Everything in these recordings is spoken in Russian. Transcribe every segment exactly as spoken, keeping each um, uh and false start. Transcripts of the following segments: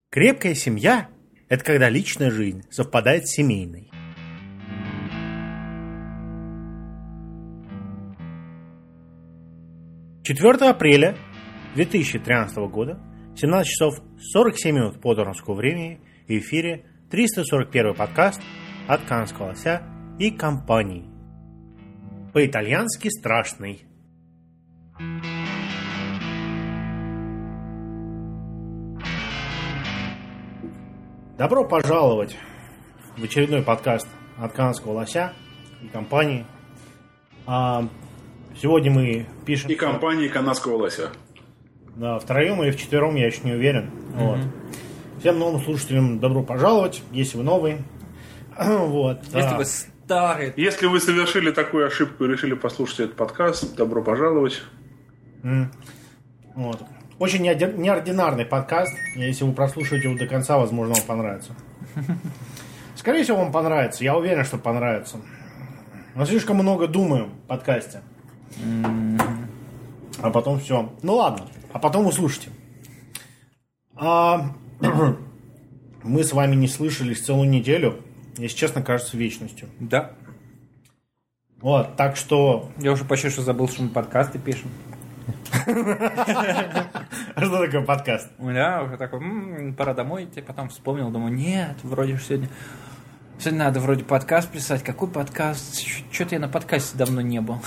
Крепкая семья – это когда личная жизнь совпадает с семейной. четвёртого апреля две тысячи тринадцатого года, семнадцать часов сорок семь минут по торонскому времени, и в эфире триста сорок первый подкаст от Канадского лося и компании. По-итальянски страшный. Добро пожаловать в очередной подкаст от Канадского лося и компании. А, сегодня мы пишем... И компании Канадского лося. Да, втроем или вчетвером, я еще не уверен. Mm-hmm. Вот. Всем новым слушателям добро пожаловать, если вы новые. Вот. Если а... вы старые. Если вы совершили такую ошибку и решили послушать этот подкаст, добро пожаловать. Mm. Вот. Очень неординарный подкаст. Если вы прослушаете его до конца, возможно, вам понравится. Скорее всего, вам понравится. Я уверен, что понравится. Мы слишком много думаем в подкасте. А потом все. Ну ладно. А потом услышите. А... Мы с вами не слышались целую неделю. Если честно, кажется вечностью. Да. Вот, так что... Я уже почти что забыл, что мы подкасты пишем. А что такое подкаст? Да, уже такой, м-м, пора домой идти. Потом вспомнил, думаю, нет, вроде сегодня... Сегодня надо вроде подкаст писать. Какой подкаст? Что-то я на подкасте давно не был.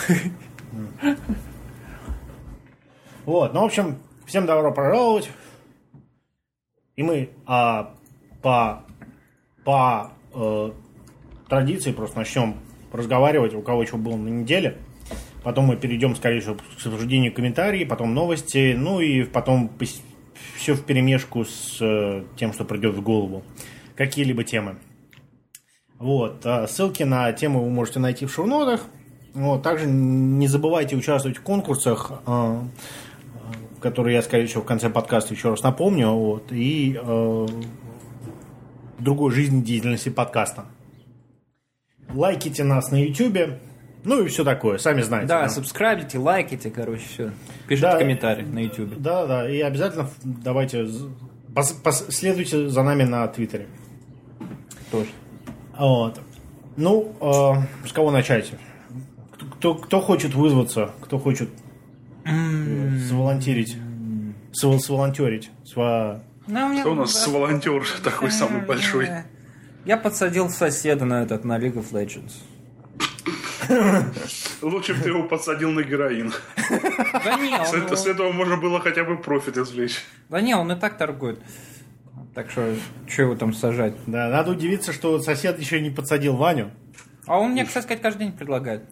Вот, ну, в общем, всем добро пожаловать. И мы а, по, по э, традиции просто начнем разговаривать, у кого что было на неделе. Потом мы перейдем, скорее всего, к обсуждению комментариев, потом новости, ну и потом все вперемешку с э, тем, что придет в голову. Какие-либо темы. Вот. Ссылки на темы вы можете найти в шоу-нотах. Вот. Также не забывайте участвовать в конкурсах, э, которые я, скорее всего, в конце подкаста еще раз напомню. Вот. И э, другой жизнедеятельности подкаста. Лайкайте нас на YouTube. Ну и все такое, сами знаете. Да, да? сабскрайбите, лайкайте, короче, все. Пишите да, комментарии на YouTube. Да, да, и обязательно давайте пос, пос, следуйте за нами на Твиттере. Тоже. Вот. Ну, э, с кого начать? Кто, кто, кто хочет вызваться, кто хочет mm-hmm. сволонтерить, свол, сволонтерить, сва... ну, кто у нас с волонтер такой самый большой? Я подсадил соседа на этот, на League of Legends. Лучше бы ты его подсадил на героин. Да не, он... с, это, с этого можно было хотя бы профит извлечь. Да не, он и так торгует. Так что, что его там сажать? Да, надо удивиться, что сосед еще не подсадил Ваню. А он мне, кстати сказать, каждый день предлагает.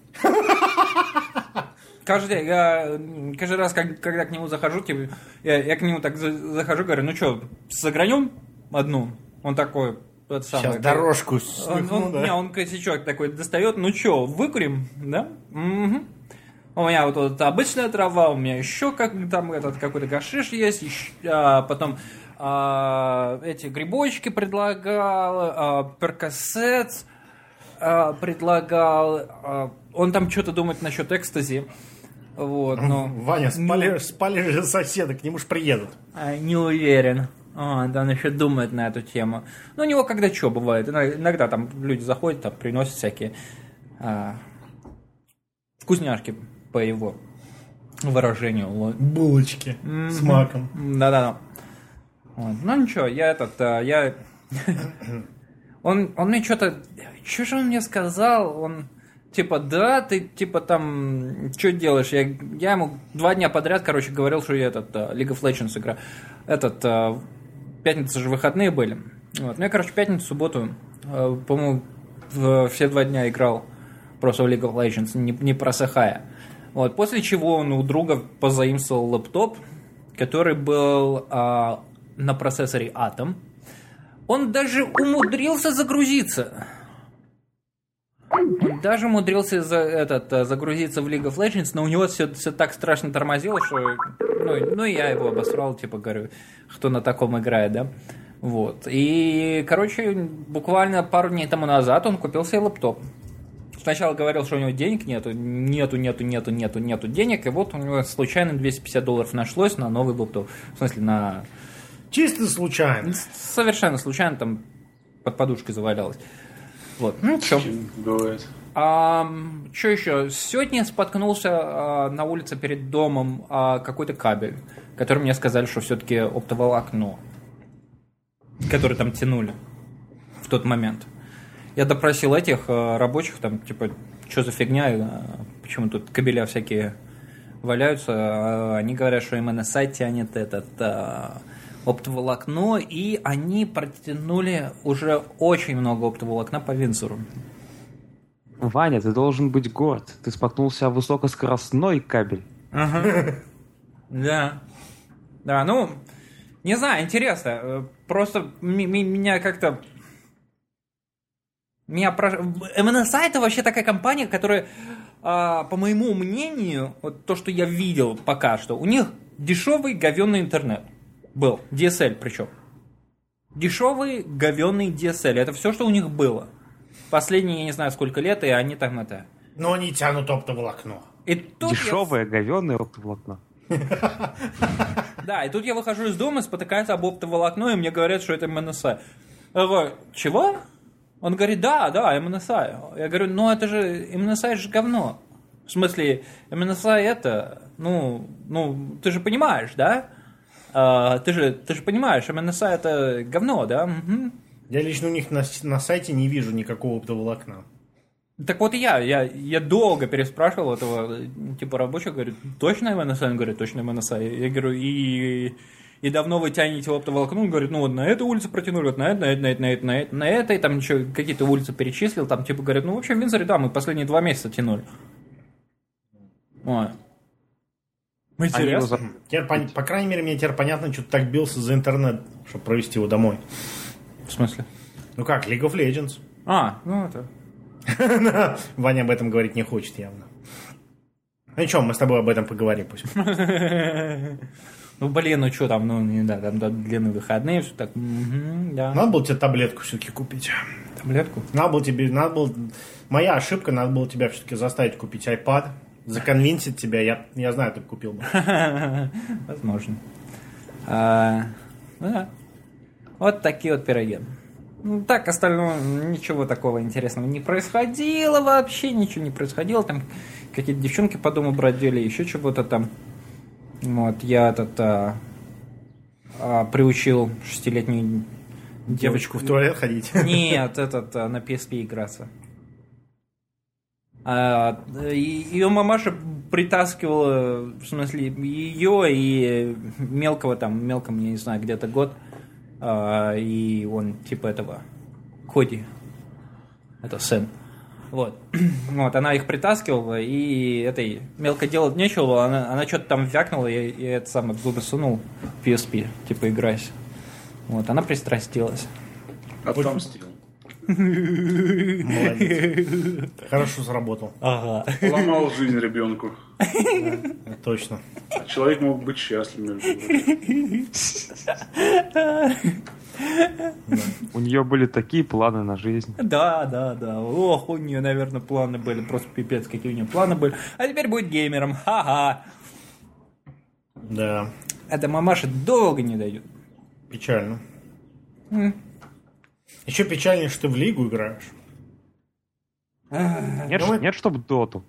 Каждый день, я каждый раз, когда к нему захожу, типа, я, я к нему так захожу, говорю, ну что, согранем одну? Он такой... Тот Сейчас самый, дорожку смехну, он, он, да? Не, он косячок такой достает, ну что, выкурим, да? Угу. У меня вот, вот обычная трава, у меня еще как там этот какой-то гашиш есть, еще, а, потом а, эти грибочки предлагал, а, перкассет а, предлагал, а, он там что-то думает насчет экстази. Вот, но... Ваня, спали, ну, спали же соседа, к нему ж приедут. А, не уверен. А, да, он еще думает на эту тему. Ну, у него когда что бывает. Иногда там люди заходят, там приносят всякие а, вкусняшки по его выражению. Булочки mm-hmm. с маком. Да-да-да. Вот. Ну, ничего, я этот, а, я... он, он мне что-то... Что же он мне сказал? Он... Типа, да, ты, типа, там, что делаешь? Я, я ему два дня подряд, короче, говорил, что я этот, uh, League of Legends играю. Этот, uh, пятница же выходные были. Вот. Ну, я, короче, пятницу, субботу, uh, по-моему, в, все два дня играл просто в League of Legends, не, не просыхая. Вот. После чего он у друга позаимствовал лэптоп, который был uh, на процессоре Atom. Он даже умудрился загрузиться. Он даже умудрился за, этот, загрузиться в League of Legends, но у него все, все так страшно тормозило, что... Ну, ну, я его обосрал, типа, говорю, кто на таком играет, да? Вот. И, короче, буквально пару дней тому назад он купил себе лэптоп. Сначала говорил, что у него денег нету, нету, нету, нету, нету, нету денег, и вот у него случайно двести пятьдесят долларов нашлось на новый лэптоп. В смысле, на... Чисто случайно. Совершенно случайно там под подушкой завалялась. Вот. Ну, что? Бывает. А, что еще? Сегодня споткнулся а, на улице перед домом а, какой-то кабель, который мне сказали, что все-таки оптоволокно, который там тянули в тот момент. Я допросил этих а, рабочих, там, типа, что за фигня, а, почему тут кабеля всякие валяются. А, они говорят, что эм эн эс ай тянет этот а, оптоволокно, и они протянули уже очень много оптоволокна по Виндзору. Ваня, ты должен быть горд. Ты споткнулся о высокоскоростной кабель. Ага. Да. Да, ну, не знаю, интересно. Просто м- м- меня как-то... Меня прош... эм эн эс ай это вообще такая компания, которая, а, по моему мнению, вот то, что я видел пока что, у них дешевый говенный интернет был. ди эс эл причем. Дешевый говенный ди эс эл. Это все, что у них было. Последние, я не знаю, сколько лет, и они там это... Но они тянут оптоволокно. И тут Дешевое, я... говёное оптоволокно. Да, и тут я выхожу из дома, спотыкается об оптоволокно, и мне говорят, что это эм эн эс ай. Я говорю, чего? Он говорит, да, да, эм эн эс ай. Я говорю, ну это же, эм эн эс ай же говно. В смысле, эм эн эс ай это, ну, ну, ты же понимаешь, да? А, ты, же, ты же понимаешь, эм эн эс ай это говно, да? Угу. Я лично у них на, на сайте не вижу никакого оптоволокна. Так вот и я, я, я долго переспрашивал этого, типа, рабочего, говорю, точно эм эн эс ай? Он говорит, точно эм эн эс ай. Я говорю, и, и давно вы тянете оптоволокно? Он говорит, ну вот на эту улицу протянули, вот на эту, на эту, на эту, на эту, на эту, на это, и там еще какие-то улицы перечислил, там, типа, говорят, ну, в общем, в Виндзоре, да, мы последние два месяца тянули. Ой. Интересно. Теперь, по, по крайней мере, мне теперь понятно, что ты так бился за интернет, чтобы провести его домой. В смысле? Ну как, League of Legends. А, ну это... Ваня об этом говорить не хочет явно. Ну что, мы с тобой об этом поговорим пусть. Ну блин, ну что там, ну не да, там длинные выходные, все так. Да. Надо было тебе таблетку все-таки купить. Таблетку? Надо было тебе, надо было... Моя ошибка, надо было тебя все-таки заставить купить iPad, законвинсить тебя, я, я знаю, ты бы купил бы. Возможно. А, ну да. Вот такие вот пироги. Ну, так, остального ничего такого интересного не происходило вообще, ничего не происходило. Там какие-то девчонки по дому бродили, еще чего-то там. Вот, я этот а, а, приучил шестилетнюю девочку... В туалет ходить? Нет, этот, а, на пи эс пи играться. А, ее мамаша притаскивала, в смысле, ее и мелкого там, мелкого, я не знаю, где-то год. Uh, и он типа этого Коди, это сын. Вот. Вот, она их притаскивала, и этой мелко делать нечего, она, она что-то там вякнула, и, и это самое в зубы сунул пи эс пи, типа играйся. Вот, она пристрастилась. Отомстил. Молодец. Хорошо сработал. Ага. Ломал жизнь ребенку. Да, точно. А человек мог быть счастлив, между прочим. У нее были такие планы на жизнь. Да, да, да. Ох, у нее, наверное, планы были. Просто пипец, какие у нее планы были. А теперь будет геймером. Ха-ха. Да. Эта мамаша долго не дойдет. Печально. М. Еще печальнее, что ты в лигу играешь. Нет, Ну, мы- нет, чтобы доту.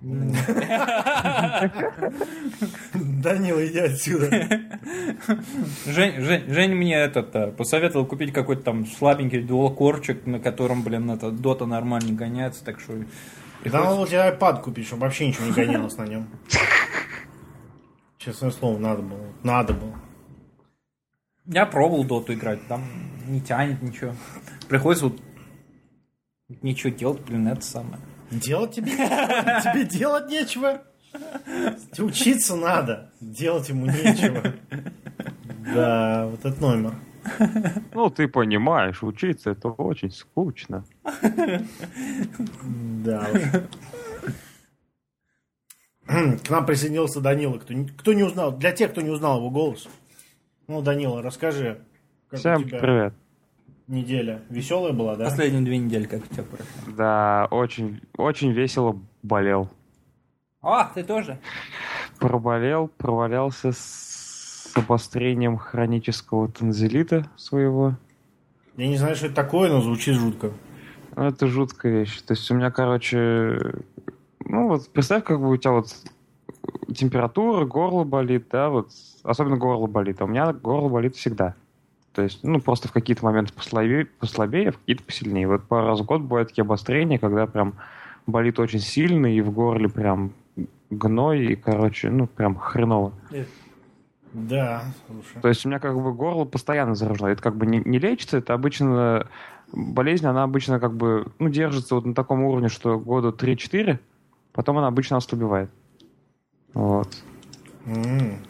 Данила, иди отсюда. Жень, Жень, Жень мне этот а, посоветовал купить какой-то там слабенький дуалкорчик, на котором, блин, это дота нормально гоняется, так что... Да приходится- надо было тебе iPad купить, чтобы вообще ничего не гонялось на нем. Честное слово, надо было. Надо было. Я пробовал доту играть, там не тянет ничего. Приходится вот ничего делать, блин, это самое. Делать тебе? Тебе делать нечего? Учиться надо. Делать ему нечего. Да, вот этот номер. Ну, ты понимаешь, учиться это очень скучно. Да уж. К нам присоединился Данила. Кто, не- кто не узнал, для тех, кто не узнал его голос. Ну, Данила, расскажи, как Всем у тебя привет. неделя веселая была, да? Последние две недели как у тебя прошло. Да, очень, очень весело болел. А, ты тоже? Проболел, провалялся с с обострением хронического танзелита своего. Я не знаю, что это такое, но звучит жутко. Ну, это жуткая вещь. То есть у меня, короче... Ну, вот представь, как бы у тебя вот температура, горло болит, да, вот. Особенно горло болит. А у меня горло болит всегда. То есть, ну, просто в какие-то моменты послабее, послабее, а в какие-то посильнее. Вот пару раз в год бывают такие обострения, когда прям болит очень сильно, и в горле прям гной, и, короче, ну, прям хреново. Да, слушай. То есть у меня как бы горло постоянно заражено. Это как бы не, не лечится, это обычно... Болезнь, она обычно как бы, ну, держится вот на таком уровне, что года три-четыре, потом она обычно ослабевает. Вот. Mm.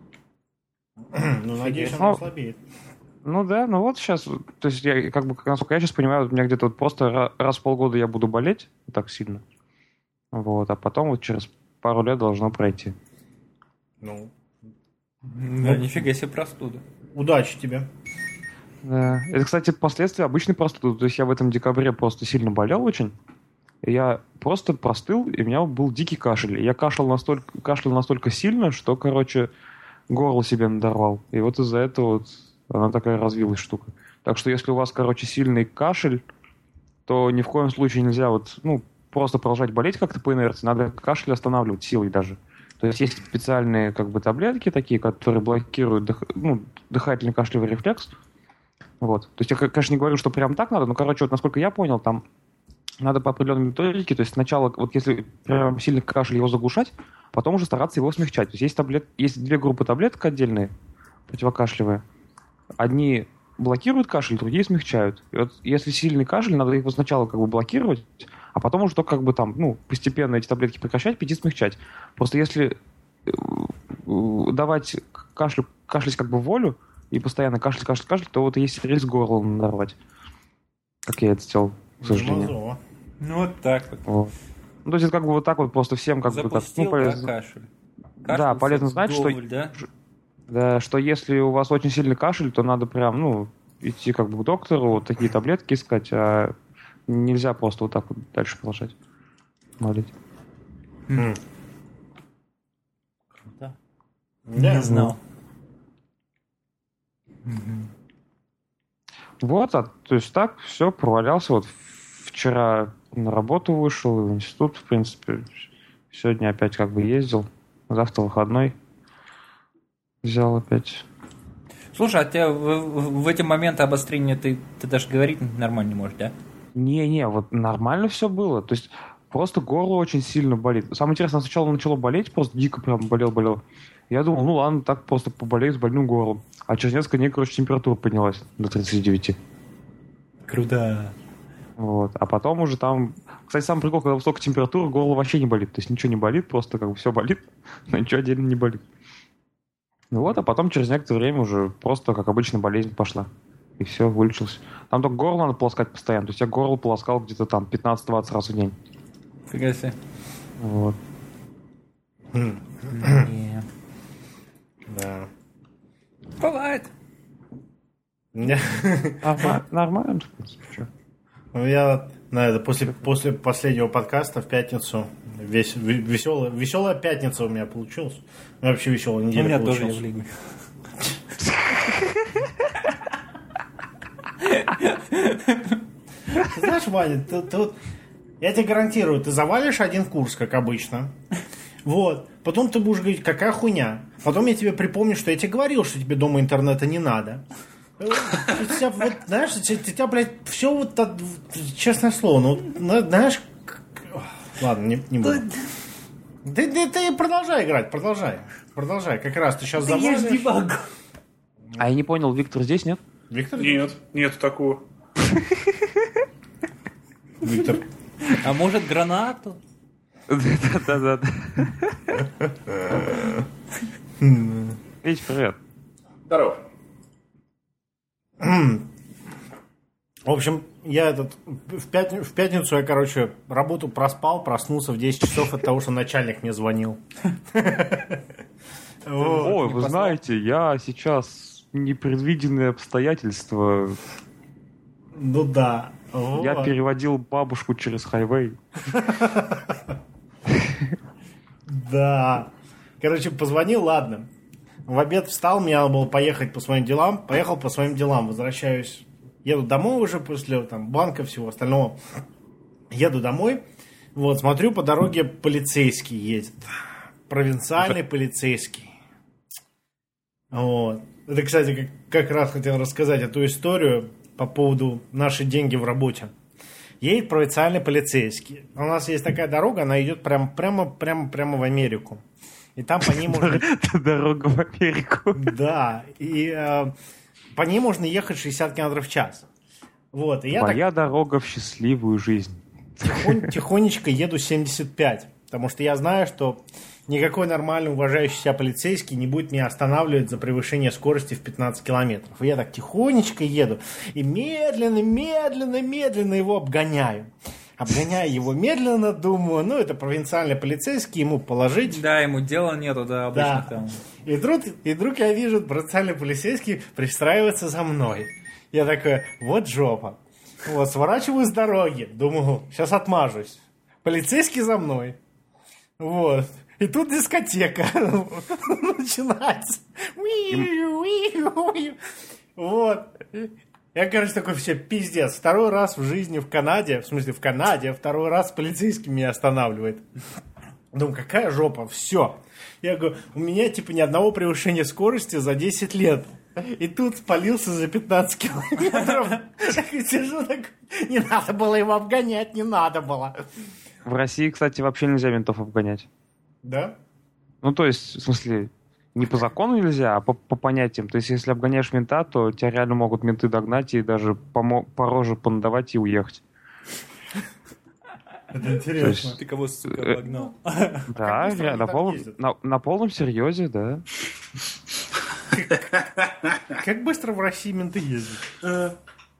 Ну, надеюсь, она Ну, ослабеет. Ну да, ну вот сейчас, то есть я как бы, насколько я сейчас понимаю, у меня где-то вот просто раз в полгода я буду болеть так сильно, вот, а потом вот через пару лет должно пройти. Ну, Да, нифига себе простуда. удачи тебе. Да. Это, кстати, последствия обычной простуды. То есть я в этом декабре просто сильно болел очень. И я просто простыл, и у меня был дикий кашель. И я кашлял настолько, кашлял настолько сильно, что, короче, горло себе надорвал. И вот из-за этого вот она такая развилась штука. Так что если у вас, короче, сильный кашель, то ни в коем случае нельзя вот, ну, просто продолжать болеть как-то по инерции. Надо кашель останавливать силой даже. То есть есть специальные как бы таблетки такие, которые блокируют дых, ну, дыхательный кашлевый рефлекс. Вот. То есть я, конечно, не говорю, что прям так надо, но, короче, вот насколько я понял, там надо по определенной методике, то есть сначала, вот если прям сильно кашель, его заглушать, потом уже стараться его смягчать. То есть есть, таблет, есть две группы таблеток отдельные, противокашлевые. Одни блокируют кашель, другие смягчают. И вот если сильный кашель, надо его сначала как бы блокировать, а потом уже только как бы там, ну, постепенно эти таблетки прекращать, пойти смягчать. Просто если давать кашлю, кашлять как бы волю, и постоянно кашлять, кашлять, кашлять, то вот есть риск горло надорвать. Как я это сделал, к сожалению. Мазово. Ну вот так вот. Вот. Ну, то есть это как бы вот так вот просто всем как Запустил, бы так. Ну, полезно. да, кашель. Да, Кашлял полезно знать, что, вдоволь, да? да, что если у вас очень сильный кашель, то надо прям, ну, идти как бы к доктору, вот такие таблетки искать, а нельзя просто вот так вот дальше продолжать болеть. М. Круто. Да. Не знал. Вот, а, то есть так, все, провалялся. Вот вчера на работу вышел, в институт, в принципе. Сегодня опять как бы ездил. Завтра выходной. Взял опять. Слушай, а тебя в, в, в эти моменты обострения ты, ты даже говорить нормально не можешь, да? Не-не, вот нормально все было. То есть просто горло очень сильно болит. Самое интересное, сначала начало болеть, просто дико прям болел-болел. Я думал, ну ладно, так просто поболею с больным горлом. А через несколько дней, короче, температура поднялась до тридцати девяти. Круто. Вот. А потом уже там... Кстати, самый прикол, когда высокая температура, горло вообще не болит. То есть ничего не болит, просто как бы все болит, но ничего отдельно не болит. Ну вот, а потом через некоторое время уже просто, как обычно, болезнь пошла. И все, вылечился. Там только горло надо полоскать постоянно. То есть я горло полоскал где-то там пятнадцать-двадцать раз в день. Фига себе. Вот. Не. Да. Бывает. Не. Норма- Нормально, в принципе, чё. Ну, я на это, после, после последнего подкаста в пятницу весь, веселая, веселая пятница у меня получилась. У меня вообще веселая У неделя меня тоже получилась. я в лигу. Ты знаешь, Ваня, ты, ты вот, я тебе гарантирую, ты завалишь один курс, как обычно. Вот. Потом ты будешь говорить, какая хуйня. Потом я тебе припомню, что я тебе говорил, что тебе дома интернета не надо. У тебя, вот, знаешь, у тебя, блядь, все вот так, честное слово, ну, знаешь, ладно, не, не буду. Ты, ты, ты продолжай играть, продолжай. Продолжай, как раз ты сейчас Да я ж не завалишь. могу. А я не понял, Виктор здесь, нет? Виктор? Нет, нет такого. Виктор. А может гранату? Да-да-да. Вить, привет. Здорово. В общем, я этот в, пятни- в пятницу я, короче, работу проспал, проснулся в десять часов от того, что начальник мне звонил. Ой, вы знаете, я сейчас непредвиденные обстоятельства. Ну да. Я переводил бабушку через хайвей. Да. Короче, позвонил, ладно. В обед встал, мне надо было поехать по своим делам. Поехал по своим делам, возвращаюсь. Еду домой уже после там, банка, всего остального. Еду домой. Вот, смотрю, по дороге полицейский едет. Провинциальный полицейский. Вот. Это, кстати, как, как раз хотел рассказать эту историю по поводу наши деньги в работе. Едет провинциальный полицейский. У нас есть такая дорога, она идет прям, прямо, прямо, прямо в Америку. И там по ней можно... Дорога в Америку. Да, и э, по ней можно ехать шестьдесят километров в час. Вот, и я Моя так... дорога в счастливую жизнь. Тихонь, тихонечко еду семьдесят пять, потому что я знаю, что никакой нормальный уважающий себя полицейский не будет меня останавливать за превышение скорости в пятнадцать километров. И я так тихонечко еду и медленно, медленно, медленно его обгоняю. Обгоняю его медленно, думаю, ну это провинциальный полицейский, ему положить. Да, ему дела нету, да, обычно Да. там. И вдруг, и вдруг я вижу, провинциальный полицейский пристраивается за мной. Я такой, вот жопа. Вот, сворачиваю с дороги. Думаю, сейчас отмажусь. Полицейский за мной. Вот. И тут дискотека начинается. Вот. Я, короче, такой, все, пиздец. Второй раз в жизни в Канаде, в смысле в Канаде, второй раз полицейский меня останавливает. Думаю, какая жопа, все. Я говорю, у меня, типа, ни одного превышения скорости за десять лет. И тут спалился за пятнадцать километров. Так и сижу, так, не надо было его обгонять, не надо было. В России, кстати, вообще нельзя ментов обгонять. Да? Ну, то есть, в смысле, не по закону нельзя, а по, по понятиям. То есть, если обгоняешь мента, то тебя реально могут менты догнать и даже по, по роже понадавать и уехать. Это интересно. есть, Ты кого, сука, обогнал? Да, быстро они на так полном, ездят? на, на полном серьезе, да. Как быстро в России менты ездят?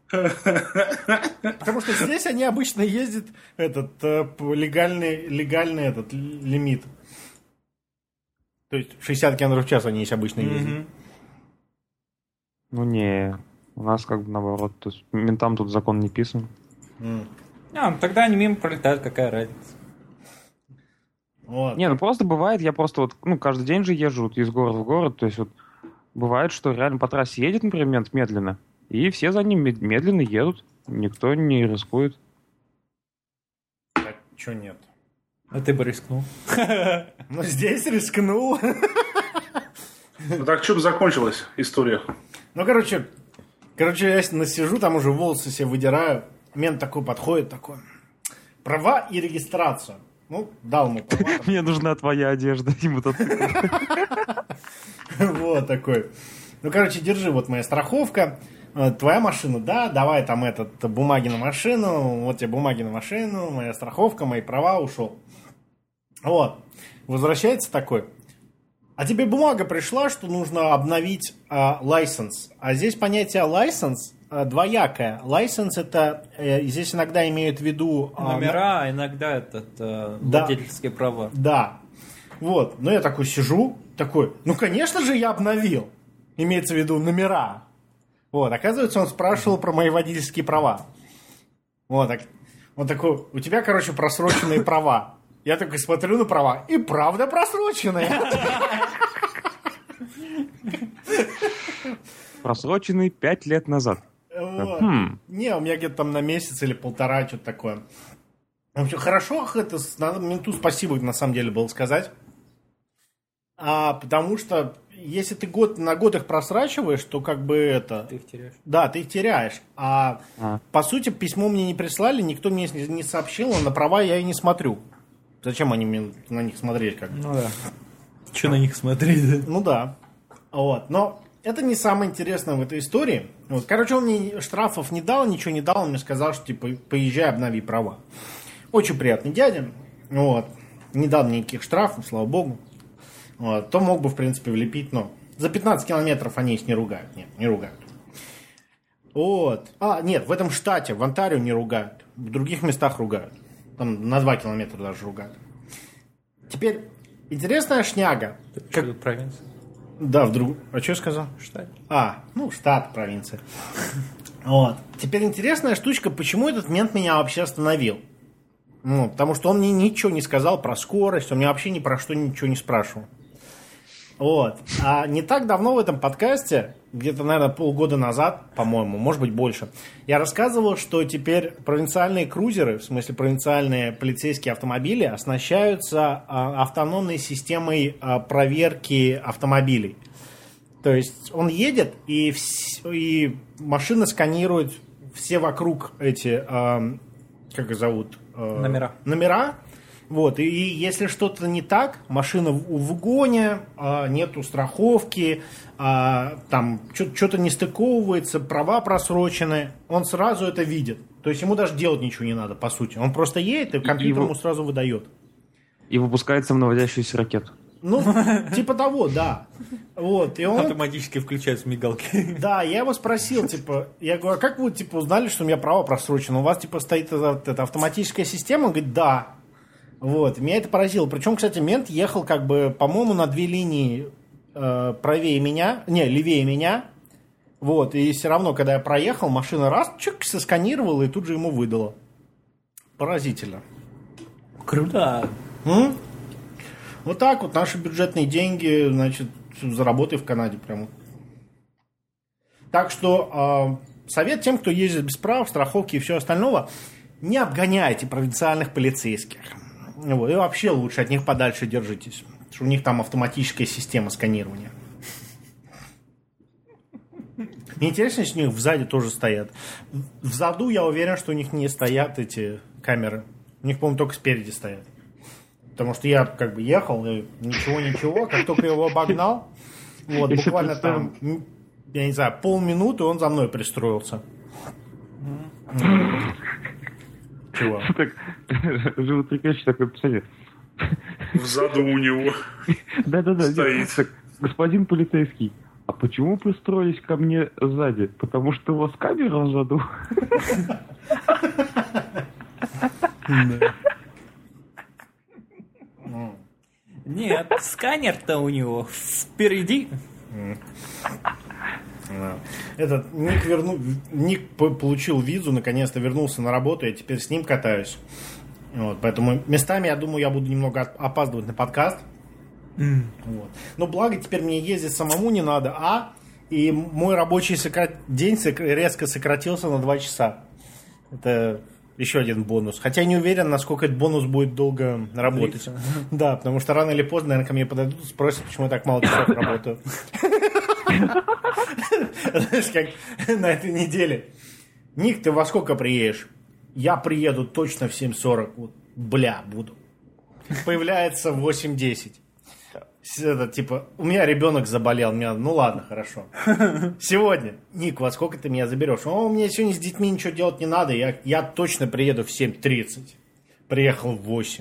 Потому что здесь они обычно ездят этот э, по легальный, легальный этот л- лимит. То есть шестьдесят километров в час они здесь обычно ездят. Ну, не, у нас как бы наоборот. То есть, ментам тут закон не писан. М. А, ну тогда они мимо пролетают, какая разница. Вот. Не, ну просто бывает, я просто вот, ну, каждый день же езжу вот из города в город, то есть вот бывает, что реально по трассе едет, например, мент медленно, и все за ним мед- медленно едут, никто не рискует. Так, чё нет? А ты бы рискнул. Ну, здесь рискнул. Ну так что бы закончилась история? Ну, короче, короче, я насижу, там уже волосы себе выдираю. Мент такой подходит, такой. Права и регистрацию. Ну, дал ему права. там. Мне нужна твоя одежда и мотоцикл. Вот такой. Ну, короче, держи, вот моя страховка. Э, Твоя машина, да, давай там этот бумаги на машину. Вот тебе бумаги на машину, моя страховка, мои права, ушел. Вот. Возвращается такой. А тебе бумага пришла, что нужно обновить а, license. А здесь понятие license а, двоякое. License это э, здесь иногда имеют в виду а, Номера, а иногда этот э, Да. водительские права. Да. Вот. Ну, я такой сижу, такой, ну, конечно же, я обновил. Имеется в виду номера. Вот. Оказывается, он спрашивал про мои водительские права. Вот. Так, он такой, у тебя, короче, просроченные права. Я такой смотрю на права, и правда просроченные. Просроченный пять лет назад. Вот. Хм. Не, у меня где-то там на месяц или полтора, что-то такое. В общем, хорошо, это с- надо менту спасибо, на самом деле, было сказать. А, потому что если ты год на год их просрачиваешь, то как бы это... Ты их теряешь. Да, ты их теряешь. А, А. по сути, письмо мне не прислали, никто мне не не сообщил, а на права я и не смотрю. Зачем они мне на них смотреть как? Ну да. Че на них смотреть, да? Ну да. Вот. Но это не самое интересное в этой истории. Вот. Короче, он мне штрафов не дал, ничего не дал. Он мне сказал, что типа поезжай, обнови права. Очень приятный дядя. Вот. Не дал мне никаких штрафов, слава богу. Вот. То мог бы, в принципе, влепить, но за пятнадцать километров они их не ругают. Нет, не ругают. Вот. А, нет, в этом штате, в Онтарио не ругают. В других местах ругают. Там на два километра даже ругают. Теперь, интересная шняга. Что тут провинция? Да, вдруг... А что я сказал? Штат. А, ну, штат, провинция. Вот. Теперь интересная штучка, почему этот мент меня вообще остановил. Ну, потому что он мне ничего не сказал про скорость, он меня вообще ни про что ничего не спрашивал. Вот. А не так давно в этом подкасте, где-то, наверное, полгода назад, по-моему, может быть, больше, я рассказывал, что теперь провинциальные крузеры, в смысле провинциальные полицейские автомобили, оснащаются а, автономной системой а, проверки автомобилей. То есть он едет, и, вс- и машина сканирует все вокруг эти, а, как их зовут? А, Номера. Номера. Вот, и если что-то не так, машина в, в угоне, а, нету страховки, а, там что-то не стыковывается, права просрочены, он сразу это видит. То есть ему даже делать ничего не надо, по сути. Он просто едет, и компьютер ему сразу выдает. И выпускается в наводящуюся ракету. Ну, типа того, да. Вот, и он... Автоматически включаются мигалки. Да, я его спросил, типа, я говорю, а как вы, типа, узнали, что у меня права просрочены? У вас, типа, стоит эта, эта автоматическая система? Он говорит, да. Вот, меня это поразило. Причем, кстати, мент ехал, как бы, по-моему, на две линии э, правее меня, не, левее меня. Вот, и все равно, когда я проехал, машина раз, чик, сосканировала и тут же ему выдала. Поразительно. Круто. М? Вот так вот наши бюджетные деньги, значит, заработай в Канаде прямо. Так что э, совет тем, кто ездит без прав, страховки и все остального, не обгоняйте провинциальных полицейских. Вот, и вообще лучше от них подальше держитесь. Потому что у них там автоматическая система сканирования. Мне интересно, если у них сзади тоже стоят. В заду я уверен, что у них не стоят эти камеры. У них, по-моему, только спереди стоят. Потому что я как бы ехал, и ничего-ничего, как только я его обогнал, вот, буквально там, я не знаю, полминуты он за мной пристроился. Чего? Так, животрепещущее такое писание. В заду у него Да-да-да. стоит. Так, господин полицейский, а почему пристроились ко мне сзади? Потому что у вас камера в заду. Нет, сканер-то у него впереди. Этот Ник, верну... Ник получил визу, наконец-то вернулся на работу, я теперь с ним катаюсь. Вот, поэтому местами, я думаю, я буду немного опаздывать на подкаст. Mm. Вот. Но благо теперь мне ездить самому не надо, а и мой рабочий сокра... день сок... резко сократился на два часа. Это еще один бонус. Хотя я не уверен, насколько этот бонус будет долго работать. Длится. Да, потому что рано или поздно, наверное, ко мне подойдут и спросят, почему я так мало часов работаю. Знаешь, как на этой неделе. Ник, ты во сколько приедешь? Я приеду точно в семь сорок. Вот, бля, буду. Появляется в восемь десять. Это типа, у меня ребенок заболел. Меня, ну ладно, хорошо. Сегодня. Ник, во сколько ты меня заберешь? О, мне сегодня с детьми ничего делать не надо. Я, я точно приеду в семь тридцать. Приехал в восемь.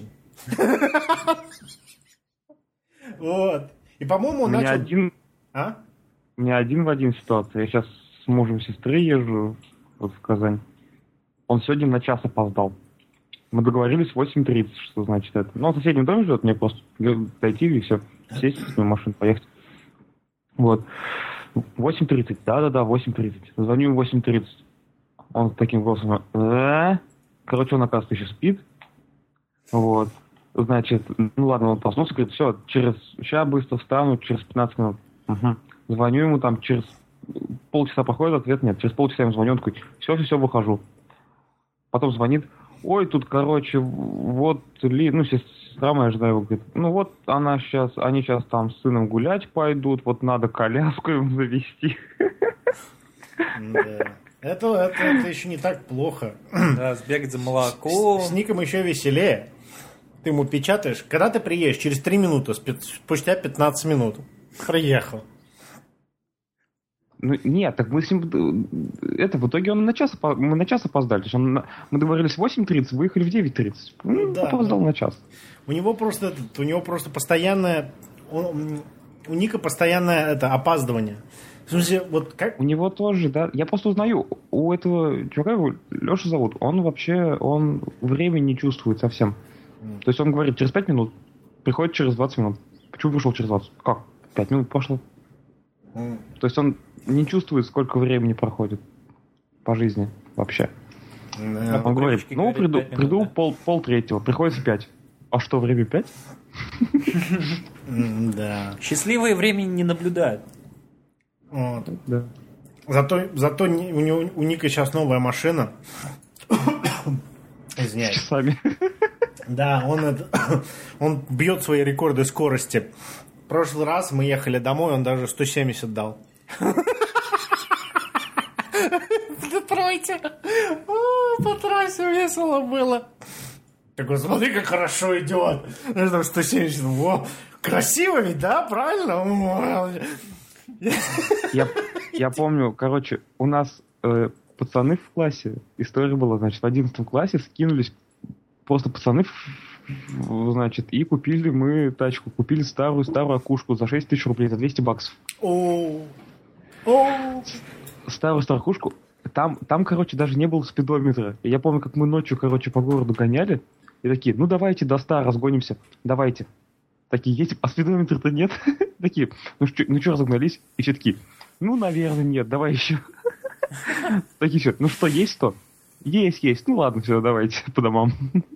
Вот. И, по-моему, он начал... один... А? У меня один в один ситуация. Я сейчас с мужем сестры езжу вот в Казань. Он сегодня на час опоздал. Мы договорились в восемь тридцать, что значит это. Ну, он в соседнем доме живет, мне просто дойти и все. Сесть с ним в машину, поехать. Вот. восемь тридцать, да-да-да, восемь тридцать. Звоню ему в восемь тридцать. Он таким голосом... Э-э-э. Короче, он, оказывается, еще спит. Вот. Значит, ну ладно, он проснулся, говорит, все, через... Сейчас быстро встану, через пятнадцать минут. Угу. Звоню ему там через полчаса проходит, ответ нет. Через полчаса ему звоню, он такой, все-все-все, выхожу. Потом звонит, ой, тут, короче, вот, Ли, ну, сестра моя жена его, говорит, ну, вот она сейчас, они сейчас там с сыном гулять пойдут, вот надо коляску им завести. Да. Это, это, это еще не так плохо. Да, сбегать за молоком. С, с Ником еще веселее. Ты ему печатаешь, когда ты приедешь? Через три минуты, спустя пятнадцать минут. Приехал. Ну, нет, так мы с ним... Это, в итоге он на час, мы на час опоздали. То есть он, мы договорились в восемь тридцать, выехали в девять тридцать. Ну, да, опоздал да. на час. У него просто, у него просто постоянное... Он, у Ника постоянное это, опаздывание. В смысле, вот как... У него тоже, да. Я просто узнаю, у этого чувака, его Леша зовут, он вообще, он время не чувствует совсем. Mm. То есть он говорит, через пять минут, приходит через двадцать минут. Почему вышел через двадцать? Как? пять минут прошло. Mm. То есть он не чувствует, сколько времени проходит по жизни вообще. Yeah. Он говорит, ну, приду, минут, приду да? пол, пол третьего, приходится пять. А что, время пять? Да. Счастливые времени не наблюдают. Вот. Да. Зато, зато у, него, у Ника сейчас новая машина. Извиняюсь. Часами. Да, он, это, он бьет свои рекорды скорости. В прошлый раз мы ехали домой, он даже сто семьдесят дал. Тройте. По трассе весело было. Такой, смотри, как хорошо идет. Там сто семьдесят. Во, красиво ведь, да? Правильно? Я, я помню, короче, у нас э, пацаны в классе, история была, значит, в одиннадцатом классе скинулись просто пацаны, значит, и купили мы тачку, купили старую-старую акушку за шесть тысяч рублей, за двести баксов. О, о. Старую-старую акушку. Там, там, короче, даже не было спидометра. И я помню, как мы ночью, короче, по городу гоняли, и такие, ну давайте до ста разгонимся, давайте. Такие, есть, а спидометра-то нет. Такие, ну что, ну что разогнались? И все такие, ну, наверное, нет, давай еще. Такие все, ну что, есть что? Есть, есть. Ну ладно, все, давайте по домам.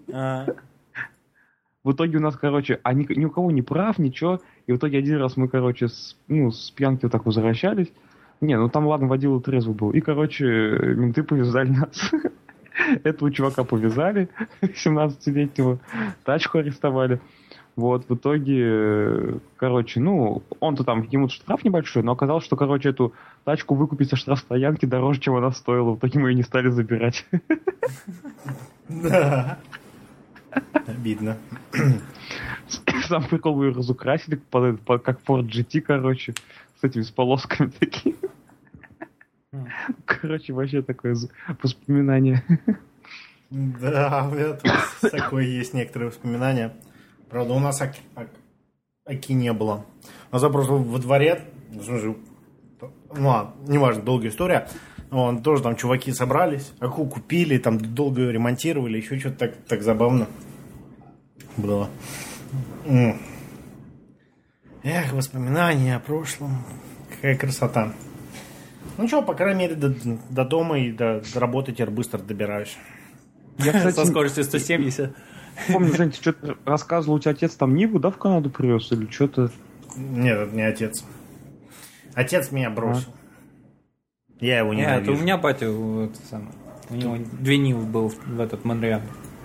В итоге у нас, короче, а ни, ни у кого не прав, ничего. И в итоге один раз мы, короче, с, ну, с пьянки вот так возвращались. Не, ну там, ладно, водила трезвый был. И, короче, менты повязали нас. Этого чувака повязали, семнадцатилетнего. Тачку арестовали. Вот, в итоге, короче, ну, он-то там, ему-то штраф небольшой, но оказалось, что, короче, эту тачку выкупить со штрафстоянки дороже, чем она стоила. В итоге мы ее не стали забирать. Да. Обидно. Сам прикол, мы ее разукрасили, под, под, как Ford джи ти, короче, с этими, с полосками такими. Короче, вообще такое воспоминание. Да, у меня тут такое есть некоторые воспоминания. Правда, у нас аки, аки не было. У нас просто во дворе, ну ладно, неважно, долгая история, вон, тоже там чуваки собрались, аку купили, там долго ее ремонтировали, еще что-то так, так забавно было. Эх, воспоминания о прошлом. Какая красота. Ну что, по крайней мере, до, до дома и до, до работы теперь быстро добираюсь. Я, кстати, со скоростью сто семьдесят. Помню, Жень, ты что-то рассказывал, у тебя отец там Ниву, да, в Канаду привез или что-то? Нет, это не отец. Отец меня бросил. А? Я его не Нет, это у меня батя, это самое, у него две Нивы был в этот Монреаль.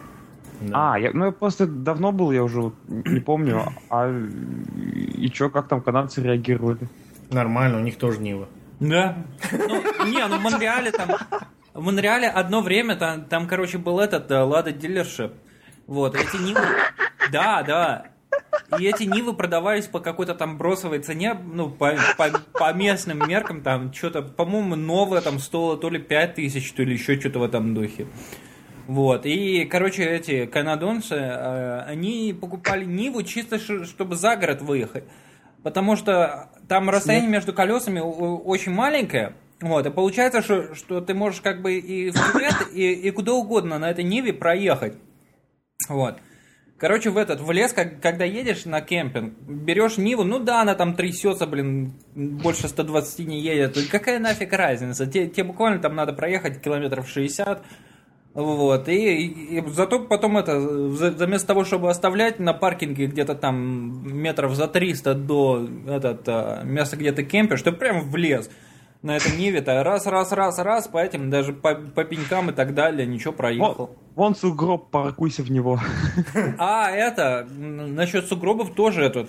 Да. А, я, ну я просто давно был, я уже не помню. А и что, как там канадцы реагировали? Нормально, у них тоже Нива. Да. Ну, не, ну в Монреале там... В Монреале одно время там, там короче, был этот Лада дилершип. Вот, эти Нивы... Да, да. И эти Нивы продавались по какой-то там бросовой цене, ну, по, по, по местным меркам, там, что-то, по-моему, новое там стоило то ли пять тысяч, то ли еще что-то в этом духе. Вот, и, короче, эти канадонцы, э, они покупали Ниву чисто, чтобы за город выехать. Потому что там расстояние между колесами очень маленькое. Вот, и получается, что, что ты можешь как бы и в туалет, и, и куда угодно на этой Ниве проехать. Вот. Короче, в этот, в лес, как, когда едешь на кемпинг, берешь Ниву, ну да, она там трясется, блин, больше сто двадцать не едет. Какая нафиг разница? Тебе, тебе буквально там надо проехать километров шестьдесят. Вот, и, и, и зато потом это, вместо того, чтобы оставлять на паркинге где-то там метров за триста до этот, места, где ты кемпишь, ты прям в лес. На этом Ниве-то раз, раз, раз, раз, по этим, даже по, по пенькам и так далее, ничего, проехал. Вон, вон сугроб, паркуйся в него. А, это, насчет сугробов тоже этот,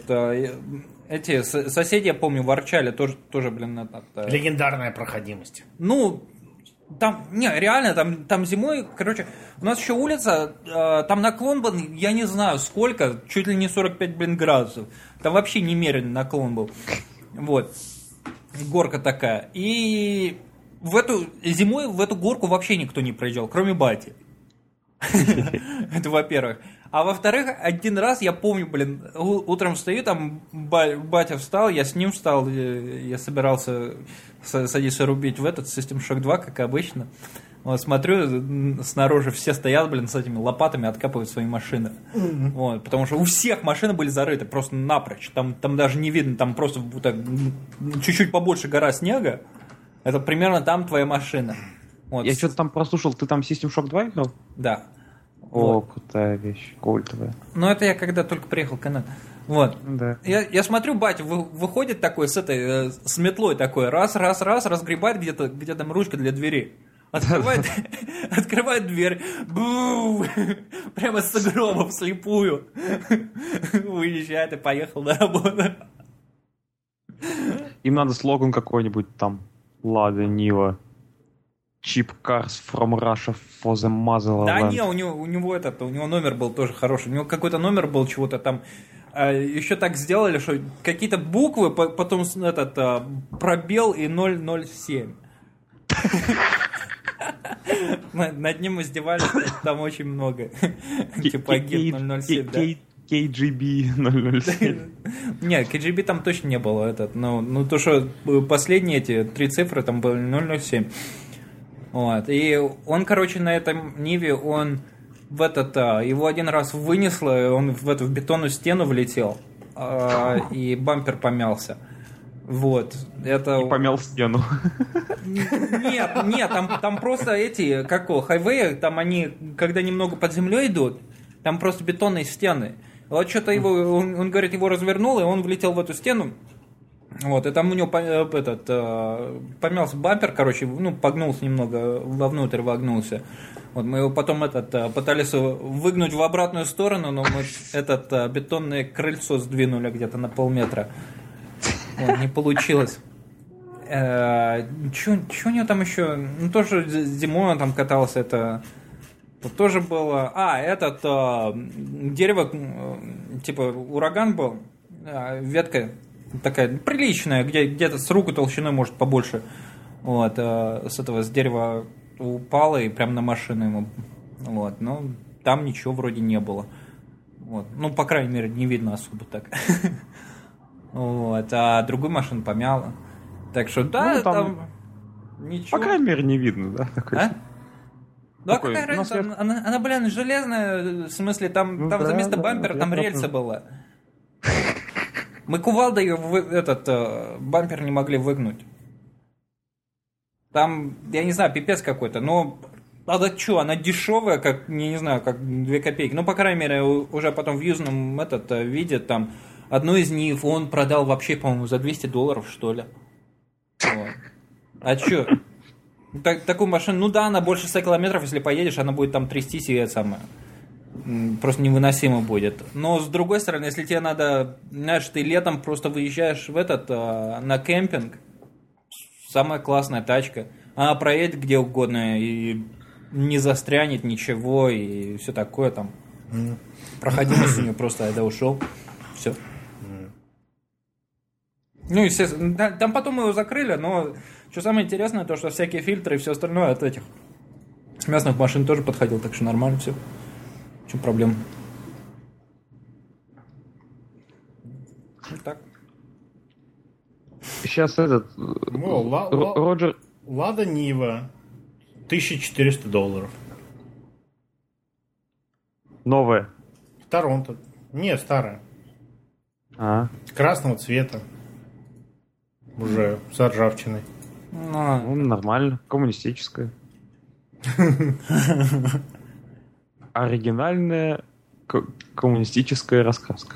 эти соседи, я помню, ворчали, тоже, тоже блин, этот... Легендарная проходимость. Ну, там, не, реально, там, там зимой, короче, у нас еще улица, там наклон был, я не знаю сколько, чуть ли не сорок пять, блин, градусов. Там вообще немеренный наклон был. Вот. Горка такая. И в эту зимой в эту горку вообще никто не проезжал, кроме бати. Это во-первых. А во-вторых, один раз я помню, блин, утром встаю, там батя встал, я с ним встал, я собирался садиться рубить в этот System Shock два, как обычно. Вот, смотрю, снаружи все стоят, блин, с этими лопатами, откапывают свои машины. Mm-hmm. Вот, потому что у всех машины были зарыты просто напрочь. Там, там даже не видно, там просто вот так, чуть-чуть побольше гора снега. Это примерно там твоя машина. Вот. Я что-то там прослушал, ты там System Shock два играл? Да. О, Вот. крутая вещь, культовая. Но это я когда только приехал в Канаду. Вот. Да. Я, я смотрю, батя вы- выходит такой с этой, э, с метлой такой, раз, раз, раз, разгребает где-то, где там ручка для двери. Открывает, открывает дверь, бу, прямо с гроба вслепую. Уезжает и поехал на работу. Им надо слоган какой-нибудь там. Лада Нива. Cheap cars from Russia for the motherland. Да не, у него, у него этот, у него номер был тоже хороший. У него какой-то номер был чего-то там. А, еще так сделали, что какие-то буквы, по- потом с- этот а, пробел и ноль ноль семь. Над над ним издевались, там очень много. Типа гид ноль ноль семь, да. кей джи би ноль ноль семь. Нет, кей джи би там точно не было. Этот, ну, ну, то, что последние эти три цифры там были ноль ноль семь. Вот. И он, короче, на этом Ниве, он в этот, а, его один раз вынесло, и он в эту в бетонную стену влетел, а, и бампер помялся. Вот. Это... И помял стену. Нет, нет, там, там просто эти, как его, хайвеи, там они, когда немного под землей идут, там просто бетонные стены. Вот что-то его, он, он говорит, его развернул, и он влетел в эту стену. Вот, и там у него по- этот, э, помялся бампер, короче, ну, погнулся немного, вовнутрь вогнулся. Вот, мы его потом этот, э, пытались выгнуть в обратную сторону, но мы этот э, бетонное крыльцо сдвинули где-то на полметра. Вот, не получилось. Э, Что у него там еще? Ну, тоже зимой он там катался, это... Тут тоже было... А, этот... э, дерево, э, типа, ураган был, э, ветка такая приличная, где, где-то с руку толщиной, может, побольше. Вот, э, с этого, с дерева упала и прям на машину ему. Вот, но там ничего вроде не было. Вот. Ну, по крайней мере, не видно особо так. Вот, а другую машину помяло. Так что, да, Ну, там, там ничего. По крайней мере, не видно, да? Такой. А? Ну, а Такой, какая ну, разница? свет- Она, она, она, блин, железная, в смысле, там, Ну там да, за место да, бампера, я там просто- рельса была. Мы кувалдой вы- этот э, бампер не могли выгнуть. Там, я не знаю, пипец какой-то, но она что, она дешевая, как, я не знаю, как две копейки. Ну, по крайней мере, у- уже потом в юзном этот, э, виде, там, одну из них он продал вообще, по-моему, за двести долларов, что ли. Вот. А что? Так, такую машину, ну да, она больше ста километров, если поедешь, она будет там трястись и это самое. М, Просто невыносимо будет. Но с другой стороны, если тебе надо, знаешь, ты летом просто выезжаешь в этот, а, на кемпинг, самая классная тачка. Она проедет где угодно и не застрянет ничего и все такое там. Проходимость у нее просто, когда ушел. Все. Ну, естественно, да, там потом мы его закрыли, но что самое интересное, то, что всякие фильтры и все остальное от этих с местных машин тоже подходил, так что нормально все. В чем проблема? Вот так. Сейчас этот... О, ла- Ро- ла- Роджер... Лада Нива. тысяча четыреста долларов. Новая. В Торонто. Не, старая. А, Красного цвета. Уже с ржавчиной. Ну, ну, нормально. Коммунистическая. Оригинальная ко- коммунистическая раскраска.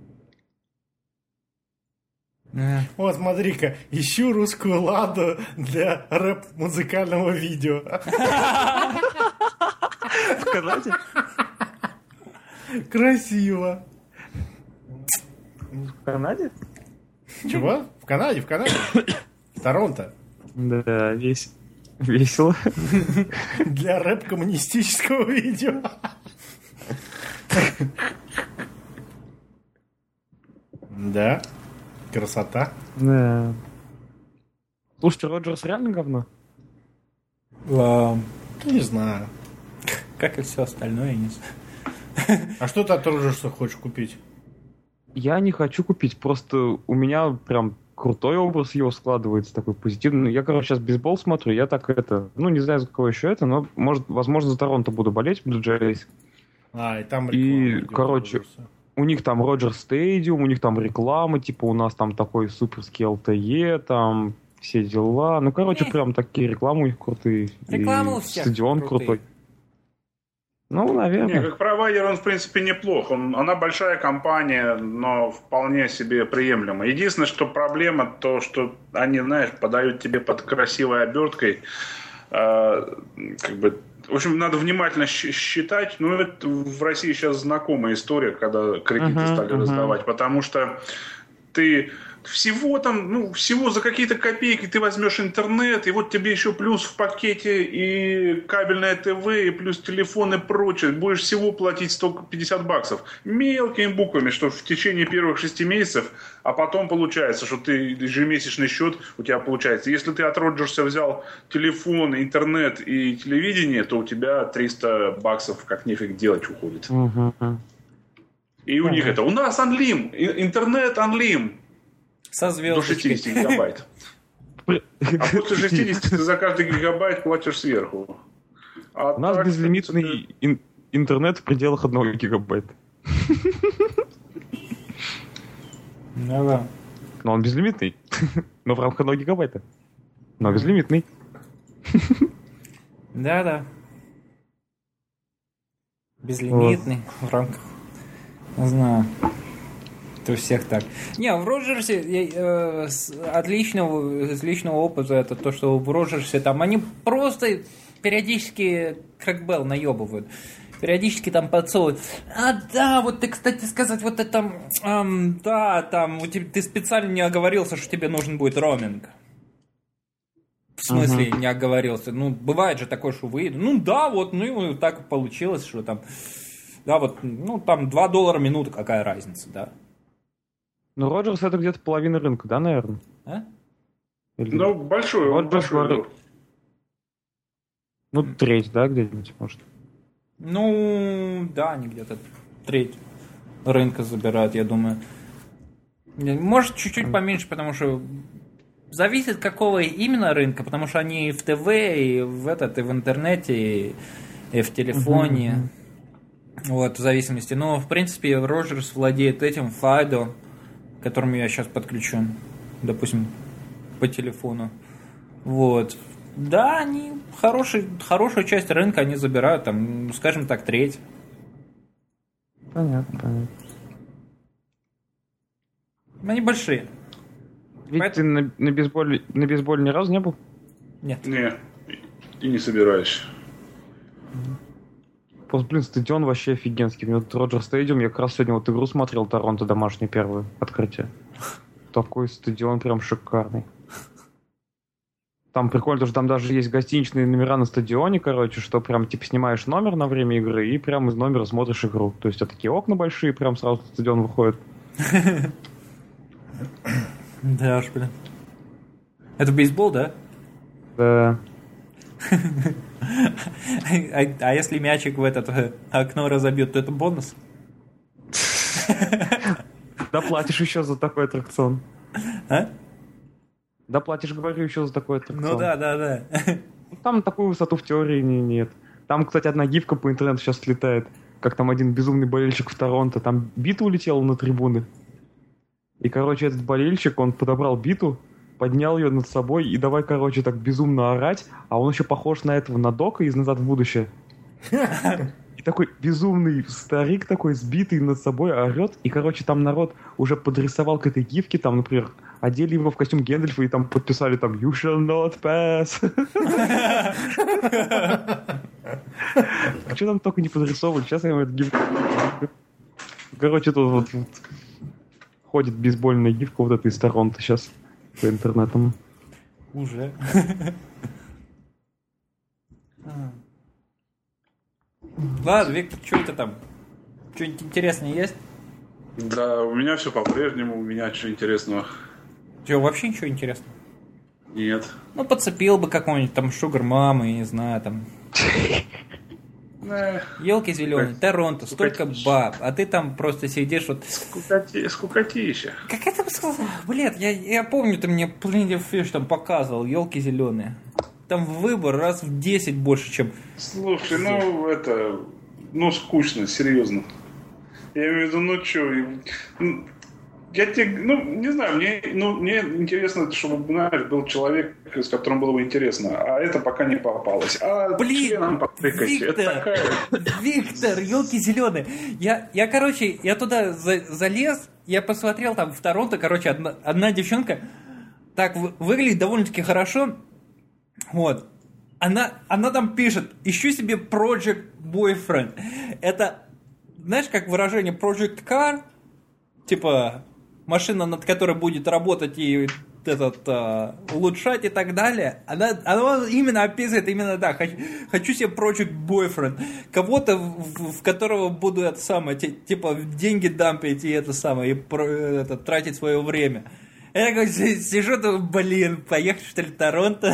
э, Вот, смотри-ка, ищу русскую ладу для рэп-музыкального видео. В Канаде? Красиво. В Канаде? Чего? В Канаде, в Канаде. В Торонто. Да, вес... весело. Для рэп-коммунистического видео. Да. Красота. Да. Слушайте, Роджерс реально говно? а, Не знаю. как и все остальное, я не знаю. А что ты от Роджерса хочешь купить? Я не хочу купить, просто у меня прям крутой образ его складывается, такой позитивный. Я, короче, сейчас бейсбол смотрю, я так это... Ну, не знаю, за кого еще это, но, может, возможно, за Торонто буду болеть, Blue Jays. А, и там И, реклама идет короче, Роджерса. У них там Роджер Стадиум, у них там реклама, типа у нас там такой суперский эл ти и, там все дела. Ну, короче, Не. прям такие рекламы у них крутые. Реклама И у всех стадион крутые. крутой. Ну, наверное. Не, как провайдер он, в принципе, неплох. Он, она большая компания, но вполне себе приемлема. Единственное, что проблема, то, что они, знаешь, подают тебе под красивой оберткой. Э, как бы, в общем, надо внимательно считать. Ну, это в России сейчас знакомая история, когда кредиты uh-huh, стали uh-huh. раздавать. Потому что ты... Всего там, ну, всего за какие-то копейки ты возьмешь интернет, и вот тебе еще плюс в пакете и кабельное ТВ, и плюс телефон и прочее. Будешь всего платить сто пятьдесят баксов. Мелкими буквами, что в течение первых шести месяцев, а потом получается, что ты ежемесячный счет у тебя получается. Если ты от Роджерса взял телефон, интернет и телевидение, то у тебя триста баксов как нефиг делать уходит. Uh-huh. И у uh-huh. них это, у нас анлим, интернет анлим. Со звездочкой. До шестьдесят гигабайт. А после шестидесяти ты за каждый гигабайт платишь сверху. А у нас так, безлимитный ты... ин- интернет в пределах одного гигабайта. Ну да. Но он безлимитный. Но в рамках одного гигабайта. Но безлимитный. Да-да. Безлимитный в рамках. Не знаю. Это у всех так. Не, в Роджерсе э, отличного, из личного опыта это то, что в Роджерсе там они просто периодически Крэкбелл наебывают. Периодически там подсовывают. А, да, вот ты, кстати, сказать, вот это, эм, да, там, у тебя, ты специально не оговорился, что тебе нужен будет роуминг. В смысле, uh-huh. не оговорился? Ну, бывает же такое, что выйду. Ну, да, вот, ну, и так получилось, что там, да, вот, ну, там два доллара минута, какая разница, да. Ну, Роджерс это где-то половина рынка, да, наверное? А? Или... Ну, большой, он большой. Рынок. Ну, треть, да, где-нибудь, может? Ну, да, они где-то треть рынка забирают, я думаю. Может, чуть-чуть поменьше, потому что зависит, какого именно рынка, потому что они и в ТВ, и в этот, и в интернете, и, и в телефоне. Uh-huh. Вот, в зависимости. Но, в принципе, Роджерс владеет этим, Файдо, к которому я сейчас подключен, допустим, по телефону. Вот. Да, они хороший, хорошую часть рынка они забирают, там, скажем так, треть. Понятно, понятно. Они большие. Ведь Поэтому... ты на, на, бейсболе, на бейсболе ни разу не был? Нет. Не, и не собираюсь. Просто, блин, стадион вообще офигенский. У меня тут Роджер Стадиум, я как раз сегодня вот игру смотрел, Торонто домашнее первое открытие. Такой стадион прям шикарный. Там прикольно, потому что там даже есть гостиничные номера на стадионе, короче, что прям типа снимаешь номер на время игры и прям из номера смотришь игру. То есть это такие окна большие, прям сразу на стадион выходят. Да уж, блин. Это бейсбол, да? Да. А, а если мячик в это окно разобьет, то это бонус? Доплатишь еще за такой аттракцион. А? Доплатишь, говорю, еще за такой аттракцион. Ну да, да, да. Там такую высоту в теории нет. Там, кстати, одна гифка по интернету сейчас слетает. Как там один безумный болельщик в Торонто. Там бита улетела на трибуны. И, короче, этот болельщик, он подобрал биту, поднял ее над собой и давай, короче, так безумно орать. А он еще похож на этого, на Дока из «Назад в будущее». И такой безумный старик такой, сбитый над собой, орет. И, короче, там народ уже подрисовал к этой гифке, там, например, одели его в костюм Гэндальфа и там подписали там «You shall not pass». Что там только не подрисовывали. Сейчас я ему эту гифку... Короче, тут вот, вот ходит бейсбольная гифка вот эта из Торонто сейчас по интернету. Уже. Ладно, Виктор, что это там? Что-нибудь интересное есть? Да, у меня все по-прежнему, у меня что интересного. Что, вообще ничего интересного? Нет. Ну, подцепил бы какого-нибудь там Шугар Мамы, не знаю, там. Елки зеленые, Торонто, столько баб, а ты там просто сидишь вот... Скукоти, скукотища. Как это бы сказал? Блин, я, я помню, ты мне Plenty of Fish там показывал, елки зеленые. Там выбор раз в десять больше, чем... Слушай, ну это... Ну скучно, серьезно. Я имею в виду, ну что... Я тебе, ну, не знаю, мне, ну, мне интересно, чтобы, знаешь, был человек, с которым было бы интересно, а это пока не попалось. А Блин, членом потыкать, Виктор, это такая... Виктор, елки зеленые. Я, я, короче, я туда за, залез, я посмотрел там в Торонто, короче, одна, одна девчонка так вы, выглядит довольно-таки хорошо, вот. Она, она там пишет, ищу себе project boyfriend. Это, знаешь, как выражение project car, типа... машина, над которой будет работать и этот, а, улучшать и так далее, она, она именно описывает именно так. Хочу, хочу себе project boyfriend. Кого-то, в, в которого буду это самое, типа деньги дампить и это самое, и про, это, тратить свое время. Я такой сижу, думаю, блин, поехать что ли в Торонто?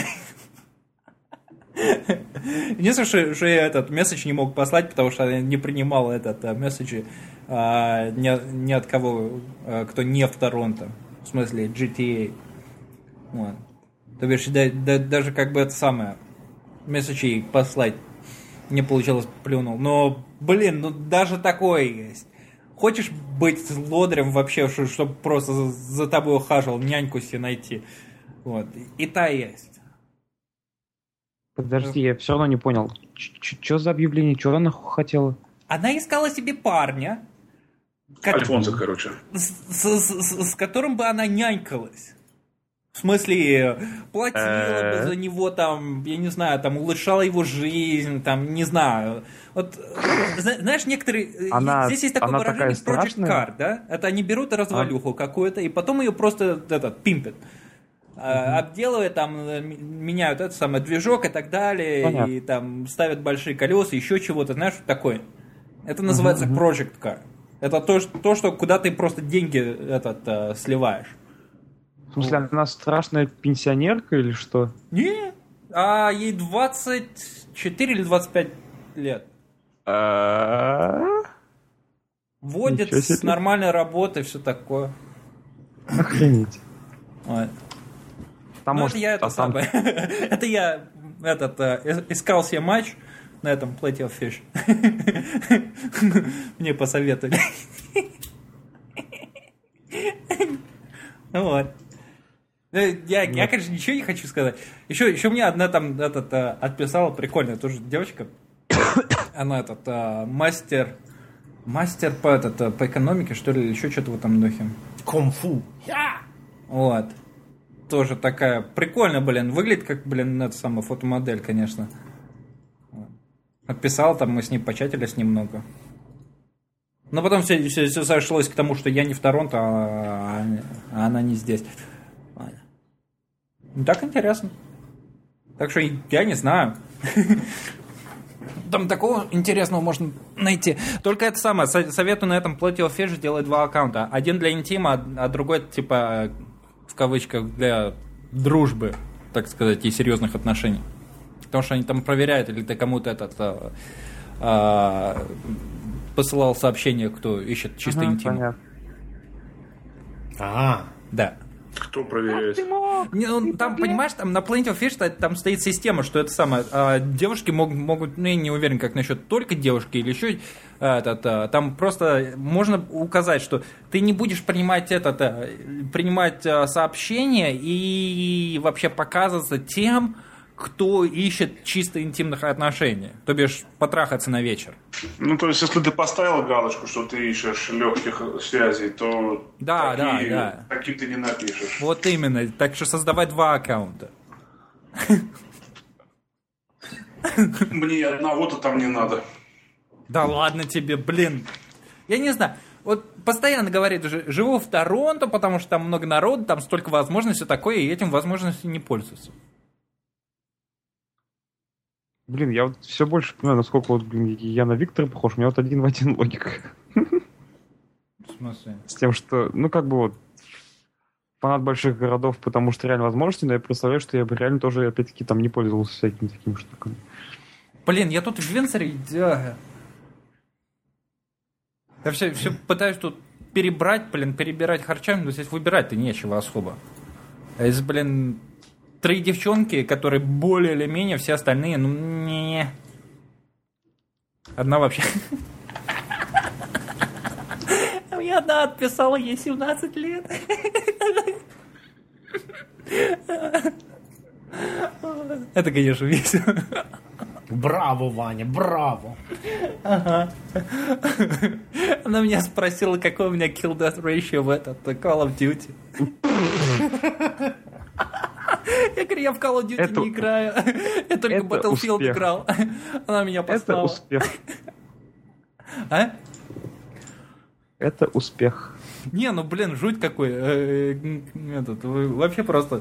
Единственное, что, что я этот месседж не мог послать, потому что я не принимал этот месседж а, ни, ни от кого, а, кто не в Торонто. В смысле, джи ти эй. Вот. То бишь, да, да, даже как бы это самое месседжи послать не получилось, плюнул. Но, блин, ну даже такое есть. Хочешь быть лодырем вообще, чтобы просто за, за тобой ухаживал, няньку себе найти. Вот. И та есть. Подожди, я все равно не понял. Что за объявление? Что она хотела? Она искала себе парня. Как... Альфонсо, короче. С, с, с, с которым бы она нянькалась. В смысле, платила бы за него, там, я не знаю, там, улучшала его жизнь, там, не знаю. Вот, знаешь, некоторые... Она, здесь есть такое она выражение project car, да? Это они берут развалюху а? какую-то, и потом ее просто, этот, пимпят. Uh-huh. Обделывают, там, меняют этот самый движок и так далее, Понятно. И там ставят большие колеса, еще чего-то, знаешь, что такое. Это называется uh-huh. project car. Это то, то, что куда ты просто деньги этот, uh, сливаешь. В смысле, вот. Она страшная пенсионерка или что? Не, а ей двадцать четыре или двадцать пять лет. Водит с нормальной работой, все такое. Охренеть. Вот. Там ну, может, это я это а самое. Там... это я этот, э, искал себе матч на этом Plenty of Fish. Мне посоветовали. Вот. Я, я, конечно, ничего не хочу сказать. Еще, еще мне одна там этот, отписала, прикольная тоже девочка. Она этот мастер, мастер по, этот, по экономике, что ли, или еще что-то в этом духе. Кунг-фу. Вот. Тоже такая прикольная, блин. Выглядит как, блин, эта самая фотомодель, конечно. Отписал, там мы с ней початились немного. Но потом все, все, все сошлось к тому, что я не в Торонто, а, а она не здесь. Так интересно. Так что я не знаю. Там такого интересного можно найти. Только это самое, советую на этом Plenty of Fish делать два аккаунта. Один для интима, а другой, типа, в кавычках, для дружбы, так сказать, и серьезных отношений. Потому что они там проверяют, или ты кому-то этот а, а, посылал сообщение, кто ищет чисто ага, интим. Понятно. Ага. Да. Кто проверяет? Не, ну, там, понимаешь, там на Plenty of Fish там стоит система, что это самое. А, девушки могут, могут, ну я не уверен, как насчет только девушки или еще этот, а, там просто можно указать, что ты не будешь принимать этот, а, принимать а, сообщения и вообще показываться тем, кто ищет чисто интимных отношений, то бишь потрахаться на вечер. Ну, то есть, если ты поставил галочку, что ты ищешь легких связей, то да, такие, да, да. таким ты не напишешь. Вот именно. Так что создавай два аккаунта. Мне одного-то там не надо. Да ладно тебе, блин. Я не знаю. Вот постоянно говорит, живу в Торонто, потому что там много народу, там столько возможностей, все такое, и этим возможностью не пользуются. Блин, я вот все больше понимаю, насколько вот, блин, я на Виктора похож. У меня вот один в один логика. В смысле? С тем, что, ну, как бы вот, фанат больших городов, потому что реально возможности, но я представляю, что я бы реально тоже, опять-таки, там не пользовался всякими такими штуками. Блин, я тут в Винсоре, да. Я все, все пытаюсь тут перебрать, блин, перебирать харчами, но здесь выбирать-то нечего особо. А если, блин... Три девчонки, которые более или менее, все остальные, ну, не. Одна вообще. И она отписала ей семнадцать лет. Это, конечно, весело. Браво, Ваня, браво. Ага. Она меня спросила, какой у меня kill-death ratio в этот Call of Duty. Я говорю, я в Call of Duty это, не играю. Я только Battlefield успех. Играл. Она меня послала. Это успех. А? Это успех. Не, ну блин, жуть какой. Этот, вообще просто...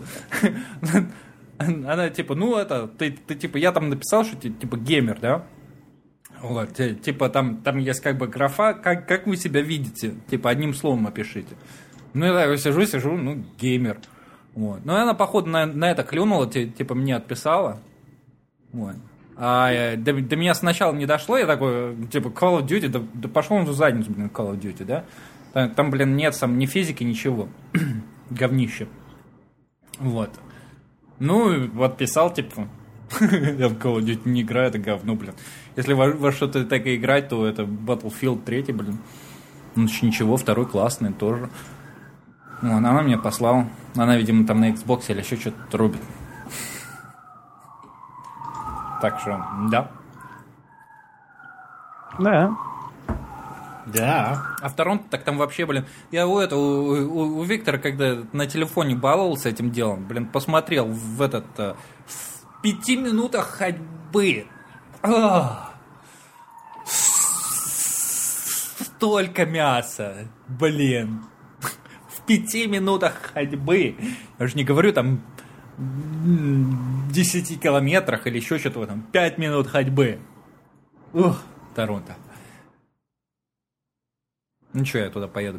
Она типа, ну это, ты, ты типа, я там написал, что ты типа геймер, да? Вот, типа там, там есть как бы графа, как, как вы себя видите, типа одним словом опишите. Ну я так сижу, сижу, ну геймер. Вот. Ну она походу на, на это клюнула, типа мне отписала. Вот. А до, до меня сначала не дошло, я такой, типа Call of Duty, да, да пошел он в задницу, блин, Call of Duty, да? Там, там блин, нет сам ни физики, ничего. Говнище. Вот. Ну, вот писал, типа, я в Call of Duty не играю, это говно, блин. Если во, во что-то так и играть, то это Battlefield три, блин. Ну, ничего, второй классный тоже. Вот, она мне послала. Она, видимо, там на Xbox или еще что-то рубит. Так что, да. Да. Да. А в Торонто, так там вообще, блин, я у этого, у, у, у Виктора, когда на телефоне баловался этим делом, блин, посмотрел в этот, в пяти минутах ходьбы. Ах, столько мяса, блин. В пяти минутах ходьбы. Я же не говорю там десяти километрах или еще что-то там. Пять минут ходьбы. Ух, Торонто. Ну что, я туда поеду.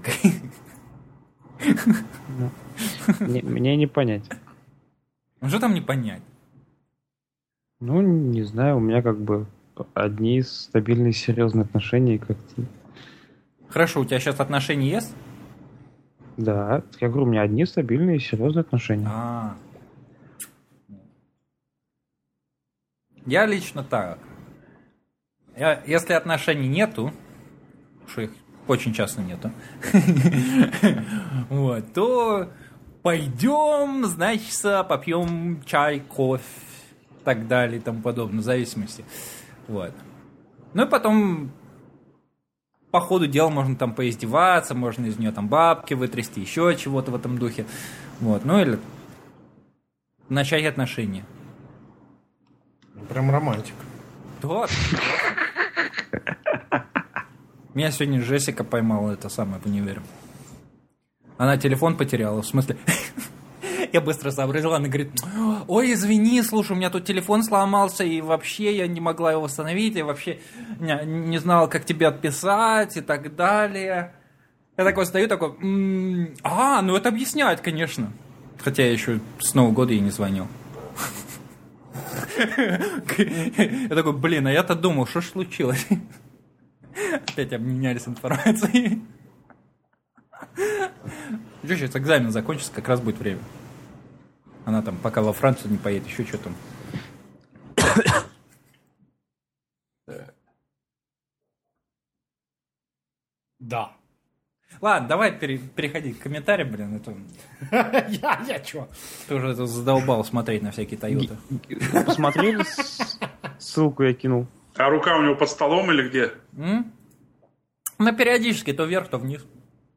Мне не понять. Ну что там не понять? Ну, не знаю, у меня как бы одни стабильные серьезные отношения как-то. Хорошо, у тебя сейчас отношения есть? Да, я говорю, у меня одни стабильные серьезные отношения. А. Я лично так. Я, если отношений нету, что их очень часто нету, вот, то пойдем, значит, попьем чай, кофе, так далее и тому подобное, в зависимости. Вот. Ну и потом по ходу дела можно там поиздеваться, можно из нее там бабки вытрясти, еще чего-то в этом духе. Вот. Ну или начать отношения. Прям романтик. Вот. Меня сегодня Джессика поймала, это самое, в универе. Она телефон потеряла, в смысле... Я быстро сообразила, она говорит, ой, извини, слушай, у меня тут телефон сломался, и вообще я не могла его восстановить, и вообще не, не знала, как тебе отписать, и так далее. Я такой стою, такой, м-м, а, ну это объясняет, конечно. Хотя я еще с Нового года ей не звонил. Я такой, блин, а я-то думал, что ж случилось? Опять обменялись информацией. Что сейчас экзамен закончится, как раз будет время. Она там пока во Францию не поедет, еще что там. Да. Ладно, давай пере- переходи к комментариям, блин. Это... я, я чё? Ты уже это задолбал смотреть на всякие Тойоты. Посмотрели? Ссылку я кинул. А рука у него под столом или где? М? Ну, периодически, то вверх, то вниз.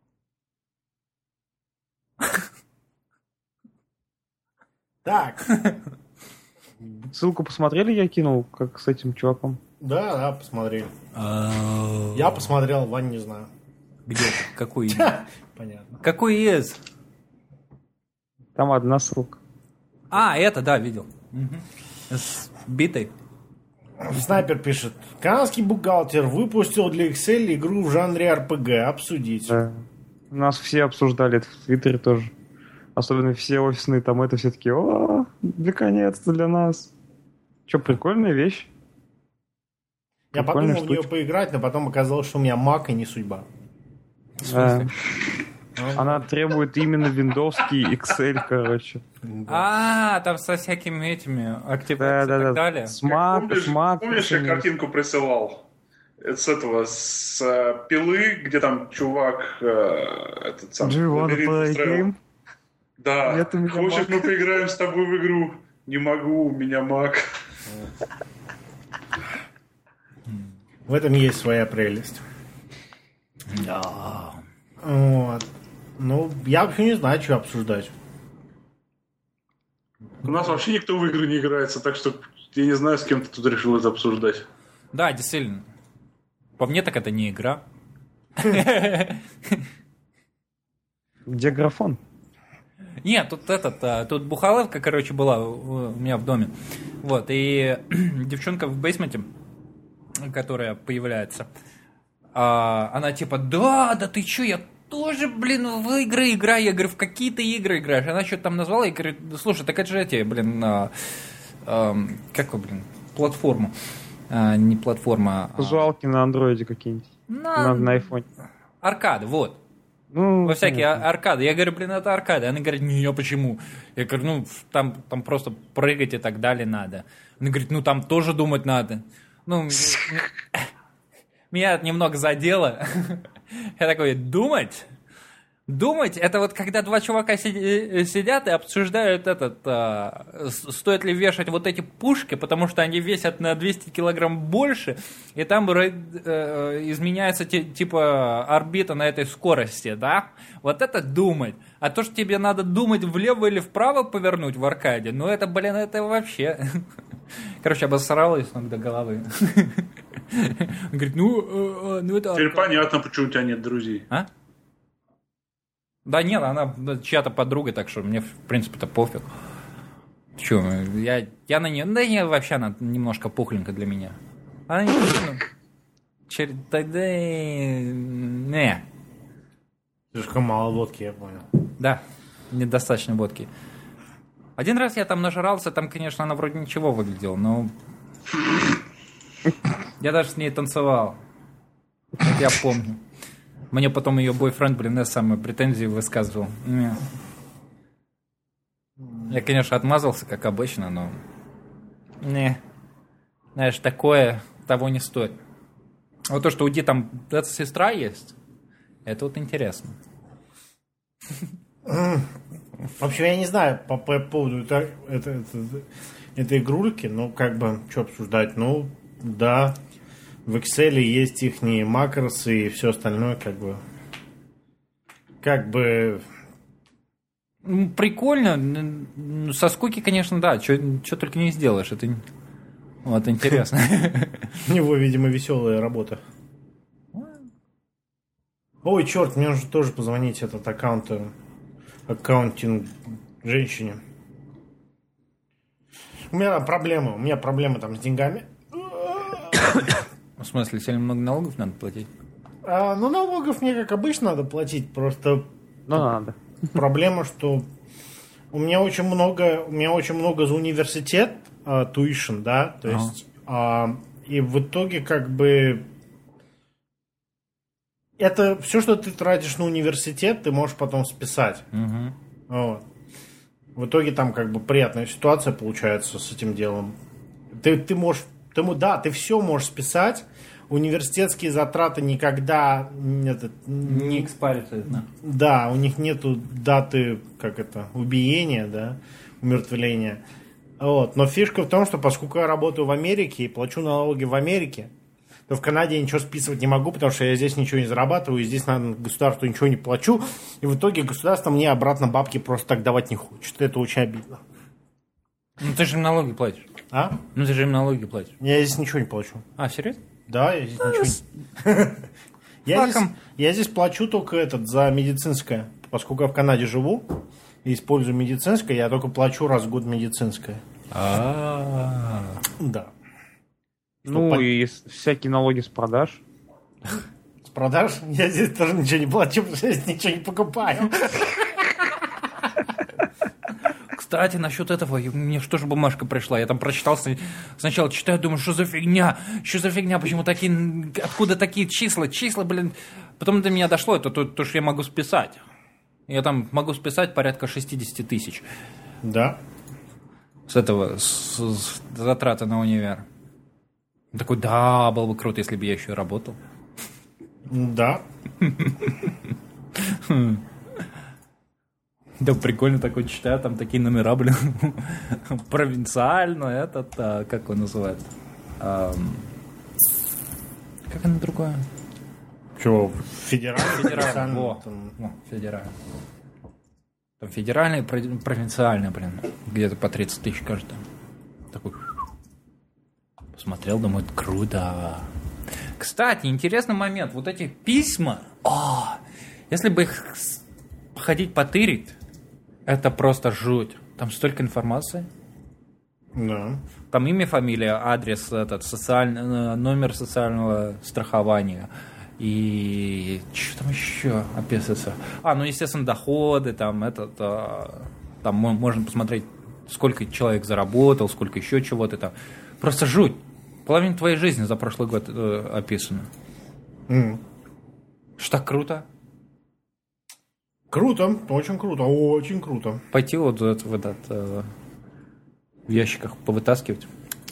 Так. Ссылку посмотрели, я кинул, как с этим чуваком. Да, да, посмотрели. Я посмотрел, Вань, не знаю. Где? Какой? Понятно. Какой из? Там одна ссылка. А, это, да, видел. С битой. Снайпер пишет. Канадский бухгалтер выпустил для Excel игру в жанре эр пи джи. Обсудить. Да. У нас все обсуждали это в Твиттере тоже. Особенно все офисные там это все таки о, наконец-то для нас. Че, прикольная вещь. Я Прикольная подумал в нее поиграть, но потом оказалось, что у меня Mac и не судьба. Да. Она требует именно виндовский Excel, короче. А, там со всякими этими активами Да, и да, так да. далее. С Mac, Помнишь, с Mac. помнишь, я картинку присылал? с этого, с э, пилы, где там чувак э, этот сам Do you wanna лабиринт play a устраивал. game? Да. Нет, у меня Хочешь, маг. мы поиграем с тобой в игру? Не могу, у меня маг. В этом есть своя прелесть. Да. Вот. Ну, я вообще не знаю, что обсуждать. У нас вообще никто в игры не играется, так что я не знаю, с кем ты тут решил это обсуждать. Да, действительно. По мне так это не игра. Где графон? Нет, тут этот, а, тут бухаловка, короче, была у у меня в доме. Вот, и девчонка в бейсменте, которая появляется, а, она типа, да, да ты чё, я тоже, блин, в игры играю. Я говорю, в какие-то игры играешь? Она что-то там назвала, и говорит, слушай, так это же эти, блин, а, а, как вы, блин, платформу. А, не платформа. Казуалки на андроиде какие-нибудь. На, На, на айфоне. аркады, вот. Ну, Во всякие понятно. а- аркады. Я говорю, блин, это аркады. Она говорит, не, а почему? Я говорю, ну, там, там просто прыгать и так далее надо. Она говорит, ну, там тоже думать надо. Ну, м- меня это немного задело. Я такой, думать? Думать, это вот когда два чувака сиди- сидят и обсуждают этот, а, с- стоит ли вешать вот эти пушки, потому что они весят на двести килограмм больше, и там э, э, изменяется ти- типа орбита на этой скорости, да? Вот это думать. А то, что тебе надо думать влево или вправо повернуть в аркаде, ну это, блин, это вообще... Короче, обосрала с ног до головы. Говорит, ну, э, э, ну это... Теперь аркада. понятно, почему у тебя нет друзей. А? Да нет, она чья-то подруга, так что мне, в принципе-то, пофиг. Че, я, я на нее... Да не, вообще она немножко пухленькая для меня. Она не... ну, чер- Тогда... Не. Слишком мало водки, я понял. Да, недостаточно водки. Один раз я там нажрался, там, конечно, она вроде ничего выглядела, но... Я даже с ней танцевал. Это я помню. Мне потом ее бойфренд, блин, я самые претензии высказывал. Не. Я, конечно, отмазался, как обычно, но... Не. Знаешь, такое того не стоит. Вот то, что у Ди там эта сестра есть, это вот интересно. В общем, я не знаю по, по поводу это, это, это- этой игрульки, ну, как бы, что обсуждать, ну, да, в Excel есть их макросы и все остальное, как бы, как бы, Ну, прикольно. Ну, со скуки, конечно, да. Что только не сделаешь. Это вот интересно. у него, видимо, веселая работа. Ой, черт, мне нужно тоже позвонить этот аккаунт, э, аккаунтинг женщине. У меня там проблемы, у меня проблемы там с деньгами. В смысле, сильно много налогов надо платить? А, ну, налогов мне, как обычно, надо платить. Просто Ну, надо. проблема, что у меня очень много, у меня очень много за университет а, tuition, да, то Ага. есть а, и в итоге как бы это все, что ты тратишь на университет, ты можешь потом списать. Угу. Вот. В итоге там как бы приятная ситуация получается с этим делом. Ты, ты можешь, ты, мо- да, ты все можешь списать. Университетские затраты никогда этот, Не не, экспарится, да. да, у них нету даты, как это, убиения, да, умертвления. Вот. Но фишка в том, что поскольку я работаю в Америке и плачу налоги в Америке, то в Канаде я ничего списывать не могу, потому что я здесь ничего не зарабатываю, и здесь, наверное, государству ничего не плачу. И в итоге государство мне обратно бабки просто так давать не хочет. Это очень обидно. Ну ты же им налоги платишь. А? Ну ты же им налоги платишь. Я здесь ничего не плачу. А, серьезно? Да, я здесь ничего не... Я здесь, Факом. я здесь плачу только этот за медицинское. Поскольку я в Канаде живу и использую медицинское, я только плачу раз в год медицинское. А. Да. Ну, по- и с- всякие налоги с продаж. С продаж я здесь тоже ничего не плачу, потому что я здесь ничего не покупаю. Кстати, насчет этого, мне что же бумажка пришла? Я там прочитал, сна- сначала читаю, думаю, что за фигня? Что за фигня? Почему такие, откуда такие числа? Числа, блин. Потом до меня дошло, это то, то, что я могу списать. Я там могу списать порядка шестьдесят тысяч Да. с этого, с, с затраты на универ. Он такой, да, было бы круто, если бы я еще работал. Да. Да, прикольно такой читаю, там такие номера, блин, провинциально, этот, а, как его называют? А, как оно другое? Чего, федеральный? Федеральный, во, во, федеральный. Там федеральный, провинциальный, блин, где-то по тридцать тысяч каждый. Такой, посмотрел, думаю, круто. Кстати, интересный момент, вот эти письма, о, если бы их ходить потырить, это просто жуть. Там столько информации. Да. Там имя, фамилия, адрес, этот, социальный, номер социального страхования. И что там еще описывается? А, ну, естественно, доходы, там, этот, там можно посмотреть, сколько человек заработал, сколько еще чего-то там. Просто жуть. Половина твоей жизни за прошлый год э, описана. Mm. Что так круто? Круто, очень круто, очень круто. Пойти вот в этот, в, этот, э, в ящиках повытаскивать.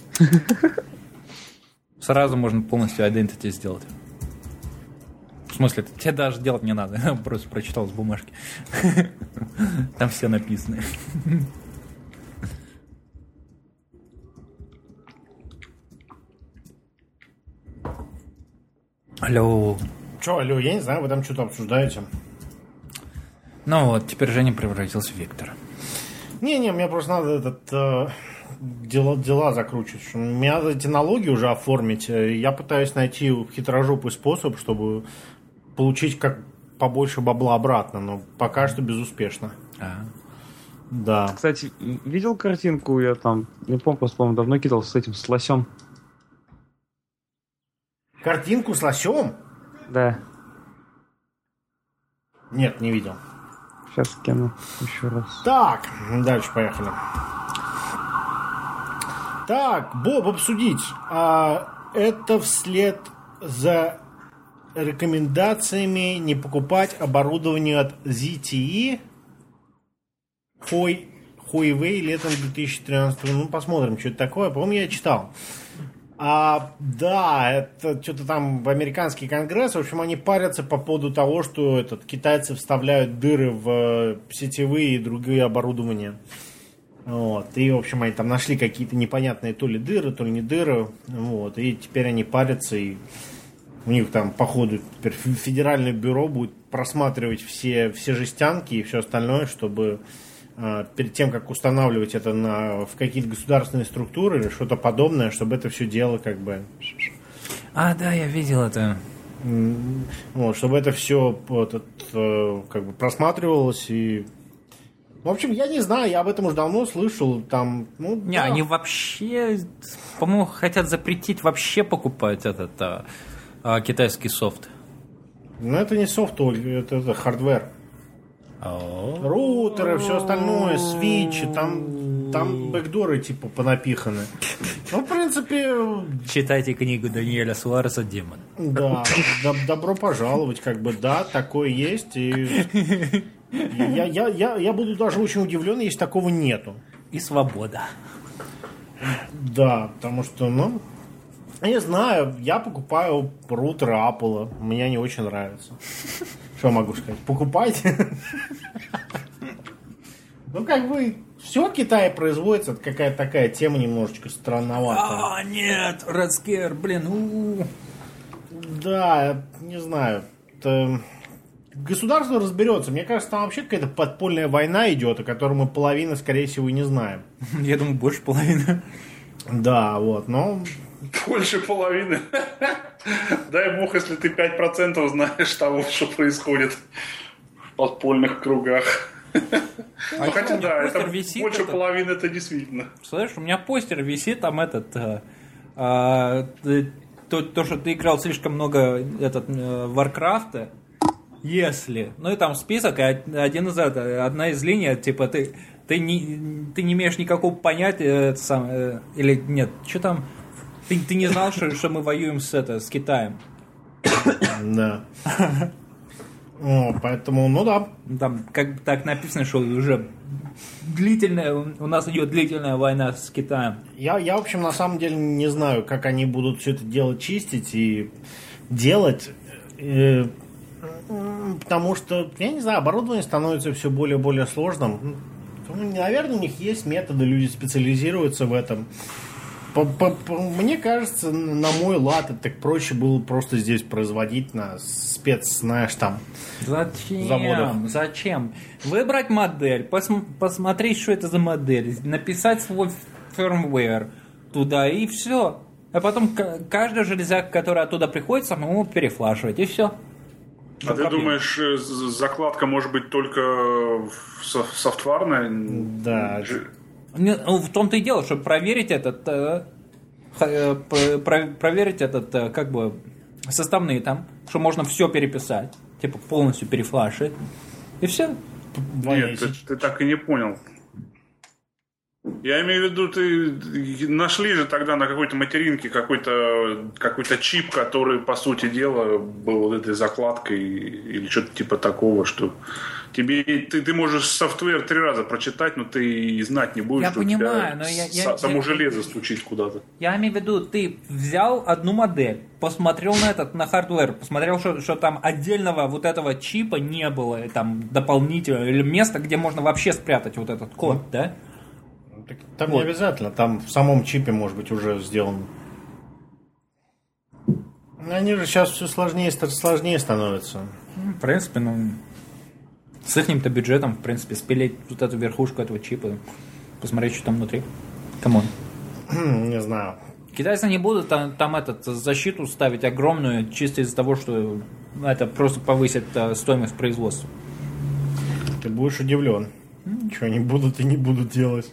Сразу можно полностью identity сделать. В смысле, тебе даже делать не надо. Просто прочитал с бумажки. Там все написано. Алло. Че, алло, я не знаю, вы там что-то обсуждаете. Ну вот, теперь Женя превратился в Виктора. Не-не, мне просто надо этот, э, дела, дела закручивать. Мне надо эти налоги уже оформить. Я пытаюсь найти хитрожопый способ, чтобы получить как побольше бабла обратно, но пока что безуспешно. А. Да. Кстати, видел картинку, я там, не помню, просто, по-моему, давно кидал с этим, с лосем. Картинку с лосем? Да. Нет, не видел. Сейчас скину еще раз. Так, дальше поехали. Так, Боб, обсудить. А, это вслед за рекомендациями не покупать оборудование от зет ти и Huawei летом две тысячи тринадцатого. Ну, посмотрим, что это такое. По-моему, я читал. А, да, это что-то там в американский конгресс. В общем, они парятся по поводу того, что этот, китайцы вставляют дыры в сетевые и другие оборудования. Вот. И, в общем, они там нашли какие-то непонятные то ли дыры, то ли не дыры. Вот. И теперь они парятся, и у них там, походу, теперь федеральное бюро будет просматривать все, все жестянки и все остальное, чтобы перед тем, как устанавливать это на, в какие-то государственные структуры или что-то подобное, чтобы это все дело как бы... А, да, я видел это. Вот, чтобы это все вот, это, как бы просматривалось и... В общем, я не знаю, я об этом уже давно слышал. Там, ну, не, да. Они вообще, по-моему, хотят запретить вообще покупать этот а, а, китайский софт. Ну, это не софт, это, это хардвер. Роутеры, все остальное, свитчи, там, там бэкдоры типа понапиханы. Ну, в принципе... Читайте книгу Даниэля Суареса «Демон». Да, добро пожаловать, как бы, да, такое есть. И я, я, я, я буду даже очень удивлен, если такого нету. И свобода. Да, потому что, ну... Я не знаю, я покупаю роутеры Apple, мне не очень нравится. Что могу сказать? Покупайте. Ну, как бы, все в Китае производится, это какая-то такая тема немножечко странноватая. А, нет, Red Scare, блин, у Да, не знаю. Это... Государство разберется. Мне кажется, там вообще какая-то подпольная война идет, о которой мы половину, скорее всего, и не знаем. Я думаю, больше половины. Да, вот, но... Больше половины. Дай бог, если ты пять процентов знаешь того, что происходит в подпольных кругах. А ну, хотя да, это висит, больше это... половины, это действительно. Слышь, у меня постер висит, там этот... А, а, то, то, что ты играл слишком много этот, Варкрафта, если... Ну и там список, и один из это, одна из линий, типа, ты, ты, не, ты не имеешь никакого понятия, это сам, или нет, что там... Ты, ты не знал, что, что мы воюем с, это, с Китаем? Да. О, поэтому, ну да. Там как так написано, что уже длительная, у нас идет длительная война с Китаем. Я, я, в общем, на самом деле не знаю, как они будут все это дело чистить и делать, э, потому что, я не знаю, оборудование становится все более и более сложным. Ну, наверное, у них есть методы, люди специализируются в этом. По, по, по, мне кажется, на мой лад это проще было просто здесь производить на спец, знаешь, там Зачем? заводах. Зачем? Выбрать модель, пос- посмотреть, что это за модель, написать свой firmware туда и все. А потом к- каждая железяка, которая оттуда приходит, самому перефлашивать, и все. А ты думаешь, э, з- закладка может быть только в со- софтварная? Да. Ж- Не, ну, в том-то и дело, чтобы проверить этот, э, х- э, п- про- проверить этот, э, как бы, составные там, что можно все переписать, типа полностью перефлашить, и все. Нет, ты, ты так и не понял. Я имею в виду, ты нашли же тогда на какой-то материнке какой-то какой-то чип, который, по сути дела, был вот этой закладкой или что-то типа такого, что тебе ты, ты можешь софтвер три раза прочитать, но ты и знать не будешь, Я что понимаю, у тебя но я- са- я- само я- железо стучит куда-то. Я имею в виду, ты взял одну модель, посмотрел на этот, на хардвер, посмотрел, что, что там отдельного вот этого чипа не было, и там дополнительного, или места, где можно вообще спрятать вот этот код, да? Так там Вот. не обязательно, там в самом чипе может быть уже сделано. Они же сейчас все сложнее, ст- сложнее становятся. Ну, в принципе, ну, с их-то бюджетом, в принципе, спилить вот эту верхушку этого чипа, посмотреть, что там внутри. Камон. Не знаю. Китайцы не будут там, там этот, защиту ставить огромную, чисто из-за того, что это просто повысит а, стоимость производства. Ты будешь удивлен. Что они будут и не будут делать.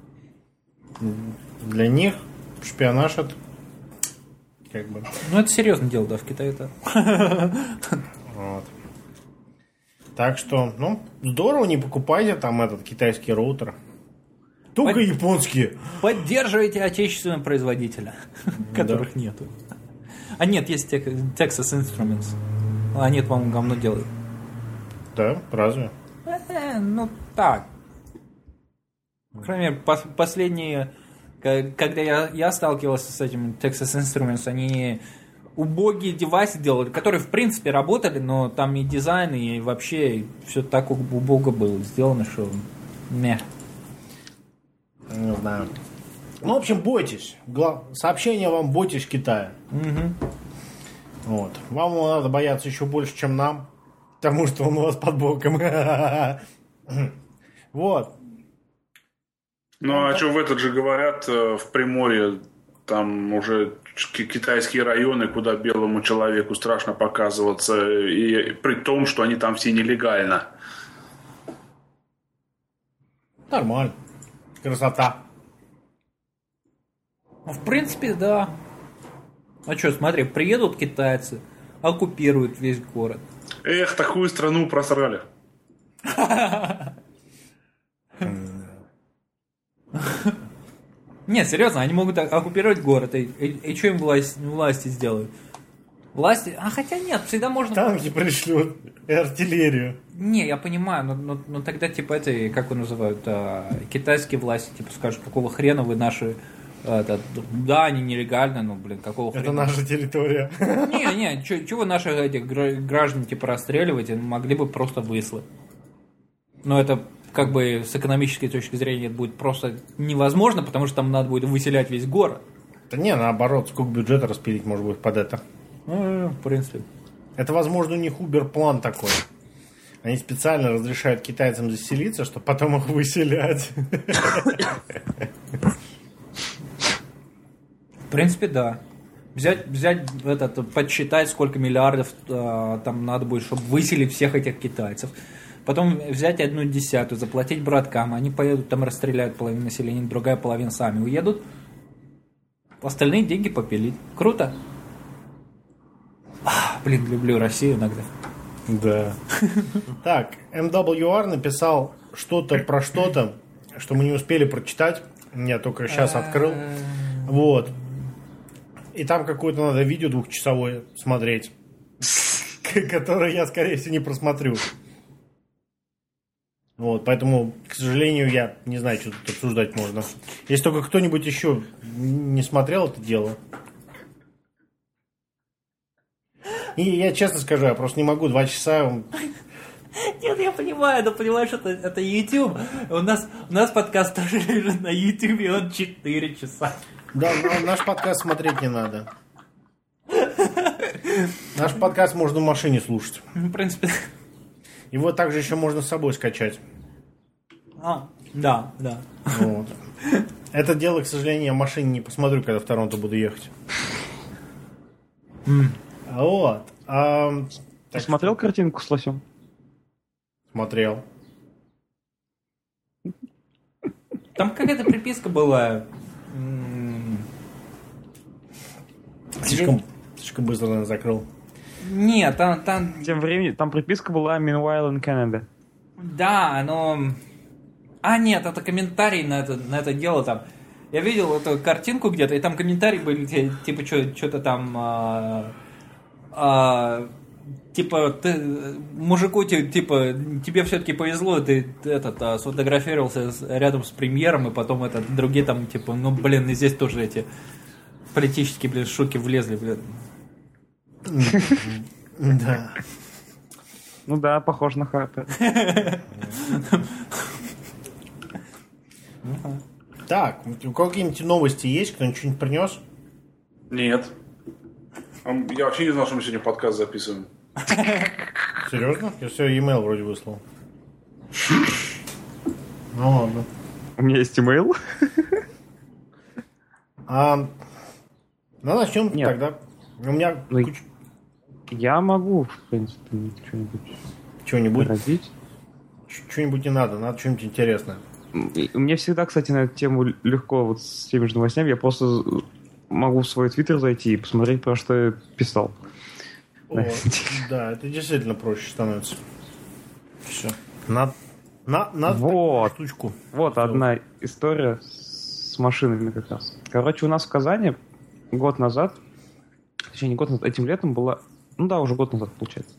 Для них шпионаж это как бы. Ну, это серьезное дело, да, в Китае-то. Вот. Так что, ну, здорово, не покупайте там этот китайский роутер. Только Под- японские. Поддерживайте отечественного производителя, которых нету. А нет, есть Tex- Texas Instruments. А нет, по-моему, говно делают. Да, разве? Э, ну, так. По крайней мере, пос- последние, ка- когда я, я сталкивался с этим Texas Instruments, они убогие девайсы делали, которые, в принципе, работали, но там и дизайн, и вообще все так убого было сделано, что... Мeh. Не знаю. Ну, в общем, бойтесь. Гла- Сообщение вам: бойтесь Китая. Вот. Вам его надо бояться еще больше, чем нам, потому что он у вас под боком. Вот. Ну, а что в этот же говорят, э, в Приморье там уже ки- китайские районы, куда белому человеку страшно показываться, и при том, что они там все нелегально. Нормально. Красота. Ну, в принципе, да. А что, смотри, приедут китайцы, оккупируют весь город. Эх, такую страну просрали. Не, серьезно, они могут о- оккупировать город, и, и, и что им власть, власти сделают? Власти... А хотя нет, всегда можно... Танки пришлют и артиллерию. Не, я понимаю, но, но, но тогда типа это, как его называют, а, китайские власти, типа скажут, какого хрена вы наши... а, это, да, они нелегально, но, блин, какого хрена? Это наша территория. Не, не, чего вы наших этих гра- граждан типа расстреливаете, могли бы просто выслать. Но это как бы с экономической точки зрения это будет просто невозможно, потому что там надо будет выселять весь город. Да не, наоборот, сколько бюджета распилить может быть под это. Ну, в принципе. Это, возможно, у них Убер-план такой. Они специально разрешают китайцам заселиться, чтобы потом их выселять. В принципе, да. Взять, взять этот, подсчитать, сколько миллиардов э, там надо будет, чтобы выселить всех этих китайцев. Потом взять одну десятую, заплатить браткам. Они поедут, там расстреляют половину населения, другая половина сами уедут. Остальные деньги попилить. Круто. А, блин, люблю Россию иногда. Да. Так, эм дабл ю ар написал что-то про что-то, что мы не успели прочитать. Я только сейчас открыл. Вот. И там какое-то надо видео двухчасовое смотреть. который я, скорее всего, не просмотрю. Вот, поэтому, к сожалению, я не знаю, что тут обсуждать можно. Если только кто-нибудь еще не смотрел это дело. И я честно скажу, я просто не могу два часа... Нет, я понимаю, но понимаешь, это, это YouTube. У нас, у нас подкаст тоже лежит на YouTube, и он четыре часа. Да, но наш подкаст смотреть не надо. Наш подкаст можно в машине слушать. В принципе. Его также еще можно с собой скачать. А, да, да. Вот. Это дело, к сожалению, я в машине не посмотрю, когда в Торонто буду ехать. Mm. Вот. А, Ты смотрел что... картинку с лосем? Смотрел. Там какая-то приписка была. Слишком, слишком быстро, наверное, закрыл. Нет, там, там... Тем временем, там приписка была «Meanwhile in Canada». Да, но... А, нет, это комментарий на это, на это дело там. Я видел эту картинку где-то, и там комментарии были, типа, что-то там... А, а, типа, ты, мужику, типа, тебе все-таки повезло, ты этот, а, сфотографировался рядом с премьером, и потом это, другие там, типа, ну, блин, и здесь тоже эти политические, блин, шутки влезли, блин. Да. Ну да, похож на Харпер. Так, у какие-нибудь новости есть? Кто-нибудь что-нибудь принес? Нет. Я вообще не знал, что мы сегодня подкаст записываем. Серьезно? Я все, e-mail вроде выслал. Ну ладно. У меня есть email. А, ну, начнем Нет. тогда. У меня Ну, куча... Я могу, в принципе, что-нибудь Что-нибудь? родить. Что-нибудь не надо, надо что-нибудь интересное. Мне всегда, кстати, на эту тему легко вот с теми же новостями. Я просто могу в свой твиттер зайти и посмотреть, про что я писал. О, да, это действительно проще становится. Все. Надо, на, надо вот. штучку. Вот сделать. одна история с машинами как раз. Короче, у нас в Казани год назад, точнее, не год назад, этим летом была... Ну да, уже год назад, получается.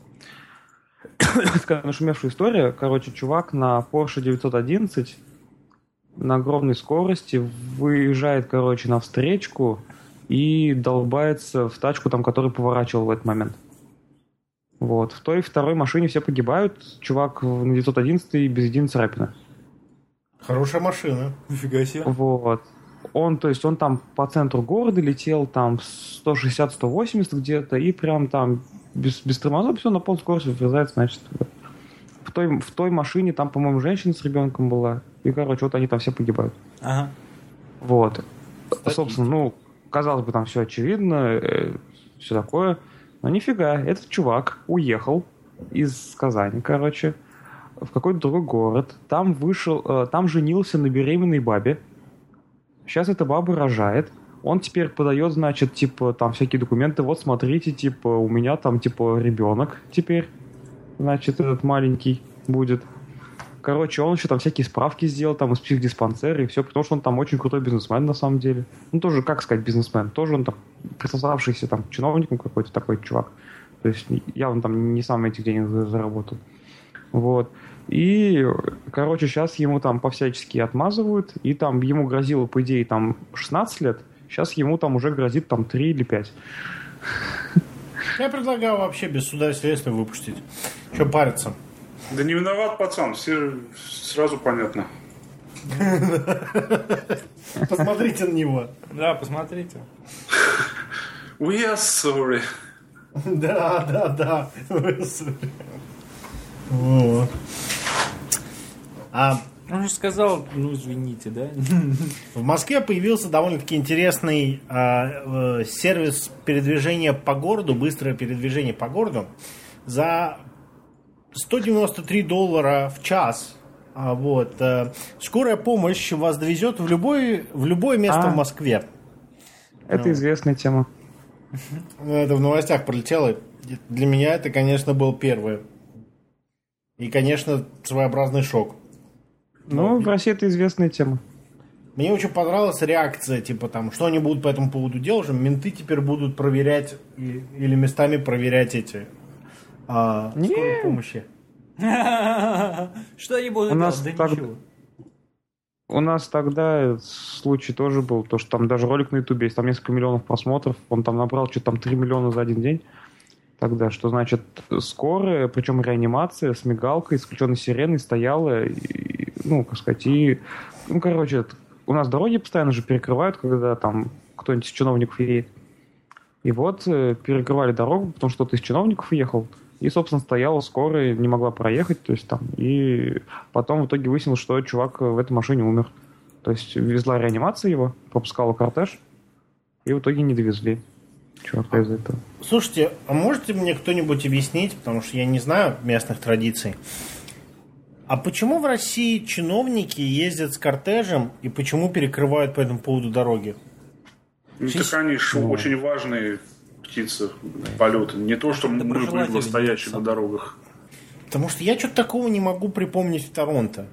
Такая нашумевшая история. Короче, чувак на Porsche девятьсот одиннадцать на огромной скорости выезжает, короче, на встречку и долбается в тачку, там, который поворачивал в этот момент. Вот. В той и второй машине все погибают. Чувак на девятьсот одиннадцать без единой царапины. Хорошая машина. Нифига себе. Вот. Он, то есть, он там по центру города летел, там сто шестьдесят - сто восемьдесят где-то, и прям там без, без тормозов все на полной скорости врезается, значит. В той, в той машине там, по-моему, женщина с ребенком была. И, короче, вот они там все погибают. Ага. Вот. Собственно, ну, казалось бы, там все очевидно, э, все такое. Но нифига, этот чувак уехал из Казани, короче, в какой-то другой город. Там вышел, э, там женился на беременной бабе. Сейчас эта баба рожает. Он теперь подает, значит, типа, там всякие документы. Вот, смотрите, типа, у меня там, типа, ребенок теперь. Значит, этот маленький будет. Короче, он еще там всякие справки сделал, там, из психдиспансера и все, потому что он там очень крутой бизнесмен, на самом деле. Ну, тоже, как сказать, бизнесмен. Тоже он там присосавшийся там чиновником какой-то такой чувак. То есть, явно там не сам этих денег заработал. Вот. И, короче, сейчас ему там по-всячески отмазывают, и там ему грозило, по идее, там шестнадцать лет, сейчас ему там уже грозит там три или пять. Я предлагаю вообще без суда и следствия выпустить. Че париться? Да не виноват пацан, все сразу понятно. Посмотрите на него. Да, посмотрите. We are sorry. Да, да, да. Вот. А Он же сказал, ну извините, да? в Москве появился довольно-таки интересный а, э, сервис передвижения по городу, быстрое передвижение по городу за сто девяносто три доллара в час. А, вот, а, скорая помощь вас довезет в, любой, в любое место а, в Москве. Это ну. известная тема. Это в новостях пролетело. Для меня это, конечно, был первый. И, конечно, своеобразный шок. Ну, в России это известная тема. Мне очень понравилась реакция, типа там, что они будут по этому поводу делать, что менты теперь будут проверять и, или местами проверять эти а, скорой помощи. Что они будут У нас делать? Да так- ничего. У нас тогда случай тоже был, то, что там даже ролик на Ютубе есть, там несколько миллионов просмотров, он там набрал что-то там три миллиона за один день. Тогда, что значит скорая, причем реанимация с мигалкой, с включенной сиреной стояла, и, ну, как сказать, и, ну, короче, у нас дороги постоянно же перекрывают, когда там кто-нибудь из чиновников едет. И вот э, перекрывали дорогу, потому что кто-то из чиновников ехал, и, собственно, стояла скорая, не могла проехать, то есть там, и потом в итоге выяснилось, что чувак в этой машине умер. То есть везла реанимация его, пропускала кортеж, и в итоге не довезли чувака из-за этого. Слушайте, а можете мне кто-нибудь объяснить, потому что я не знаю местных традиций, а почему в России чиновники ездят с кортежем и почему перекрывают по этому поводу дороги? Ну, так они же очень важные птицы полета. Не то, что мы Доброжелатели быдло стоящие сам. на дорогах. Потому что я что-то такого не могу припомнить в Торонто.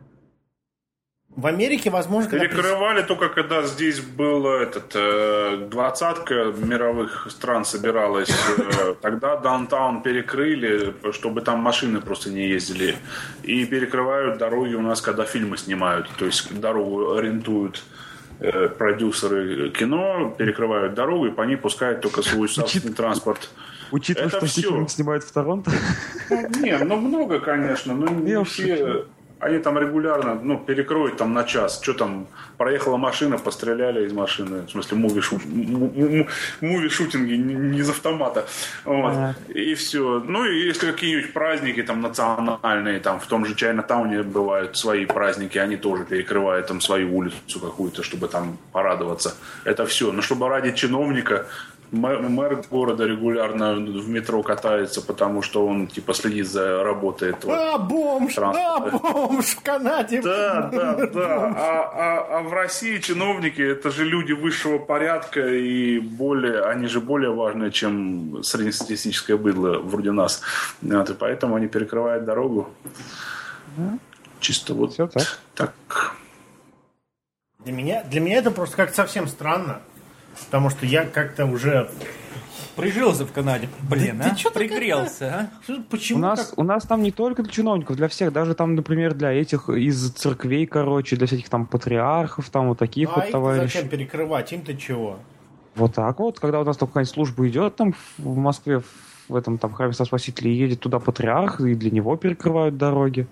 В Америке, возможно, когда... Перекрывали только когда здесь было этот э, двадцатка мировых стран собиралась. Э, тогда даунтаун перекрыли, чтобы там машины просто не ездили. И перекрывают дороги у нас, когда фильмы снимают. То есть дорогу арендуют э, продюсеры кино, перекрывают дорогу, и по ней пускают только свой собственный транспорт. Учитывая, Это что все всё. фильмы снимают в Торонто. Не, ну много, конечно, но не Я все. шучу. Они там регулярно, ну, перекроют там на час. Что там, проехала машина, постреляли из машины. В смысле, муви-шутинги не, не из автомата. Вот. Ага. И все. Ну, и если какие-нибудь праздники там национальные, там в том же Чайна-тауне бывают свои праздники, они тоже перекрывают там свою улицу какую-то, чтобы там порадоваться. Это все. Но чтобы ради чиновника... Мэр, мэр города регулярно в метро катается, потому что он типа следит за работой этого. А, бомж! А, бомж в Канаде! Да, да, да. А, а, а в России чиновники это же люди высшего порядка и более, они же более важные, чем среднестатистическое быдло вроде нас. Вот, и поэтому они перекрывают дорогу. Чисто вот Все так. так. Для меня, для меня это просто как-то совсем странно. Потому что я как-то уже... Прижился в Канаде, блин, Да а? ты чё-то Пригрелся, Что- Почему? У нас, как- у нас там не только для чиновников, для всех, даже там, например, для этих из церквей, короче, для всяких там патриархов, там вот таких Ну, а вот их товарищей. зачем перекрывать? Им-то чего? Вот так вот, когда у нас там какая-нибудь служба идет там в Москве, в этом там храме Христа Спасителя, и едет туда патриарх, и для него перекрывают дороги.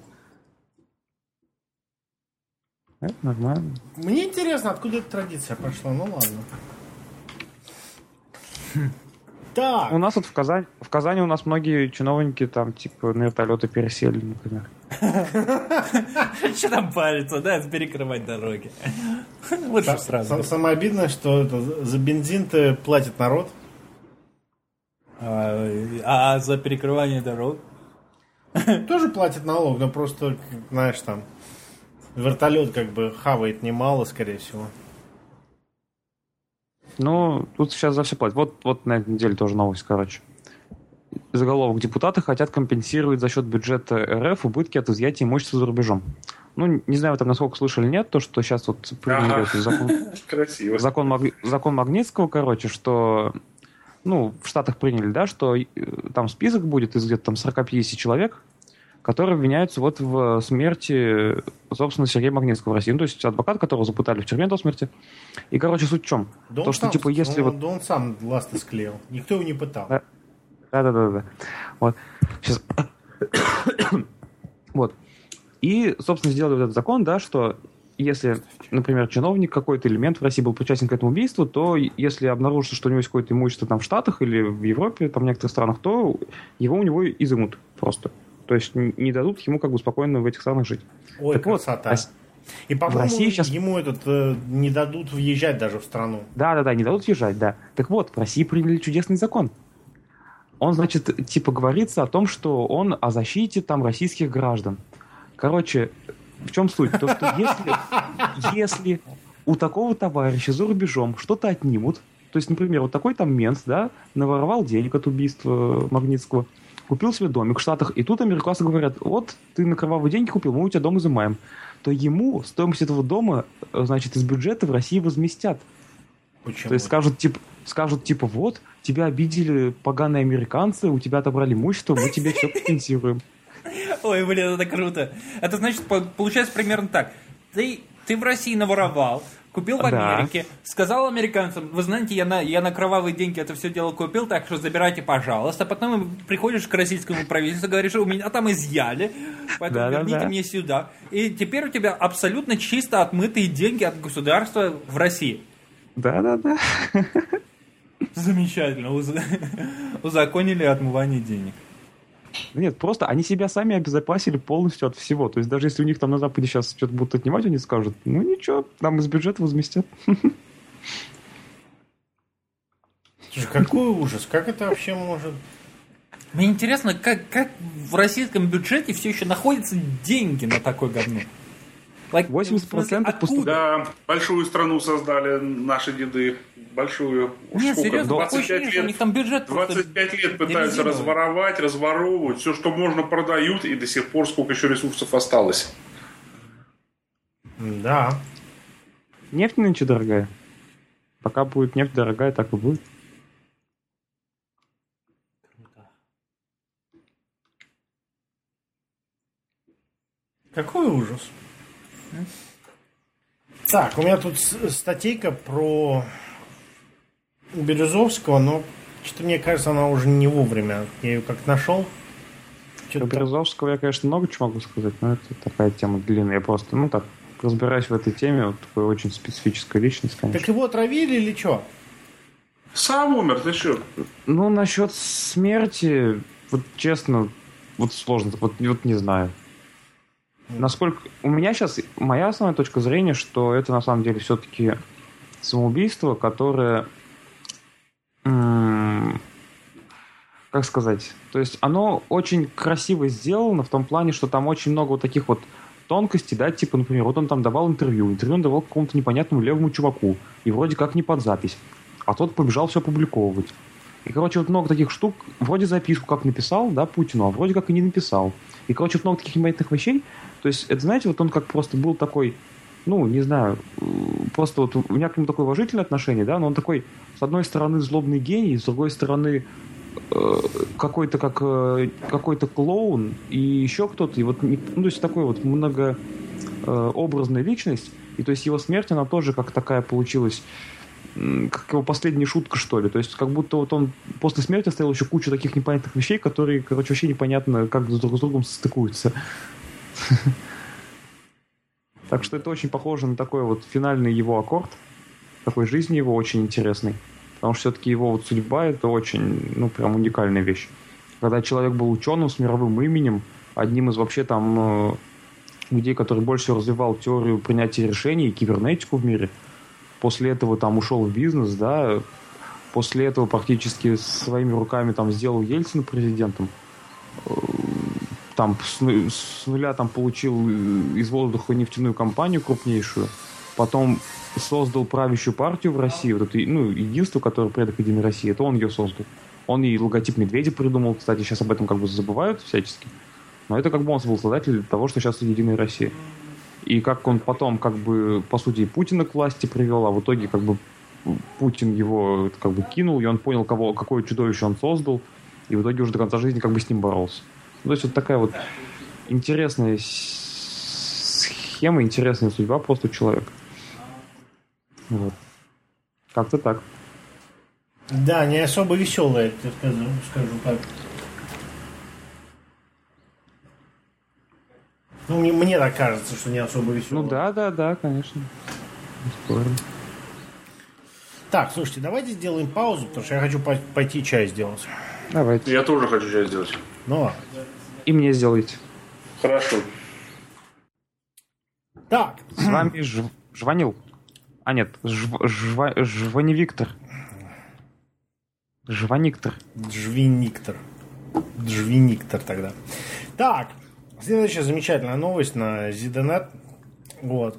Это нормально. Мне интересно, откуда эта традиция пошла. Ну ладно. Так, У нас вот в Казани, в Казани у нас многие чиновники там типа на вертолеты пересели, например. а? Что там париться, да, перекрывать дороги? Лучше Са- сразу. са- самое обидное, что это, за бензин-то платит народ. А, а за перекрывание дорог? Тоже платит налог, но просто, знаешь, там вертолет как бы хавает немало, скорее всего. Ну, тут сейчас за все платят. Вот, вот на этой неделе тоже новость, короче. Заголовок. Депутаты хотят компенсировать за счет бюджета эр эф убытки от изъятия имущества за рубежом. Ну, не знаю, вы там насколько слышали, нет, то, что сейчас вот приняли Ага. этот закон, Красиво. закон, Маг- закон Магнитского, короче, что, ну, в Штатах приняли, да, что э, там список будет из где-то там сорок пятьдесят человек, которые обвиняются вот в смерти, собственно, Сергея Магнитского в России. Ну, то есть адвокат, которого запытали в тюрьме до смерти. И, короче, суть в чем? Да То, он что, сам, типа, если он, вот... да он сам ласты склеил. Никто его не пытал. Да. Да-да-да. Вот. Сейчас. Вот. И, собственно, сделали вот этот закон, да, что если, например, чиновник, какой-то элемент в России был причастен к этому убийству, то если обнаружится, что у него есть какое-то имущество там в Штатах или в Европе, там в некоторых странах, то его у него изымут просто. То есть не дадут ему как бы спокойно в этих странах жить. Ой, Так вот, красота. Рос- И, по-моему, России щас- ему этот э, не дадут въезжать даже в страну. Да-да-да, не дадут въезжать, да. Так вот, в России приняли чудесный закон. Он, значит, типа говорится о том, что он о защите там российских граждан. Короче, в чем суть? То, что если, если у такого товарища за рубежом что-то отнимут, то есть, например, вот такой там мент, да, наворовал денег от убийства Магнитского, купил себе домик в Штатах, и тут американцы говорят, вот, ты на кровавые деньги купил, мы у тебя дом изымаем. То ему стоимость этого дома, значит, из бюджета в России возместят. Почему? То есть скажут, типа, скажут, типа, вот, тебя обидели поганые американцы, у тебя отобрали имущество, мы тебе все компенсируем. Ой, блин, это круто. Это значит, получается примерно так. Ты, ты в России наворовал, купил в Америке, да. Сказал американцам, вы знаете, я на, я на кровавые деньги это все дело купил, так что забирайте, пожалуйста. Потом приходишь к российскому правительству, говоришь, у меня там изъяли, поэтому да, верните да, да. мне сюда. И теперь у тебя абсолютно чисто отмытые деньги от государства в России. Да-да-да. Замечательно. Узаконили отмывание денег. Нет, просто они себя сами обезопасили полностью от всего. То есть даже если у них там на Западе сейчас что-то будут отнимать, они скажут, ну ничего, нам из бюджета возместят. Слушай, какой ужас, как это вообще может... Мне интересно, как, как в российском бюджете все еще находятся деньги на такое говно? Like, восемьдесят процентов пустых. Да, большую страну создали наши деды. Большую. Нет, сколько? Серьезно, двадцать пять лет, у них там бюджет двадцать пять лет пытаются разворовать, разворовывать. Все, что можно, продают. И до сих пор сколько еще ресурсов осталось. Да. Нефть нынче дорогая. Пока будет нефть дорогая, так и будет. Какой ужас. Так, у меня тут статейка про Березовского, но что-то мне кажется, она уже не вовремя. Я ее как нашел. Про Березовского я, конечно, много чего могу сказать, но это такая тема длинная. Я просто, ну так, разбираюсь в этой теме. Вот такая очень специфическая личность, конечно. Так его отравили или что? Сам умер, ты что? Ну, насчет смерти, вот честно, вот сложно, вот, вот не знаю. Насколько... У меня сейчас... Моя основная точка зрения, что это на самом деле все-таки самоубийство, которое... М- как сказать? То есть оно очень красиво сделано в том плане, что там очень много вот таких вот тонкостей, да, типа, например, вот он там давал интервью. Интервью он давал какому-то непонятному левому чуваку. И вроде как не под запись. А тот побежал все опубликовывать. И, короче, вот много таких штук. Вроде записку как написал, да, Путину, а вроде как и не написал. И, короче, вот много таких непонятных вещей. То есть, это, знаете, вот он как просто был такой, ну, не знаю, просто вот у меня к нему такое уважительное отношение, да, но он такой, с одной стороны, злобный гений, с другой стороны, э, какой-то как э, какой-то клоун и еще кто-то, и вот, ну, то есть, такой вот многообразная личность, и то есть его смерть, она тоже как такая получилась, как его последняя шутка, что ли. То есть, как будто вот он после смерти оставил еще кучу таких непонятных вещей, которые, короче, вообще непонятно, как друг с другом состыкуются. Так что это очень похоже на такой вот финальный его аккорд, такой жизни его очень интересный. Потому что все-таки его вот судьба — это очень, ну, прям уникальная вещь. Когда человек был ученым с мировым именем, одним из вообще там людей, который больше всего развивал теорию принятия решений и кибернетику в мире, после этого там ушел в бизнес, да, после этого практически своими руками там сделал Ельцина президентом, там с, с нуля там получил из воздуха нефтяную компанию крупнейшую, потом создал правящую партию в России, вот это, ну, единство, которое предок Единой России, это он ее создал. Он и логотип медведя придумал, кстати, сейчас об этом как бы забывают всячески, но это как бы он был создатель того, что сейчас Единая Россия. И как он потом, как бы, по сути, и Путина к власти привел, а в итоге, как бы, Путин его, как бы, кинул, и он понял, кого, какое чудовище он создал, и в итоге уже до конца жизни, как бы, с ним боролся. То есть вот такая вот интересная схема, интересная судьба просто у человека. Вот. Как-то так. Да, не особо веселая, я скажу, скажу так. Ну, мне, мне так кажется, что не особо веселая. Ну да, да, да, конечно. Бесспорно. Так, слушайте, давайте сделаем паузу, потому что я хочу пойти чай сделать. Давайте. Я тоже хочу чай сделать. Ну ладно. И мне сделайте. Хорошо. Так. С вами Ж... Жванил. А нет, Жв... Жва... Жванивиктор. Жваниктор. Жвиниктор. Жвиниктор тогда. Так. Следующая замечательная новость на Зиденет. Вот.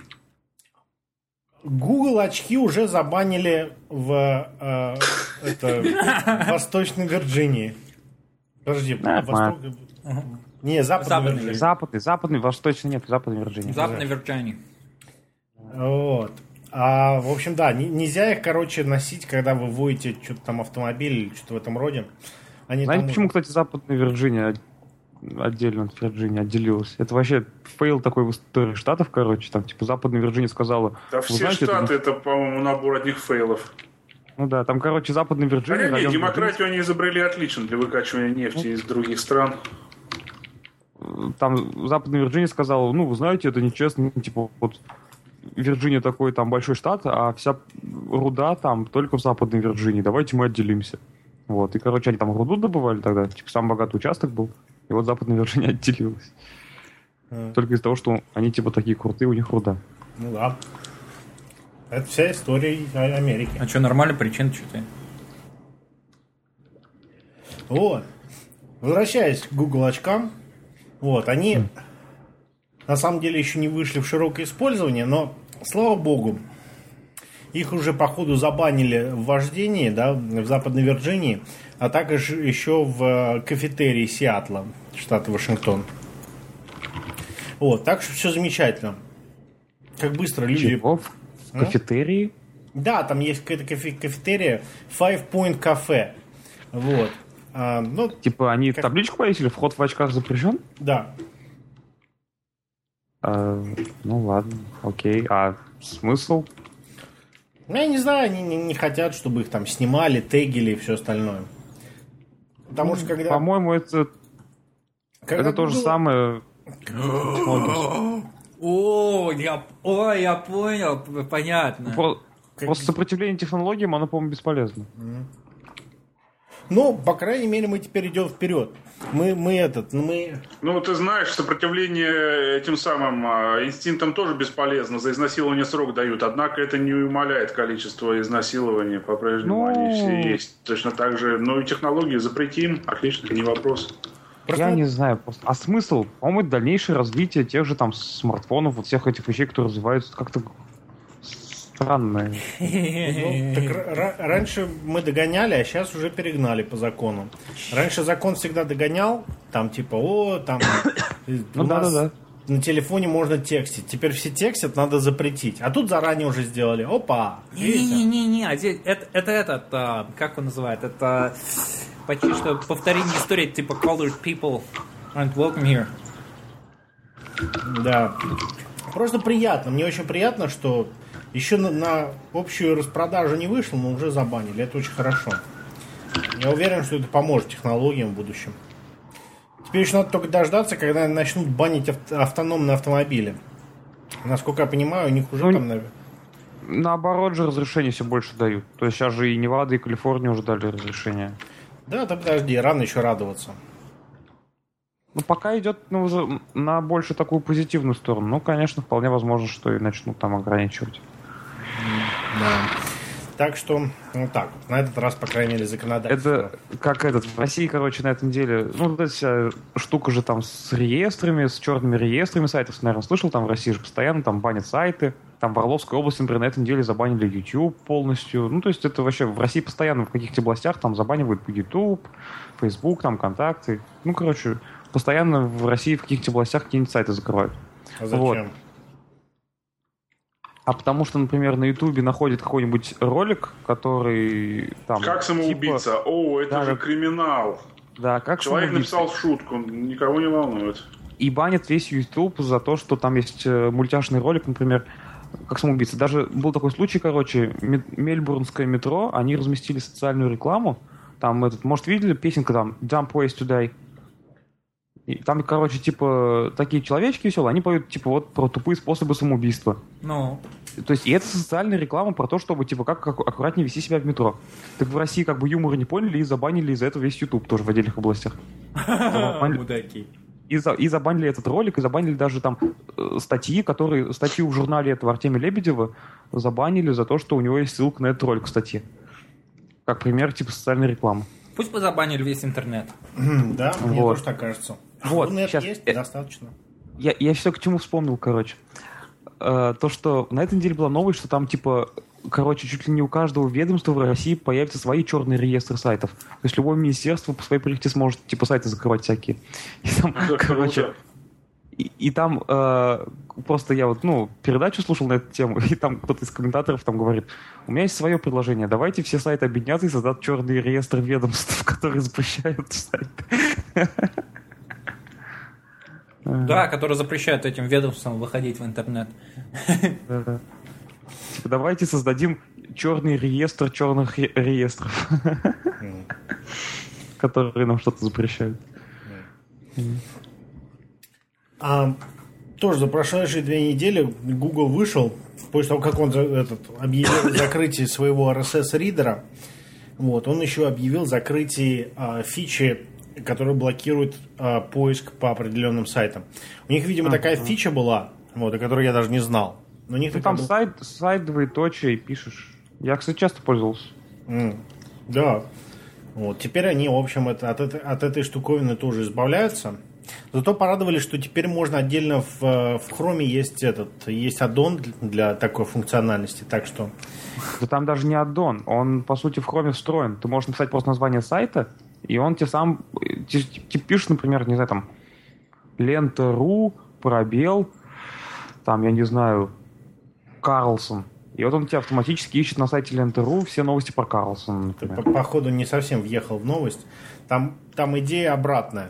Google очки уже забанили в э, это, Восточной Вирджинии. Подожди, а, Восток... ага. Не, Западной Вирджинии. Западный, Западный, Восточный нет, Западной Вирджинии. Западной Вирджинии. Вот. А, в общем, да, не- нельзя их, короче, носить, когда вы водите что-то там автомобиль или что-то в этом роде. Они Знаете, там почему, уже- кстати, Западная Вирджиния от- отдельно от Вирджинии отделилась? Это вообще фейл такой в истории штатов, короче. Там, типа, Западная Вирджиния сказала... Да «Вы все знаете, это не-» штаты, это, по-моему, набор одних фейлов. Ну да, там, короче, Западная Вирджиния... Хотя нет, район демократию они изобрели отлично для выкачивания нефти из других стран. Вирджинии. Там Западная Вирджиния сказала, ну, вы знаете, это нечестно, типа, вот Вирджиния такой там большой штат, а вся руда там только в Западной Вирджинии. Давайте мы отделимся. Вот, и, короче, они там руду добывали тогда, типа, самый богатый участок был, и вот Западная Вирджиния отделилась. А. Только из-за того, что они, типа, такие крутые, у них руда. Ну да. Это вся история А- Америки. А что, нормально, причин что-то? Вот. Возвращаясь к Google очкам. Вот, они на самом деле еще не вышли в широкое использование, но, слава богу, их уже, походу, забанили в вождении, да, в Западной Вирджинии, а также еще в кафетерии Сиэтла, штата Вашингтон. Вот, так что все замечательно. Как быстро люди... Чего? В в кафетерии? Да, там есть какая-то кафе- кафетерия Five Point Cafe. Вот. А, ну, Типа, они Как- табличку повесили, вход в очках запрещен? да. А, ну ладно, окей. А смысл? Ну, я не знаю, они не, не хотят, чтобы их там снимали, тегили и все остальное. Потому что когда... По-моему, это, когда это то же Google- самое. О, я, о, я понял, п- понятно. Про- Как- Просто сопротивление технологиям, оно, по-моему, бесполезно. Ну, по крайней мере, мы теперь идем вперед. Мы, мы этот, ну, мы... Ну, ты знаешь, сопротивление этим самым а, инстинктам тоже бесполезно. За изнасилование срок дают. Однако это не умаляет количество изнасилований. По-прежнему Ну. они все есть. Точно так же. Ну и технологии запретим. Отлично, не вопрос. Просто Я не знаю, просто. А смысл? По-моему, это дальнейшее развитие тех же там смартфонов, вот всех этих вещей, которые развиваются как-то странно. Ну, так ра- ра- раньше мы догоняли, а сейчас уже перегнали по закону. Раньше закон всегда догонял, там типа, о, там у Ну нас да-да-да. на телефоне можно текстить. Теперь все текстят, надо запретить. А тут заранее уже сделали. Опа! Видите? Не-не-не, а здесь это, это этот, а, как он называет, это почти что повторение истории типа colored people aren't welcome here. Да. Просто приятно. Мне очень приятно, что еще на, на общую распродажу не вышло, но уже забанили. Это очень хорошо. Я уверен, что это поможет технологиям в будущем. Теперь еще надо только дождаться, когда начнут банить авто- автономные автомобили. Насколько я понимаю, у них уже Ну, там... навер- Наоборот же разрешение все больше дают. То есть сейчас же и Невада, и Калифорния уже дали разрешение. Да, да подожди, рано еще радоваться. Ну, пока идет ну, уже на больше такую позитивную сторону. Ну, конечно, вполне возможно, что и начнут там ограничивать. Да. Так что, ну так, на этот раз, по крайней мере, законодательство. Это как этот, в России, короче, на этом деле, ну, вот эта вся штука же там с реестрами, с черными реестрами сайтов, наверное, слышал, там в России же постоянно там банят сайты, там в Орловской области, например, на этой неделе забанили YouTube полностью, ну, то есть это вообще в России постоянно в каких-то областях там забанивают YouTube, Facebook, там, ВКонтакте, ну, короче, постоянно в России в каких-то областях какие-нибудь сайты закрывают. А зачем? Вот. А потому что, например, на Ютубе находит какой-нибудь ролик, который там... Как самоубийца? типа, О, это да, же как- криминал. да, как Человек самоубийца. написал шутку, никого не волнует. И банят весь YouTube за то, что там есть э, мультяшный ролик, например, как самоубийца. Даже был такой случай, короче, Ме- Мельбурнское метро, они разместили социальную рекламу. Там этот, может, видели песенка там «Dumb Ways to Die»? И там, короче, типа, такие человечки веселые, они поют, типа, вот про тупые способы самоубийства. Ну, То есть, и это социальная реклама про то, чтобы, типа, как, как аккуратнее вести себя в метро. Так в России как бы юмора не поняли и забанили из-за этого весь YouTube тоже в отдельных областях. Забанили- мудаки. И, за- и забанили этот ролик, и забанили даже там э, статьи, которые, статью в журнале этого Артемия Лебедева забанили за то, что у него есть ссылка на этот ролик в статье. Как пример, типа, социальной рекламы. Пусть бы забанили весь интернет. Да, мне Вот. тоже так кажется. Вот, Ну, это щас- есть, э, достаточно. Я, я все к чему вспомнил, короче. Э, то, что на этой неделе была новость, что там, типа, короче, чуть ли не у каждого ведомства в России появятся свои черные реестры сайтов. То есть любое министерство по своей прихоти сможет, типа, сайты закрывать всякие. И там, Это короче, круто. И, и там э, просто я вот, ну, передачу слушал на эту тему, и там кто-то из комментаторов там говорит, у меня есть свое предложение, давайте все сайты объединятся и создадут черный реестр ведомств, которые запрещают сайты. Да, которые запрещают этим ведомствам выходить в интернет. Типа, давайте создадим черный реестр черных ре- реестров, которые нам что-то запрещают. А, тоже за прошедшие две недели Google вышел, после того, как он за- этот, объявил закрытие своего ар эс эс-ридера, вот, он еще объявил закрытие а, фичи, которая блокирует а, поиск по определенным сайтам. У них, видимо, Ага. такая фича была, вот, о которой я даже не знал. Но у них Ну, такая там была- сайт, сайт двоеточие и пишешь. Я, кстати, часто пользовался. М, Да. Вот. Теперь они, в общем, это, от, этой, от этой штуковины тоже избавляются. Зато порадовали, что теперь можно отдельно в, э, в Chrome есть этот, есть аддон для такой функциональности. Так что Да там даже не аддон, он, по сути, в Chrome встроен. Ты можешь написать просто название сайта, и он тебе сам... Ты, ты пишешь, например, не знаю, там, лента.ру, пробел, там, я не знаю, Карлсон. И вот он тебя автоматически ищет на сайте ленты.ру все новости про Карлсона, ты, например. по- походу не совсем въехал в новость. Там, там идея обратная.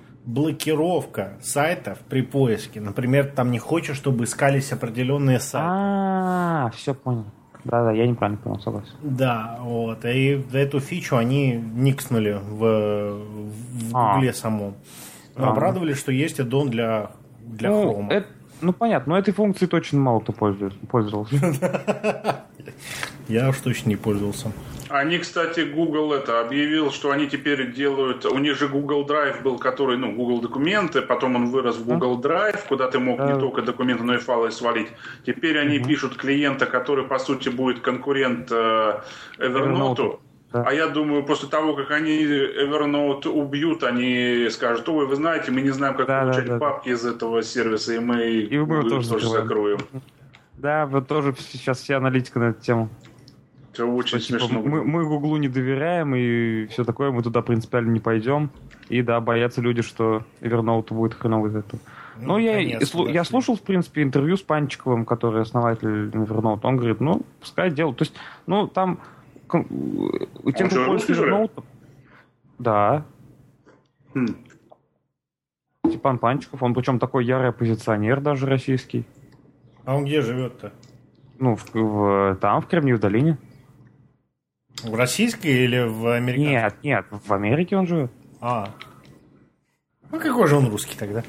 Блокировка сайтов при поиске. Например, там не хочешь, чтобы искались определенные сайты. А, все понял. Да-да, я неправильно понял, согласен. Да, вот. И эту фичу они никснули в, в А. Гугле самом. Но А. обрадовали, что есть аддон для, для ну, Chrome. это- ну, понятно, но этой функцией точно мало кто пользуется- пользовался. Я уж точно не пользовался. Они, кстати, Google это объявил, что они теперь делают... У них же Google Drive был, который, ну, Google документы, потом он вырос в Google Drive, куда ты мог не Да. только документы, но и файлы свалить. Теперь они пишут клиента, который, по сути, будет конкурент э, Evernote. Evernote, да. А я думаю, после того, как они Evernote убьют, они скажут, ой, вы знаете, мы не знаем, как Да, да, получать да, да. папки из этого сервиса, и мы, И мы его Google тоже тоже закрываем. закроем. Да, вот тоже сейчас вся аналитика на эту тему. Это очень Типа, смешно. мы, мы Гуглу не доверяем и все такое, мы туда принципиально не пойдем. И да, боятся люди, что Evernote будет хреново из этого. Ну, я, и наконец-то слу- я дошли. слушал, в принципе, интервью с Панчиковым, который основатель Evernote. Он говорит, ну, пускай делают. То есть, ну, там... кон- У тех, что, кто русский, пользуется что ли? Evernote... Да. Хм. Степан Панчиков, он причем такой ярый оппозиционер даже российский. А он где живет-то? Ну, в, в- там, в Кремниевой долине. В российской или в американской? Нет, нет, в Америке он живет. А. Ну какой же он русский тогда?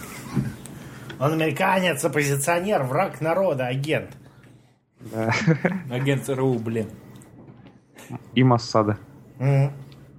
Он американец, оппозиционер, враг народа, агент. Да. Агент ЦРУ, блин. И Моссада. Мгм.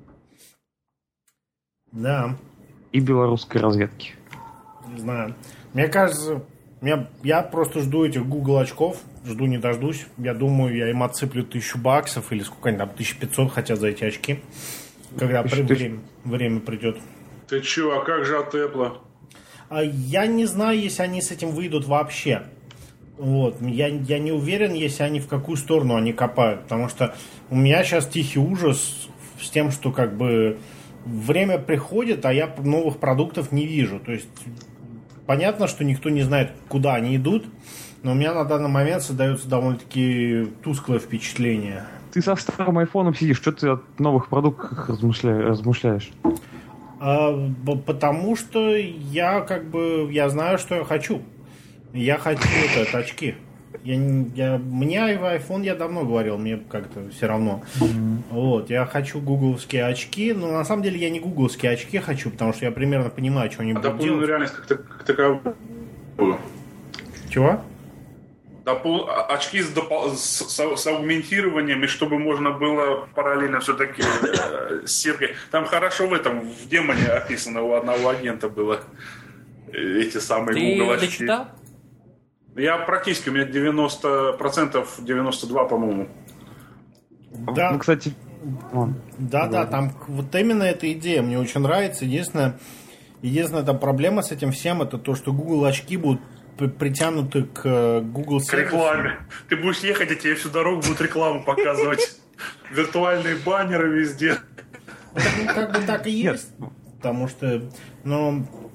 Да, И белорусской разведки. не знаю. Мне кажется, меня- я просто жду этих Google очков, жду не дождусь. Я думаю, я им отсыплю тысячу баксов или сколько они там, тысяча пятьсот хотят за эти очки, когда при- Тысяча- время, время придет. Ты чё, а как же от Apple? А я не знаю, если они с этим выйдут вообще. Вот. Я, я не уверен, если они в какую сторону они копают. Потому что у меня сейчас тихий ужас с тем, что как бы время приходит, а я новых продуктов не вижу. То есть понятно, что никто не знает, куда они идут, но у меня на данный момент создается довольно-таки тусклое впечатление. Ты со старым айфоном сидишь, что ты от новых продуктов размышля- размышляешь? А, б- потому что я как бы я знаю, что я хочу. Я хочу вот это, очки. Я, не- я, мне iPhone я давно говорил, мне как-то все равно. Вот, я хочу гугловские очки, но на самом деле я не гугловские очки хочу, потому что я примерно понимаю, что они А будут дополненную делать. реальность как, как таковую. Чего? Допол- а- очки с, допол- с, с- с аугментированием, и чтобы можно было параллельно все-таки э, с сеткой. Там хорошо в этом, в демоне описано, у одного агента было э, эти самые Ты Google очки. дочитал? Я практически, у меня девяносто процентов, девяносто два процента, по-моему. Да. Ну, кстати, вон. Да, да, там вот именно эта идея мне очень нравится. Единственное, единственная там проблема с этим всем, это то, что Google очки будут при- притянуты к э, Google К сервису. рекламе. Ты будешь ехать, а тебе всю дорогу будут рекламу показывать. Виртуальные баннеры везде. Ну, как бы так и Нет. есть. Потому что, ну,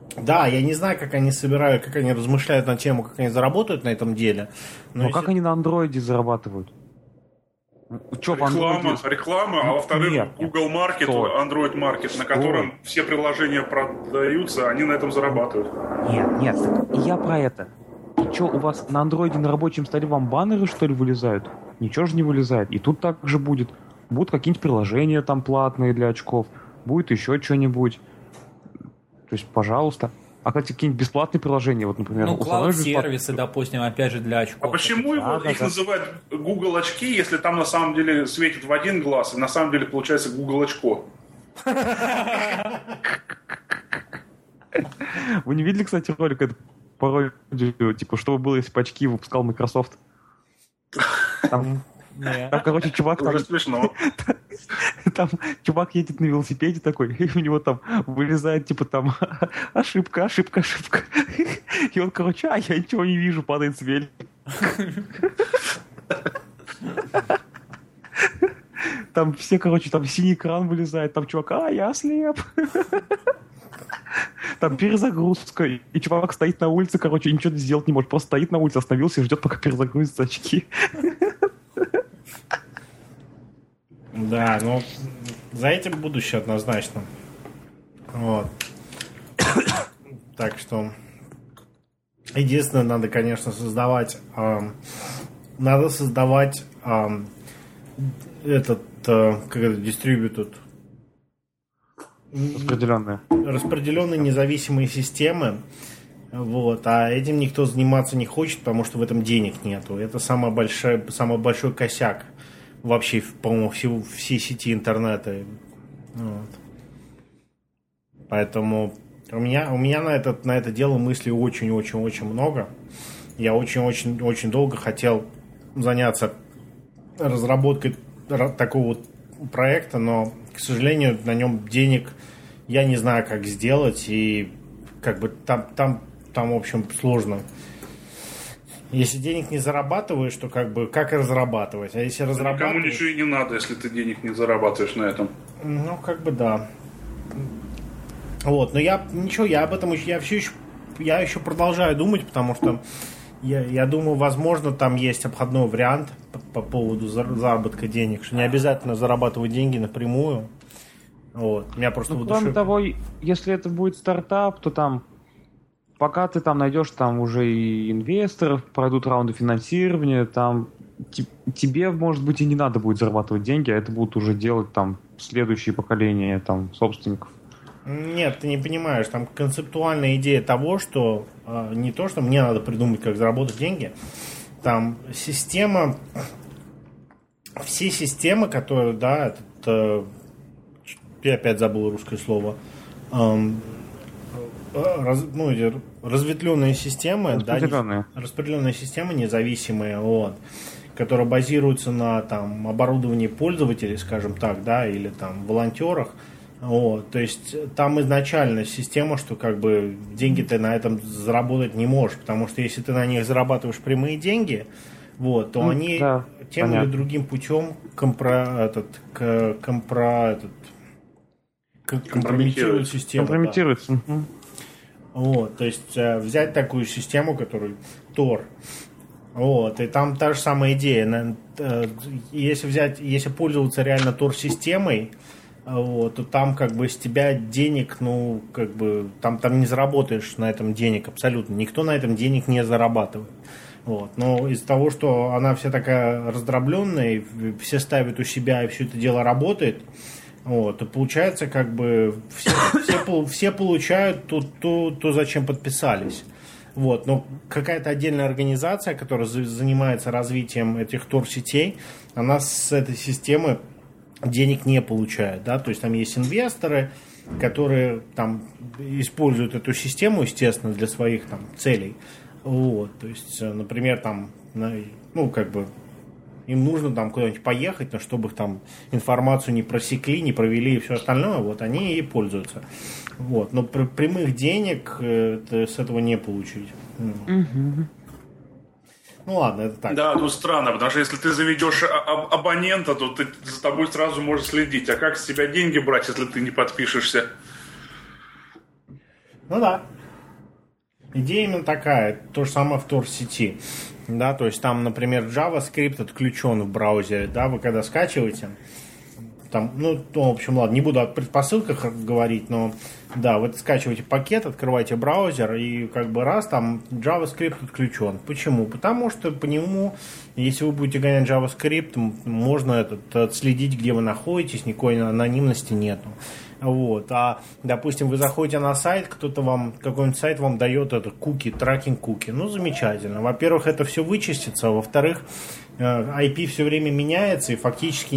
Да, я не знаю, как они собирают, как они размышляют на тему, как они заработают на этом деле. Но, но если... как они на андроиде зарабатывают? Что, реклама, Android... реклама, а во-вторых, нет, Google Market, Стой. Android Market, на котором Стой. все приложения продаются, они на этом зарабатывают. Нет, нет, и я про это. И что, у вас на андроиде на рабочем столе вам баннеры, что ли, вылезают? Ничего же не вылезает. И тут так же будет. Будут какие-нибудь приложения там платные для очков, будет еще что-нибудь. То есть, пожалуйста. А, кстати, какие-нибудь бесплатные приложения, вот, например... Ну, клауд-сервисы, допустим, опять же, для очков. А почему его, да, их да, называют Google очки, если там на самом деле светит в один глаз, и на самом деле получается Google очко? Вы не видели, кстати, ролик эту пародию, типа, что бы было, если бы очки выпускал Microsoft? Там... Нет. Там, короче, чувак... Уже там, смешно. Там чувак едет на велосипеде такой, и у него там вылезает, типа, там, ошибка, ошибка, ошибка. И он, короче, а, я ничего не вижу, падает с велика. Там все, короче, там синий экран вылезает, там чувак, а, я ослеп. Там перезагрузка, и чувак стоит на улице, короче, и ничего сделать не может, просто стоит на улице, остановился и ждет, пока перезагрузятся очки. Да, ну, за этим будущее однозначно. Вот. Так что, единственное, надо, конечно, создавать, э, надо создавать э, этот, э, как это, distributed, распределенные. распределенные независимые системы. Вот, а этим никто заниматься не хочет, потому что в этом денег нету. Это самый большой, самый большой косяк вообще, по-моему, всей, всей сети интернета. Вот. Поэтому у меня, у меня на, этот, на это дело мыслей очень-очень-очень много. Я очень-очень-очень долго хотел заняться разработкой такого вот проекта, но, к сожалению, на нем денег я не знаю, как сделать, и как бы там, там, там в общем, сложно. Если денег не зарабатываешь, то как бы как и разрабатывать? А если разрабатываешь... Никому ничего и не надо, если ты денег не зарабатываешь на этом. Ну, как бы да. Вот, но я ничего, я об этом еще, я все еще, я еще продолжаю думать, потому что я, я думаю, возможно, там есть обходной вариант по, по поводу заработка денег, что не обязательно зарабатывать деньги напрямую. Вот, у меня просто ну, в кроме душе... того, если это будет стартап, то там пока ты там найдешь там уже и инвесторов, пройдут раунды финансирования, там т- тебе, может быть, и не надо будет зарабатывать деньги, а это будут уже делать там следующие поколения там собственников. Нет, ты не понимаешь, там концептуальная идея того, что э, не то, что мне надо придумать, как заработать деньги, там система, все системы, которые, да, этот, э, я опять забыл русское слово, э, раз, ну, разветвленные системы, распределенные. Да, распределенные системы независимые, вот, которые базируются на там оборудовании пользователей, скажем так, да, или там волонтерах. Вот, то есть там изначально система, что как бы деньги ты на этом заработать не можешь, потому что если ты на них зарабатываешь прямые деньги, вот, то ну, они да, тем понятно. Или другим путем компро, этот, к, компро, этот, к, компрометируют систему. Компрометируют. Да. Угу. Вот, то есть взять такую систему, которую Тор, вот, и там та же самая идея. Если взять, если пользоваться реально Тор-системой, вот, то там как бы с тебя денег, ну, как бы, там, там не заработаешь на этом денег абсолютно. Никто на этом денег не зарабатывает. Вот. Но из-за того, что она вся такая раздробленная, и все ставят у себя, и все это дело работает, вот, то получается, как бы, все, все, все получают то, то, то, зачем подписались. Вот. Но какая-то отдельная организация, которая занимается развитием этих тор-сетей, она с этой системы денег не получают, да, то есть там есть инвесторы, которые там используют эту систему, естественно, для своих там целей, вот, то есть, например, там, ну, как бы, им нужно там куда-нибудь поехать, но чтобы их там информацию не просекли, не провели и все остальное, вот, они и пользуются, вот, но пр- прямых денег это, с этого не получить. Mm-hmm. Ну ладно, это так. Да, тут странно, потому что если ты заведешь а- абонента, то ты, за тобой сразу можешь следить. А как с тебя деньги брать, если ты не подпишешься? Ну да. Идея именно такая. То же самое в Tor-сети. Да, то есть там, например, JavaScript отключен в браузере, да, вы когда скачиваете, там, ну, в общем, ладно, не буду о предпосылках говорить, но, да, вы скачиваете пакет, открываете браузер, и как бы раз там JavaScript отключен. Почему? Потому что по нему, если вы будете гонять JavaScript, можно этот, отследить, где вы находитесь, никакой анонимности нету. Вот. А, допустим, вы заходите на сайт, кто-то вам, какой-нибудь сайт вам дает это куки, трекинг куки. Ну, замечательно. Во-первых, это все вычистится, а во-вторых, ай пи все время меняется, и фактически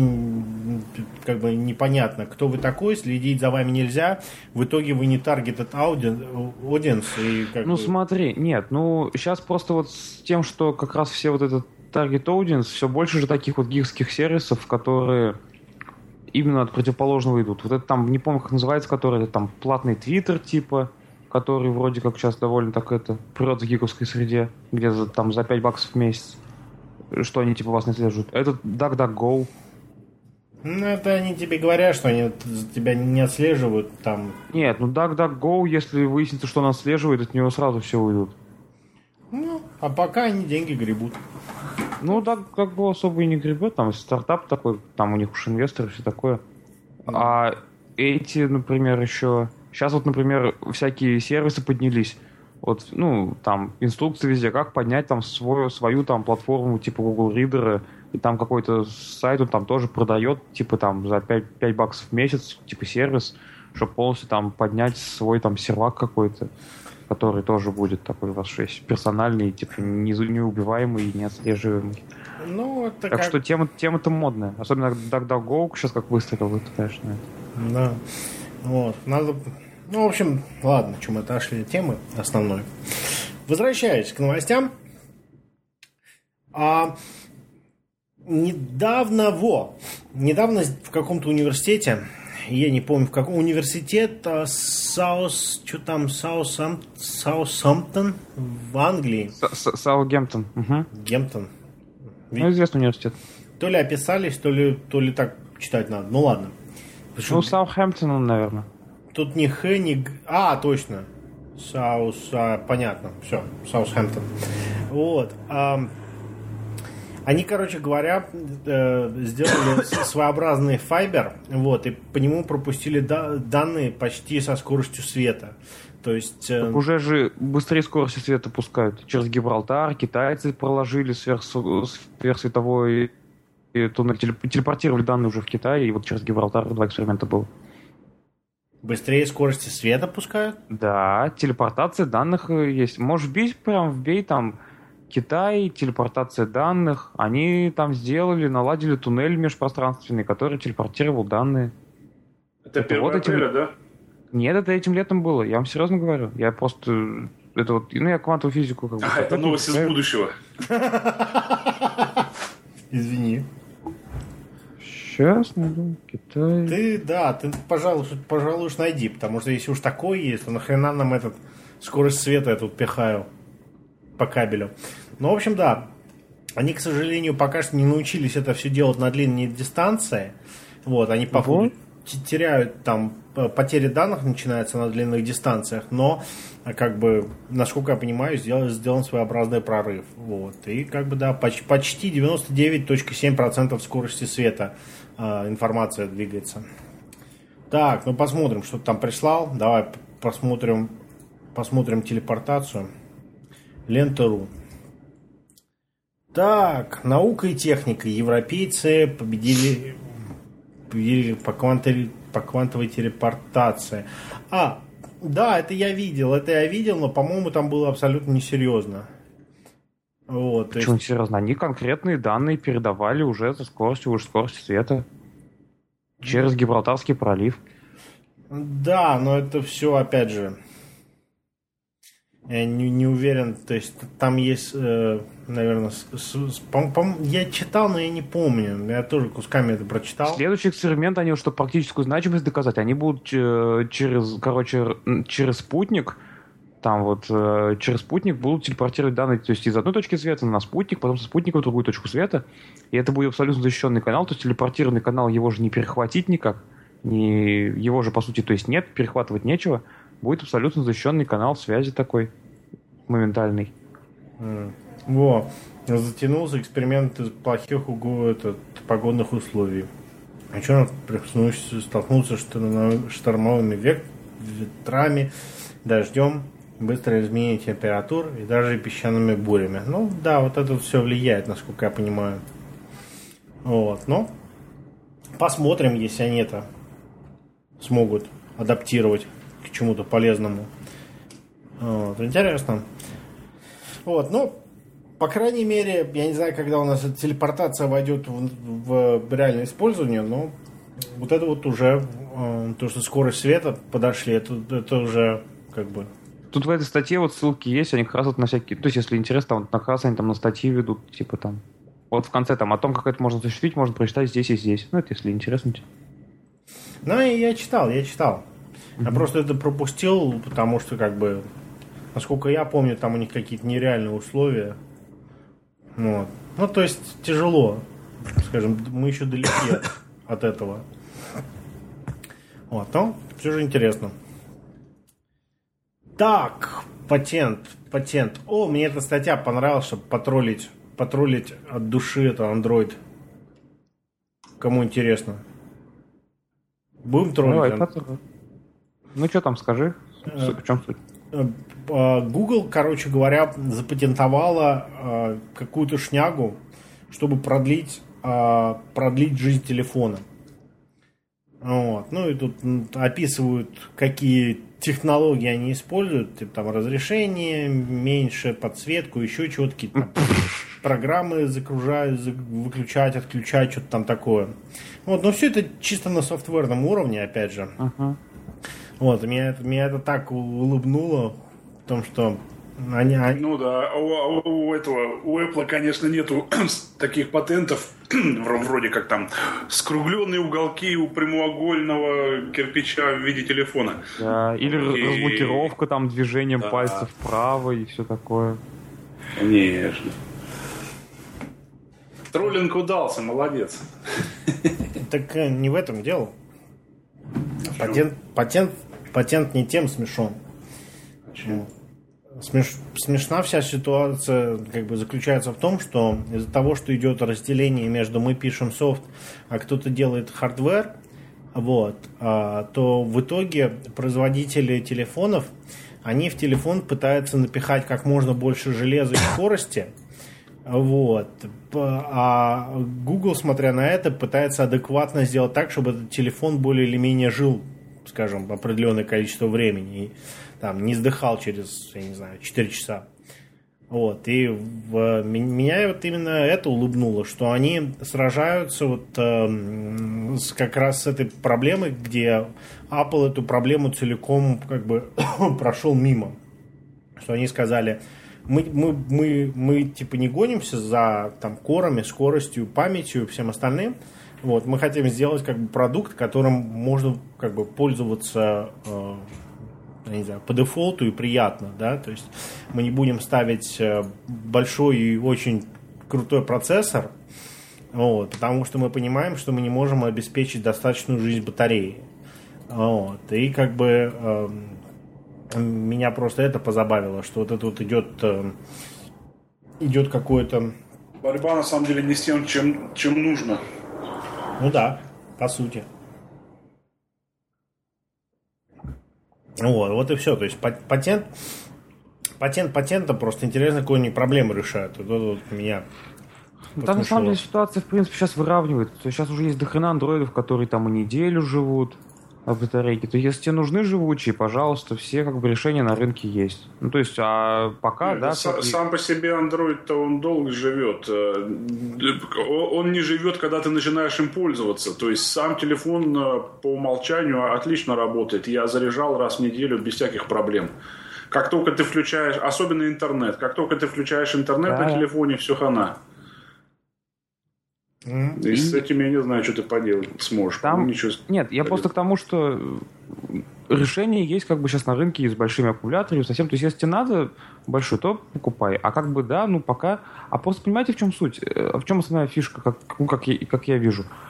как бы непонятно, кто вы такой, следить за вами нельзя. В итоге вы не targeted audience. И как ну, бы... смотри, нет, ну, сейчас просто вот с тем, что как раз все вот этот target audience, все больше же таких вот гигских сервисов, которые именно от противоположного идут. Вот это там, не помню, как называется, который это там платный твиттер типа, который вроде как сейчас довольно так это прет в гиковской среде, где за, там за пять баксов в месяц, что они типа вас не отслеживают. Это DuckDuckGo. Ну, это они тебе говорят, что они тебя не отслеживают там. Нет, ну DuckDuckGo, если выяснится, что он отслеживает, от него сразу все уйдут. Ну, а пока они деньги гребут. Ну, да, как бы особо и не гребет, там стартап такой, там у них уж инвесторы, все такое. Mm. А эти, например, еще... Сейчас вот, например, всякие сервисы поднялись. Вот, ну, там, инструкции везде, как поднять там свою, свою там платформу типа Google Reader, и там какой-то сайт он там тоже продает, типа там за пять, пять баксов в месяц, типа сервис, чтобы полностью там поднять свой там сервак какой-то, который тоже будет такой у вас шесть персональный, типа не, неубиваемый и неотслеживаемый. Ну, это так как... что тема, тема-то модная. Особенно DuckDuckGo сейчас как выстрелил, это, конечно. Да. Вот. Надо... Ну, в общем, ладно, что мы отошли от темы основной. Возвращаясь к новостям. А... Недавно, во, недавно в каком-то университете, я не помню, в каком университет, Саус, что там, Саусам, Саусамптон в Англии. Саутгемптон. Угу. Гемптон. Ну, известный университет. То ли описались, то ли, то ли так читать надо. Ну, ладно. Ну, Саутгемптон, наверное. Тут ни Х, ни Г. А, точно. Саус, а, понятно. Все, Саутгемптон. Вот. А, они, короче говоря, сделали своеобразный файбер, вот, и по нему пропустили данные почти со скоростью света. То есть... Так уже же быстрее скорости света пускают. Через Гибралтар китайцы проложили сверх, сверхсветовой туннель, телепортировали данные уже в Китай, и вот через Гибралтар два эксперимента было. Быстрее скорости света пускают? Да, телепортация данных есть. Можешь бить, прям вбей там Китай, телепортация данных. Они там сделали, наладили туннель межпространственный, который телепортировал данные. Это первое вот апреля, этим... да? Нет, это этим летом было. Я вам серьезно говорю. Я просто... Это вот... Ну, я квантовую физику как бы... А, это новость из будущего. Извини. Сейчас найду. Китай. Ты, да, ты, пожалуй, пожалуй, уж найди, потому что если уж такое есть, то нахрена нам этот скорость света я тут пихаю по кабелю. Ну, в общем, да. Они, к сожалению, пока что не научились это все делать на длинные дистанции. Вот, они, походу, теряют там, потери данных начинаются на длинных дистанциях, но, как бы, насколько я понимаю, сделан, сделан своеобразный прорыв. Вот. И, как бы, да, почти, почти девяносто девять целых семь десятых процента скорости света э, информация двигается. Так, ну посмотрим, что ты там прислал. Давай посмотрим, посмотрим телепортацию. Лента.ру. Так, наука и техника. Европейцы победили, победили по, квантовой, по квантовой телепортации. А, да, это я видел, это я видел, но, по-моему, там было абсолютно несерьезно. Вот, Почему есть... несерьезно? Они конкретные данные передавали уже со скоростью, уже скоростью света. Через Гибралтарский пролив. Да, но это все, опять же, я не, не уверен, то есть там есть, э, наверное, с, с, по, по, я читал, но я не помню, я тоже кусками это прочитал. Следующий эксперимент, они, чтобы практическую значимость доказать, они будут э, через, короче, через спутник, там вот, э, через спутник будут телепортировать данные, то есть из одной точки света на спутник, потом со спутника в другую точку света, и это будет абсолютно защищенный канал, то есть телепортированный канал, его же не перехватить никак, не, его же, по сути, то есть нет, перехватывать нечего. будет абсолютно защищенный канал связи такой, моментальный. Mm. Во, затянулся эксперимент из плохих угу, это, погодных условий. А что надо приснуться, столкнуться с штормовыми ветрами, дождем, быстрое изменение температур и даже песчаными бурями. Ну да, вот это все влияет, насколько я понимаю. Вот, но посмотрим, если они это смогут адаптировать к чему-то полезному. Вот, интересно. Вот, ну, по крайней мере, я не знаю, когда у нас эта телепортация войдет в, в реальное использование, но вот это вот уже, э, то, что скорость света подошли, это, это уже как бы... Тут в этой статье вот ссылки есть, они как раз вот на всякие... То есть, если интересно, там, как раз они там на статьи ведут, типа там... Вот в конце там о том, как это можно осуществить, можно прочитать здесь и здесь. Ну, это если интересно. Ну, я читал, я читал. Mm-hmm. Я просто это пропустил, потому что, как бы, насколько я помню, там у них какие-то нереальные условия. Вот. Ну, то есть, тяжело. Скажем, мы еще далеки от, от этого. Вот, но все же интересно. Так, патент, патент. О, мне эта статья понравилась, чтобы потроллить, потроллить от души это Android. Кому интересно. Будем троллить. Давай, Ан... Ну, что там, скажи. В чем суть? Google, короче говоря, запатентовала какую-то шнягу, чтобы продлить, продлить жизнь телефона. Вот. Ну и тут описывают, какие технологии они используют, типа там разрешение, меньше подсветку, еще чего-то, какие-то программы загружают, выключать, отключать, что-то там такое. Вот, но все это чисто на софтверном уровне, опять же. Uh-huh. Вот, меня, меня это так улыбнуло, в том, что они... они... Ну да, у, у, у этого, у Apple, конечно, нету таких патентов, вроде как там скругленные уголки у прямоугольного кирпича в виде телефона. Да, или и... разблокировка там движением да. пальцев вправо и все такое. Конечно. Троллинг удался, молодец. Так не в этом дело. Патент, патент, патент не тем смешон. Смеш, смешна вся ситуация как бы заключается в том, что из-за того, что идет разделение между мы пишем софт, а кто-то делает хардвер, вот, а, то в итоге производители телефонов, они в телефон пытаются напихать как можно больше железа и скорости. Вот. А Google, смотря на это, пытается адекватно сделать так, чтобы этот телефон более или менее жил, скажем, определенное количество времени и там не сдыхал через, я не знаю, четыре часа. Вот. И в, меня вот именно это улыбнуло, что они сражаются вот э, с, как раз с этой проблемой, где Apple эту проблему целиком как бы прошел мимо. Что они сказали... Мы, мы, мы, мы типа не гонимся за там, корами, скоростью, памятью и всем остальным. Вот, мы хотим сделать как бы продукт, которым можно как бы пользоваться э, я не знаю, по дефолту и приятно. Да? То есть мы не будем ставить большой и очень крутой процессор, вот, потому что мы понимаем, что мы не можем обеспечить достаточную жизнь батареи. Вот, и как бы... Э, меня просто это позабавило, что вот это вот идет, э, идет какое-то... Борьба, на самом деле, не с тем, чем, чем нужно. Ну да, по сути. Вот, вот и все. То есть патент, патент патентом просто интересно, какую они проблему решают. Вот, вот меня... Там, на самом деле, ситуация, в принципе, сейчас выравнивается. То есть сейчас уже есть дохрена андроидов, которые там и неделю живут в батарейке. То есть, если тебе нужны живучие, пожалуйста, все как бы решения на рынке есть. Ну, то есть, а пока, Нет, да... Сам, как... сам по себе Android-то он долго живет. Он не живет, когда ты начинаешь им пользоваться. То есть, сам телефон по умолчанию отлично работает. Я заряжал раз в неделю без всяких проблем. Как только ты включаешь, особенно интернет, как только ты включаешь интернет да. на телефоне, все хана. И, и с этим я не знаю, что ты поделать сможешь. Там... Ничего Нет, я поделать. просто к тому, что решение есть как бы сейчас на рынке с большими аккумуляторами совсем. То есть, если тебе надо большой, то покупай. А как бы да, ну пока... А просто понимаете, в чем суть? В чем основная фишка, как, ну, как, я, как я вижу?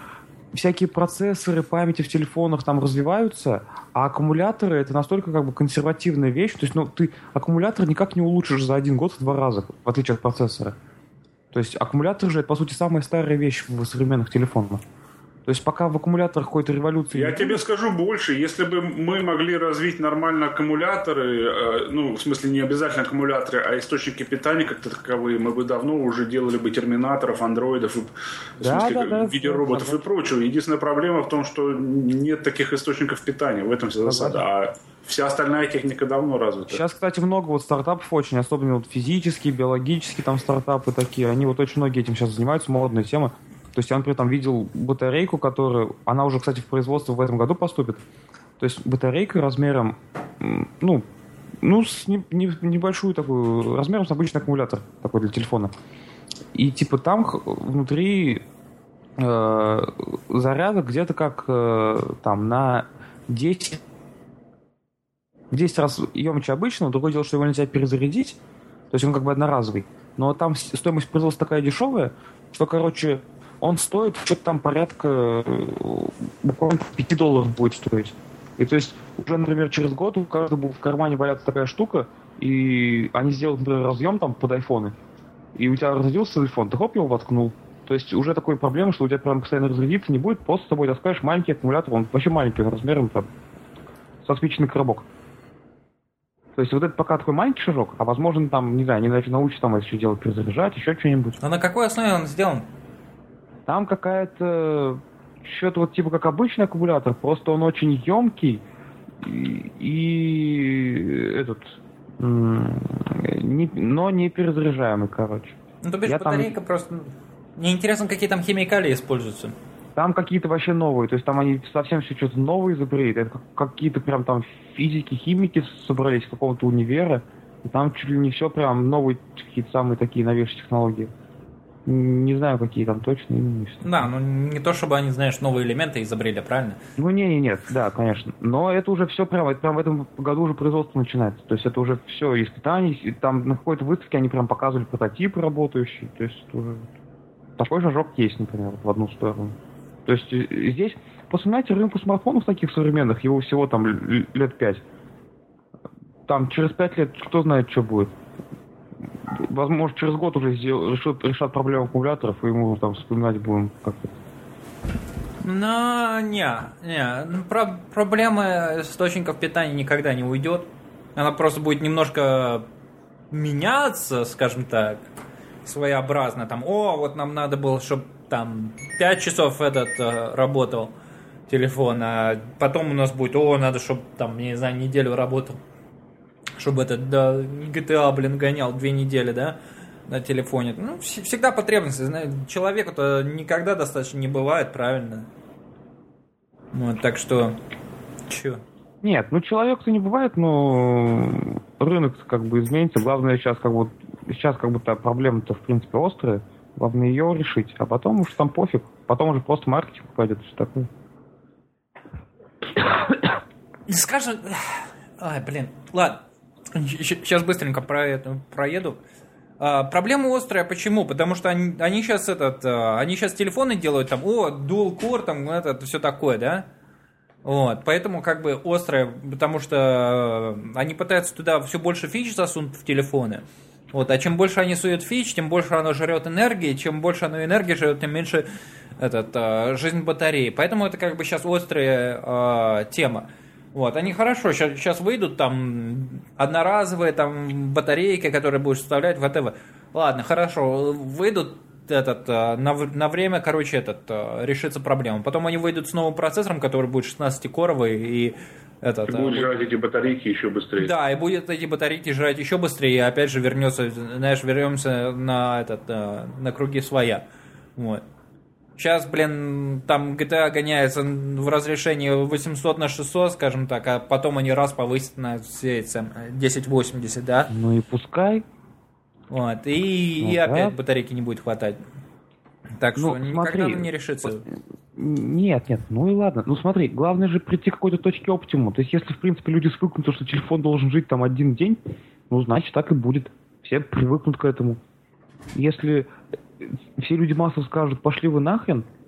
всякие процессоры, памяти в телефонах там развиваются, а аккумуляторы это настолько как бы консервативная вещь, то есть, ну, ты аккумулятор никак не улучшишь за один год в два раза, в отличие от процессора. То есть аккумулятор же это, по сути, самая старая вещь в современных телефонах. То есть пока в аккумуляторах какой-то революции... Я тебе скажу больше. Если бы мы могли развить нормально аккумуляторы, ну, в смысле, не обязательно аккумуляторы, а источники питания как таковые, мы бы давно уже делали бы терминаторов, андроидов, в да, смысле, да, да, видеороботов да, и прочего. Единственная проблема в том, что нет таких источников питания. В этом вся засада. А вся остальная техника давно развита. Сейчас, кстати, много вот стартапов очень, особенно вот физические, биологические там стартапы такие. Они вот очень многие этим сейчас занимаются, модная тема. То есть я, например, там видел батарейку, которую... Она уже, кстати, в производство в этом году поступит. То есть батарейка размером, ну, ну с не, не, небольшую такую... Размером с обычный аккумулятор такой для телефона. И типа там внутри э, заряда где-то как э, там на десять... десять раз емче обычного. Другое дело, что его нельзя перезарядить. То есть он как бы одноразовый. Но там стоимость производства такая дешевая, что, короче... Он стоит что-то там порядка буквально пять долларов будет стоить. И то есть уже, например, через год у каждого будет в кармане валяться такая штука, и они сделают, например, разъем там под айфоны. И у тебя разрядился телефон, ты хоп, его воткнул. То есть уже такой проблемы, что у тебя прям постоянно разрядиться не будет, просто с собой таскаешь маленький аккумулятор, он вообще маленький размером там, со спичечный коробок. То есть вот это пока такой маленький шажок, а возможно там, не знаю, они научатся там еще делать, перезаряжать, еще что-нибудь. А на какой основе он сделан? Там какая-то... Что-то вот типа как обычный аккумулятор, просто он очень емкий и, и этот... Не, но не перезаряжаемый, короче. Ну, то бишь Я батарейка там... просто... Мне интересно, какие там химикалии используются. Там какие-то вообще новые, то есть там они совсем все что-то новое изобрели. Это какие-то прям там физики, химики собрались с какого-то универа, и там чуть ли не все прям новые, какие-то самые такие новейшие технологии. Не знаю, какие там точно именно. Да, ну не то, чтобы они, знаешь, новые элементы изобрели, правильно? Ну, не, не, нет, да, конечно. Но это уже все прям, это прям в этом году уже производство начинается. То есть это уже все испытаний. И там на какой-то выставке они прям показывали прототипы работающие. То есть это уже такой шажок есть, например, в одну сторону. То есть здесь, посмотрите, рынку смартфонов таких современных, его всего там лет пять. Там через пять лет кто знает, что будет. Возможно, через год уже сдел... решат, решат проблему аккумуляторов, и мы там вспоминать будем как-то. Ну, не, не. Про- проблема источников питания никогда не уйдет. Она просто будет немножко меняться, скажем так, своеобразно. Там, о, вот нам надо было, чтобы там пять часов этот э, работал телефон, а потом у нас будет, о, надо, чтобы там, не знаю, неделю работал. Чтобы этот, да, джи ти эй, блин, гонял две недели, да, на телефоне. Ну, всегда потребности, знаете, человеку-то никогда достаточно не бывает, правильно? Вот, так что, чё? Нет, ну человек-то не бывает, но рынок как бы изменится. Главное сейчас как бы, сейчас как будто проблема-то в принципе острая. Главное ее решить, а потом уж там пофиг. Потом уже просто маркетинг пойдет, что такое. И скажем... Ай, блин, ладно. Сейчас быстренько про это проеду. А, проблема острая, почему? Потому что они, они сейчас этот, они сейчас телефоны делают там, о, dual core, там это все такое, да? Вот, поэтому как бы острая, потому что они пытаются туда все больше фич засунуть в телефоны. Вот, а чем больше они суют фич, тем больше оно жрет энергии, чем больше оно энергии жрет, тем меньше этот, жизнь батареи. Поэтому это как бы сейчас острая э, тема. Вот, они хорошо, сейчас, сейчас выйдут там одноразовые там батарейки, которые будешь вставлять, whatever. Ладно, хорошо, выйдут этот, на, на время, короче, этот, решится проблема. Потом они выйдут с новым процессором, который будет шестнадцатикоровый и этот... И будет жрать эти батарейки еще быстрее. Да, и будет эти батарейки жрать еще быстрее, и опять же вернется, знаешь, вернемся на, этот, на круги своя. Вот. Сейчас, блин, там джи ти эй гоняется в разрешении восемьсот на шестьсот, скажем так, а потом они раз повысят на все эти десять восемьдесят, да? Ну и пускай. Вот, и, ну, и опять да. Батарейки не будет хватать. Так ну, что смотри, никогда не решится. Нет, нет, ну и ладно. Ну смотри, главное же прийти к какой-то точке оптимума. То есть если, в принципе, люди свыкнут, что телефон должен жить там один день, ну, значит, так и будет. Все привыкнут к этому. Если все люди массово скажут, пошли вы нахрен,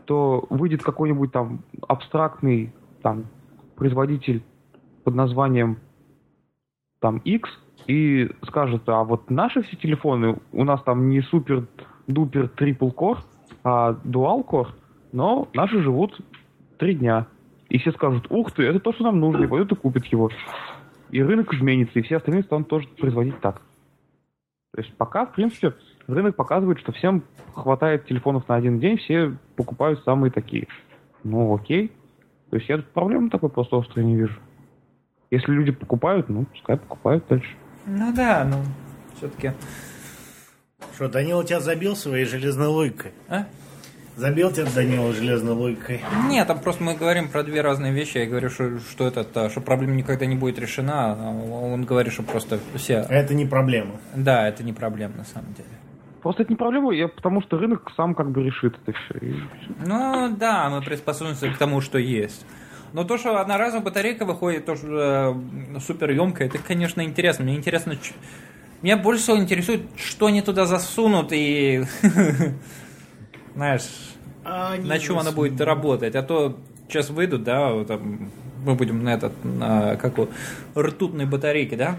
то выйдет какой-нибудь там абстрактный там производитель под названием там X и скажет, а вот наши все телефоны, у нас там не супер-дупер трипл-кор, а дуал-кор, но наши живут три дня. И все скажут, ух ты, это то, что нам нужно, и пойдут и купят его. И рынок изменится, и все остальные станут тоже производить так. То есть пока, в принципе, рынок показывает, что всем хватает телефонов на один день, все покупают самые такие. Ну, окей. То есть я тут проблемы такой просто острой не вижу. Если люди покупают, ну, пускай покупают дальше. Ну да, ну, все-таки. Что, Данила тебя забил своей железной логикой? А? Забил тебя Данила железной логикой? Нет, там просто мы говорим про две разные вещи. Я говорю, что, что, это, что проблема никогда не будет решена. А он говорит, что просто все... Это не проблема. Да, это не проблема на самом деле. Просто это не проблема, я, потому что рынок сам как бы решит это все. И... Ну да, мы приспособимся к тому, что есть. Но то, что одноразовая батарейка выходит, то, что э, супер емкая, это, конечно, интересно. Мне интересно, ч... меня больше всего интересует, что они туда засунут и, знаешь, на чем она будет работать. А то сейчас выйдут, да, вот, там, мы будем на этот, на какой ртутной батарейке, да?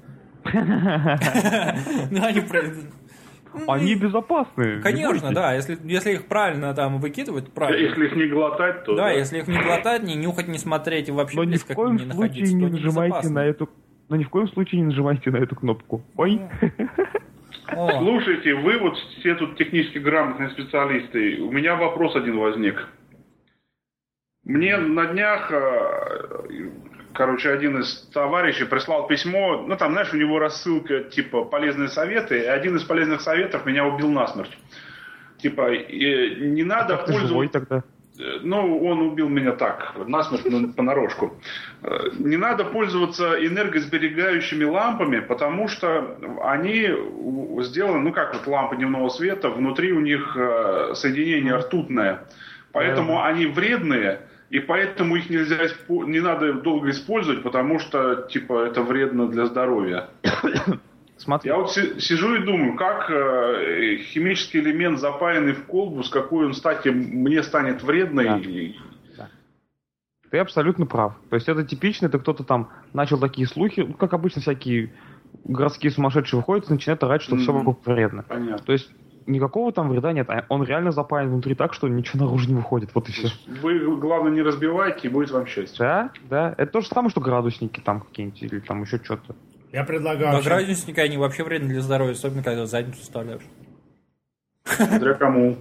Они безопасны. Конечно, да. Если, если их правильно там выкидывать, правильно. Если их не глотать, то... Да, да. если их не глотать, не нюхать, не смотреть и вообще Но ни в коем не случае не нажимайте на эту... Но ни в коем случае не нажимайте на эту кнопку. Ой. О. Слушайте, вы вот все тут технически грамотные специалисты. У меня вопрос один возник. Мне на днях... Короче, один из товарищей прислал письмо, ну там, знаешь, у него рассылка, типа, полезные советы, и один из полезных советов меня убил насмерть. Типа, не надо а пользоваться... тогда? Ну, он убил меня так, насмерть, ну, понарошку. Не надо пользоваться энергосберегающими лампами, потому что они сделаны, ну как вот лампы дневного света, внутри у них соединение ртутное, поэтому mm-hmm. они вредные. И поэтому их нельзя, не надо долго использовать, потому что, типа, это вредно для здоровья. Смотри. Я вот сижу и думаю, как э, химический элемент, запаянный в колбу, с какой он, кстати, мне станет вредной. Да. Да. Ты абсолютно прав. То есть это типично, это кто-то там начал такие слухи, как обычно всякие городские сумасшедшие выходят и начинают орать, что mm-hmm. все вокруг вредно. Понятно. То есть никакого там вреда нет, он реально запаян внутри так, что ничего наружу не выходит, вот и все. Вы, главное, не разбивайте, и будет вам счастье. Да, да, это то же самое, что градусники там какие-нибудь, или там еще что-то. Я предлагаю... Но градусники, они вообще вредны для здоровья, особенно когда задницу вставляешь. Смотря кому.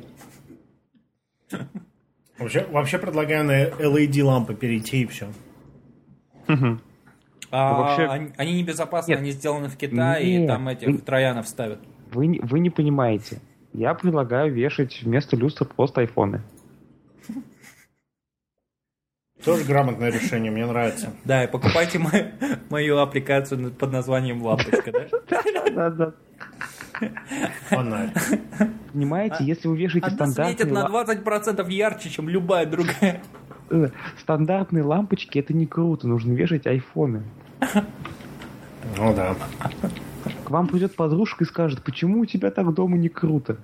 Вообще, вообще предлагаю на эл и ди лампы перейти и все. А, вообще... они, они небезопасны, Нет. они сделаны в Китае, Нет. и там этих Вы... троянов ставят. Вы, вы не понимаете. Я предлагаю вешать вместо люстры просто айфоны. Тоже грамотное решение, мне нравится. Да, и покупайте мою, мою аппликацию под названием «Лампочка», да? Да-да. Фонарь. Понимаете, если вы вешаете Она стандартные... светит на двадцать процентов ярче, чем любая другая. Стандартные лампочки, это не круто, нужно вешать айфоны. Ну да. К вам придет подружка и скажет, почему у тебя так дома не круто?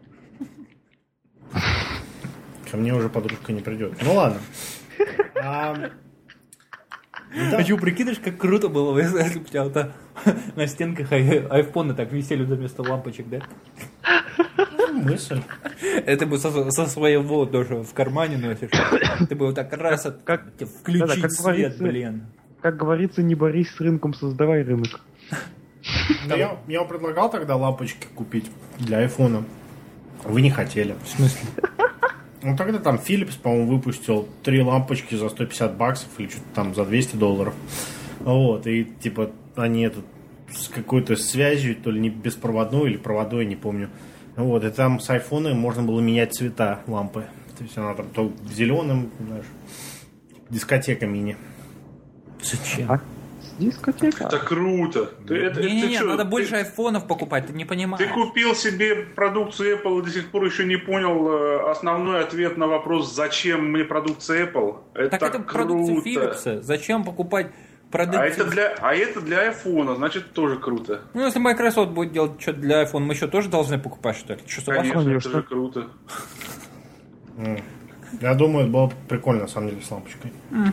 Ко мне уже подружка не придет. Ну ладно. А... Да. Хочу прикинуть, как круто было, если бы у тебя вот на стенках ай- айфоны так висели вместо лампочек, да? Мысль. Это бы со, со своего тоже в кармане носишь. Ты бы вот так раз от... Как- включить да-да, как свет, говорится, блин. Как говорится, не борись с рынком, создавай рынок. Да, я, я вам предлагал тогда лампочки купить для айфона. Вы не хотели. В смысле? Ну тогда там Philips, по-моему, выпустил три лампочки за сто пятьдесят баксов или что-то там за двести долларов. Вот, и типа они этот с какой-то связью, то ли не беспроводной или проводной, не помню. Вот, и там с айфона можно было менять цвета лампы. То есть она там то зеленым, знаешь, дискотека мини. Зачем? А? Дискотека. Это круто. Ты, это, Не-не-не, ты что, надо ты, больше айфонов покупать, ты не понимаешь. Ты купил себе продукцию Apple и до сих пор еще не понял э, основной ответ на вопрос, зачем мне продукция Apple. Это Так это круто. продукция Philips. Зачем покупать продукцию? А это для, а это для iPhone, значит тоже круто. Ну, если Microsoft будет делать что-то для iPhone, мы что, тоже должны покупать, что ли? Что, Конечно, Конечно. это же круто. Я думаю, это было прикольно, на самом деле, с лампочкой. Mm.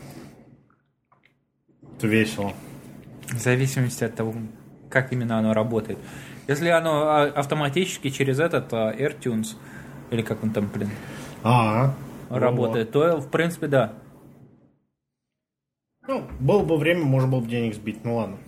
Это весело. В зависимости от того, как именно оно работает. Если оно автоматически через этот AirTunes, или как он там, блин, а, работает, вот. То, в принципе, да. Ну, было бы время, можно было бы денег сбить, ну ладно.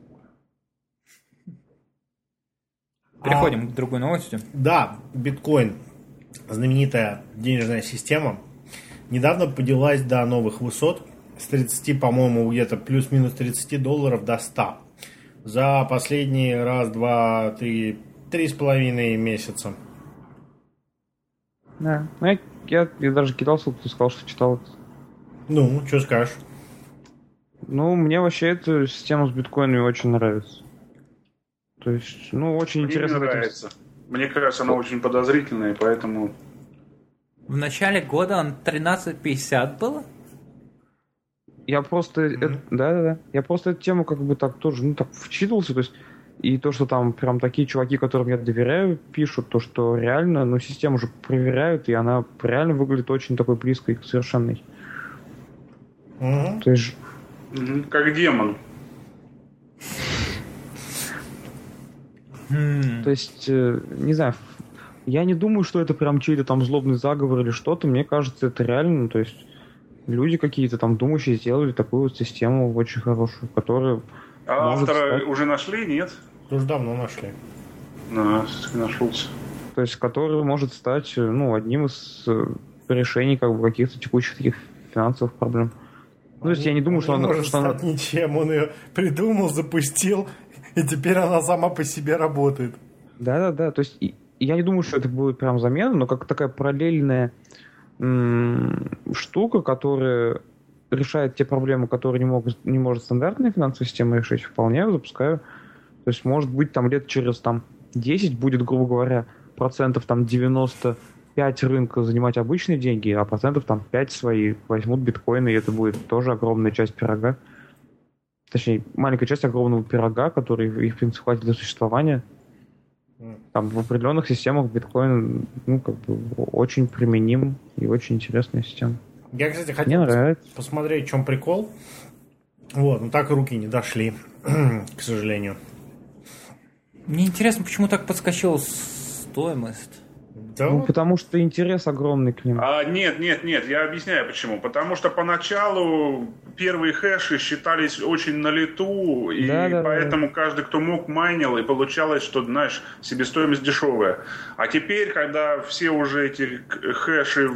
Переходим а, к другой новости. Да, биткоин, знаменитая денежная система, недавно поднялась до новых высот с тридцати, по-моему, где-то плюс-минус тридцати долларов до ста. За последние раз, два, три, три с половиной месяца. Да, ну я, я, я даже кидал ссылку, ты сказал, что читал это. Ну, что скажешь? Ну, мне вообще эта система с биткоинами очень нравится. То есть, ну, очень мне интересно. Мне нравится. Мне кажется, она очень подозрительная, поэтому... В начале года он тринадцать пятьдесят было? Я просто... Mm-hmm. Да-да-да. Я просто эту тему как бы так тоже, ну, так вчитывался, то есть... И то, что там прям такие чуваки, которым я доверяю, пишут, то, что реально, ну, систему уже проверяют, и она реально выглядит очень такой близкой к совершенной. Mm-hmm. То есть... Mm-hmm. Как демон. Hmm. То есть, э, не знаю, я не думаю, что это прям чей-то там злобный заговор или что-то. Мне кажется, это реально, ну, то есть, люди какие-то там думающие сделали такую вот систему очень хорошую, которая... А автора стать... уже нашли, нет? Уже давно нашли. Да, все-таки нашелся. То есть, который может стать, ну, одним из решений как бы каких-то текущих таких финансовых проблем. Ну, то есть, я не думаю, он что не она... может что стать она... ничем, он ее придумал, запустил, и теперь она сама по себе работает. Да-да-да, то есть, я не думаю, что это будет прям замена, но как такая параллельная м- штука, которая решает те проблемы, которые не, могут, не может стандартная финансовая система решить, вполне я запускаю. То есть, может быть, там лет через там, десять будет, грубо говоря, процентов там девяносто пять рынка занимать обычные деньги, а процентов там пять свои возьмут биткоины, и это будет тоже огромная часть пирога. Точнее, маленькая часть огромного пирога, который их, в принципе, хватит для существования. Там в определенных системах биткоин, ну, как бы, очень применим и очень интересная система. Я, кстати, хотел пос- посмотреть, в чем прикол. Вот, но так руки не дошли, к сожалению. Мне интересно, почему так подскочила стоимость? Да ну, вот. Потому что интерес огромный к ним. А, нет, нет, нет, я объясняю почему. Потому что поначалу первые хэши считались очень на лету, и да, да, поэтому да. каждый, кто мог, майнил, и получалось, что, знаешь, себестоимость дешевая. А теперь, когда все уже эти хэши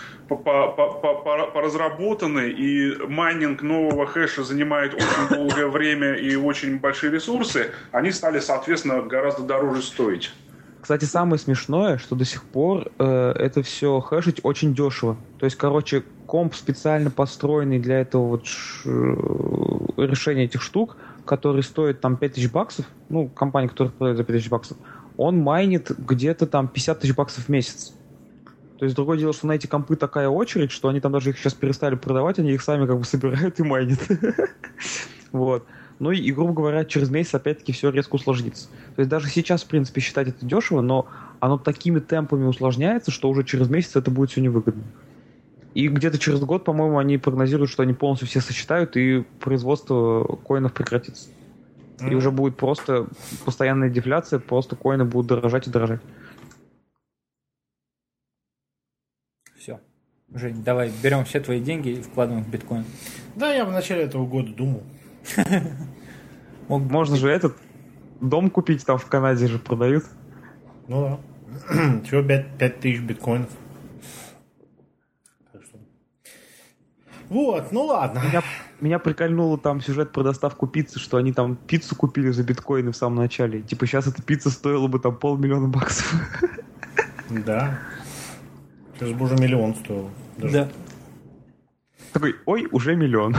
поразработаны, и майнинг нового хэша занимает очень долгое время и очень большие ресурсы, они стали, соответственно, гораздо дороже стоить. Кстати, самое смешное, что до сих пор э, это все хэшить очень дешево. То есть, короче, комп специально построенный для этого вот ш... решения этих штук, который стоит там пять тысяч баксов, ну, компания, которая продает за пять тысяч баксов, он майнит где-то там пятьдесят тысяч баксов в месяц. То есть, другое дело, что на эти компы такая очередь, что они там даже их сейчас перестали продавать, они их сами как бы собирают и майнят. Вот. Ну и, грубо говоря, через месяц опять-таки все резко усложнится. То есть даже сейчас, в принципе, считать это дешево, но оно такими темпами усложняется, что уже через месяц это будет все невыгодно. И где-то через год, по-моему, они прогнозируют, что они полностью все сосчитают, и производство коинов прекратится. Mm-hmm. И уже будет просто постоянная дефляция, просто коины будут дорожать и дорожать. Все. Жень, давай берем все твои деньги и вкладываем в биткоин. Да, я в начале этого года думал. Можно же этот дом купить, там в Канаде же продают. Ну да. Всего пять тысяч биткоинов. Вот, ну ладно. Меня, меня прикольнуло там сюжет про доставку пиццы, что они там пиццу купили за биткоины в самом начале. Типа сейчас эта пицца стоила бы там полмиллиона баксов. Да. Сейчас бы уже миллион стоил. Даже. Да. Такой, ой, уже миллион.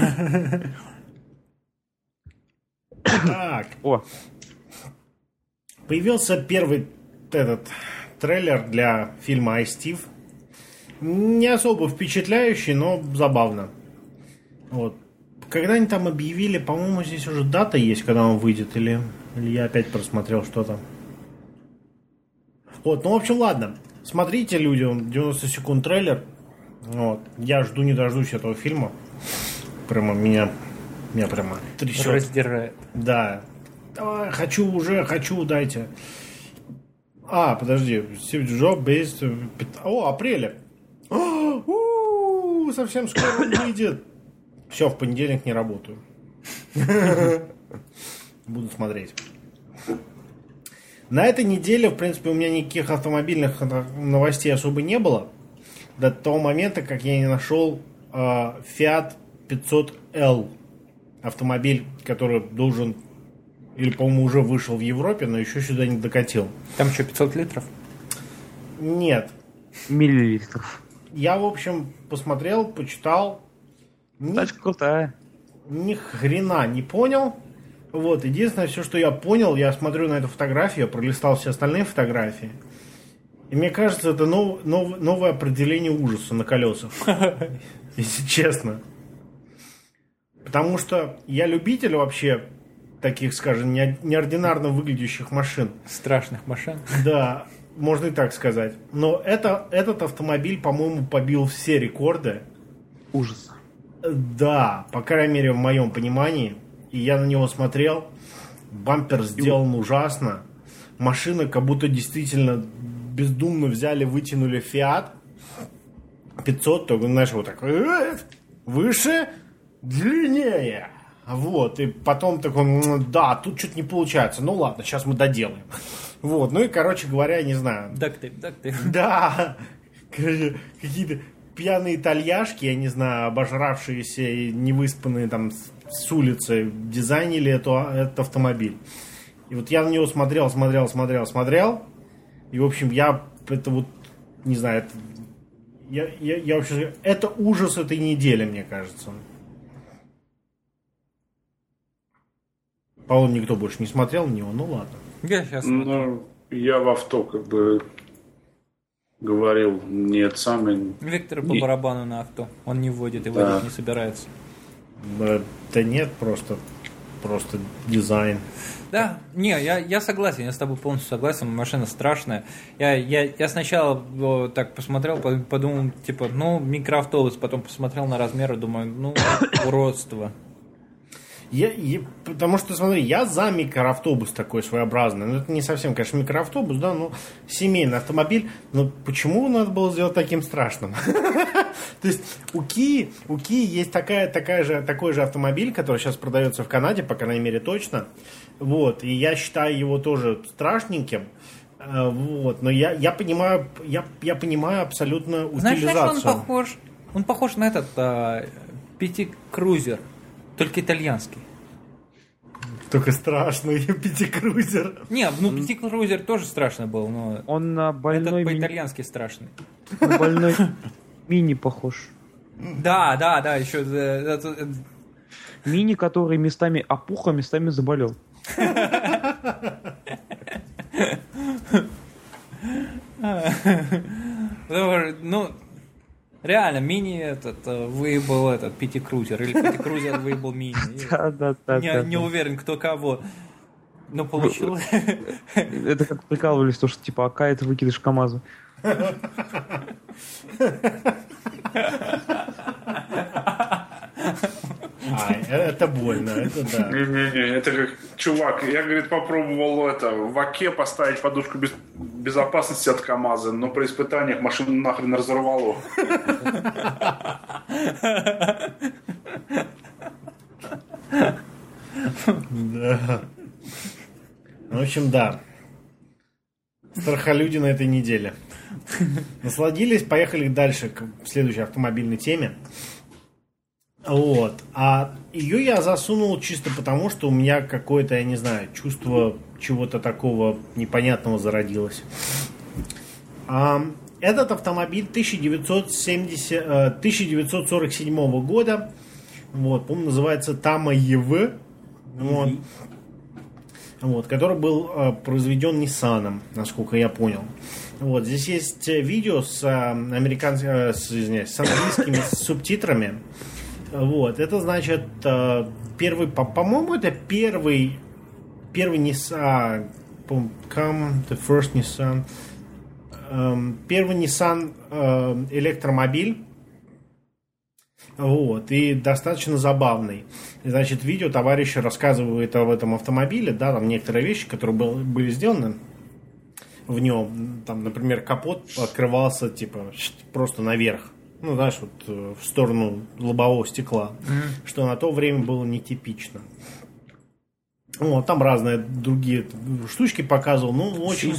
Так. О. Появился первый этот трейлер для фильма «Ай, Стив». Не особо впечатляющий, но забавно. Вот. Когда они там объявили, по-моему, здесь уже дата есть, когда он выйдет, или, или я опять просмотрел что-то. Вот, ну, в общем, ладно. смотрите, люди, он девяносто секунд трейлер. Вот. Я жду не дождусь этого фильма. Прямо меня, меня прямо трясет. Раздирает. Да. Давай, хочу уже, хочу, дайте. А, подожди. Стив Джобс, без... О, апреля. У-у-у, совсем скоро он выйдет. Все, в понедельник не работаю. Буду смотреть. На этой неделе, в принципе, у меня никаких автомобильных новостей особо не было. До того момента, как я не нашел э, Fiat пятьсот эл. Автомобиль, который должен, или, по-моему, уже вышел в Европе, но еще сюда не докатил. Там что, пятьсот литров? Нет. Миллилитров. Я, в общем, посмотрел, почитал. Ни, Тачка крутая. Ни хрена не понял. Вот, единственное, все, что я понял, я смотрю на эту фотографию, я пролистал все остальные фотографии. И мне кажется, это нов, нов, новое определение ужаса на колесах. Если честно. Потому что я любитель вообще таких, скажем, неординарно выглядящих машин. Страшных машин. Да, можно и так сказать. Но это, этот автомобиль, по-моему, побил все рекорды. Ужас. Да, по крайней мере, в моем понимании. И я на него смотрел. Бампер сделан ужасно. Машина как будто действительно бездумно взяли, вытянули Fiat пятьсот, только, знаешь, вот так выше, длиннее. Вот, и потом такой, да, тут что-то не получается. Ну ладно, сейчас мы доделаем. Вот, ну и, короче говоря, не знаю. Дактейп, дактейп. Да, какие-то пьяные итальяшки, я не знаю, обожравшиеся и невыспанные там с улицы, дизайнили эту, этот автомобиль. И вот я на него смотрел, смотрел, смотрел, смотрел. И, в общем, я это вот, не знаю, это, я, я, я вообще, это ужас этой недели, мне кажется. По-моему, никто больше не смотрел на него, ну ладно. Я сейчас Ну, я в авто как бы говорил, нет, сам... Виктор по не... барабану на авто. Он не вводит и Да. водить не собирается. Да, да нет, просто, просто дизайн. Да, не, я, я согласен, я с тобой полностью согласен, машина страшная. Я, я, я сначала вот, так посмотрел, подумал, типа, ну, микроавтобус, потом посмотрел на размеры, думаю, ну, уродство. Я, я, потому что, смотри, я за микроавтобус такой своеобразный. Ну, это не совсем, конечно, микроавтобус, да, ну, семейный автомобиль. Но почему надо было сделать таким страшным? То есть у Kia, у Kia есть такая, такая же, такой же автомобиль, который сейчас продается в Канаде, по крайней мере, точно. Вот, и я считаю его тоже страшненьким. Вот, но я, я понимаю, я, я понимаю абсолютно утилизацию. Знаешь, на что он похож? Он похож на этот а, пятикрузер, только итальянский. Только страшный пятикрузер. Не, ну пятикрузер тоже страшный был, но Он на больной... этот ми- по-итальянски страшный. на больной мини похож. Да, да, да, еще... э, это, э, Мини, который местами опух, а местами заболел. Ну, реально, мини этот э, выебал этот пятикрузер, или пятикрузер выебал мини. Да, да, да. Не, да, не да. уверен, кто кого. Но получилось. Это как прикалывались, то, что типа АК это выкидыш КамАЗа. Ай, это больно, это да. Не-не-не, это как чувак, я, говорит, попробовал это в АКе поставить подушку без... безопасности от КамАЗа, но при испытаниях машину нахрен разорвало. Да. В общем, да. Страхолюди на этой неделе. Насладились, поехали дальше к следующей автомобильной теме. Вот. А ее я засунул чисто потому, что у меня какое-то, я не знаю, чувство чего-то такого непонятного зародилось. А, этот автомобиль тысяча девятьсот семидесятого, тысяча девятьсот сорок седьмого года. Вот, по-моему, называется Тама и ви. Вот. Вот, который был э, произведен Nissan, насколько я понял. Вот, здесь есть видео с, э, американс... э, с, извиняюсь, с английскими субтитрами. Вот, это значит э, первый, по- по-моему, это первый первый Nissan, come the first Nissan эм, первый Nissan э, электромобиль. Вот, и достаточно забавный. Значит, видео товарищ рассказывает об этом автомобиле, да, там некоторые вещи, которые был, были сделаны в нем. Там, например, капот открывался, типа, просто наверх. Ну, знаешь, вот в сторону лобового стекла. Mm-hmm. Что на то время было нетипично. Вот, там разные другие штучки показывал. Ну, очень...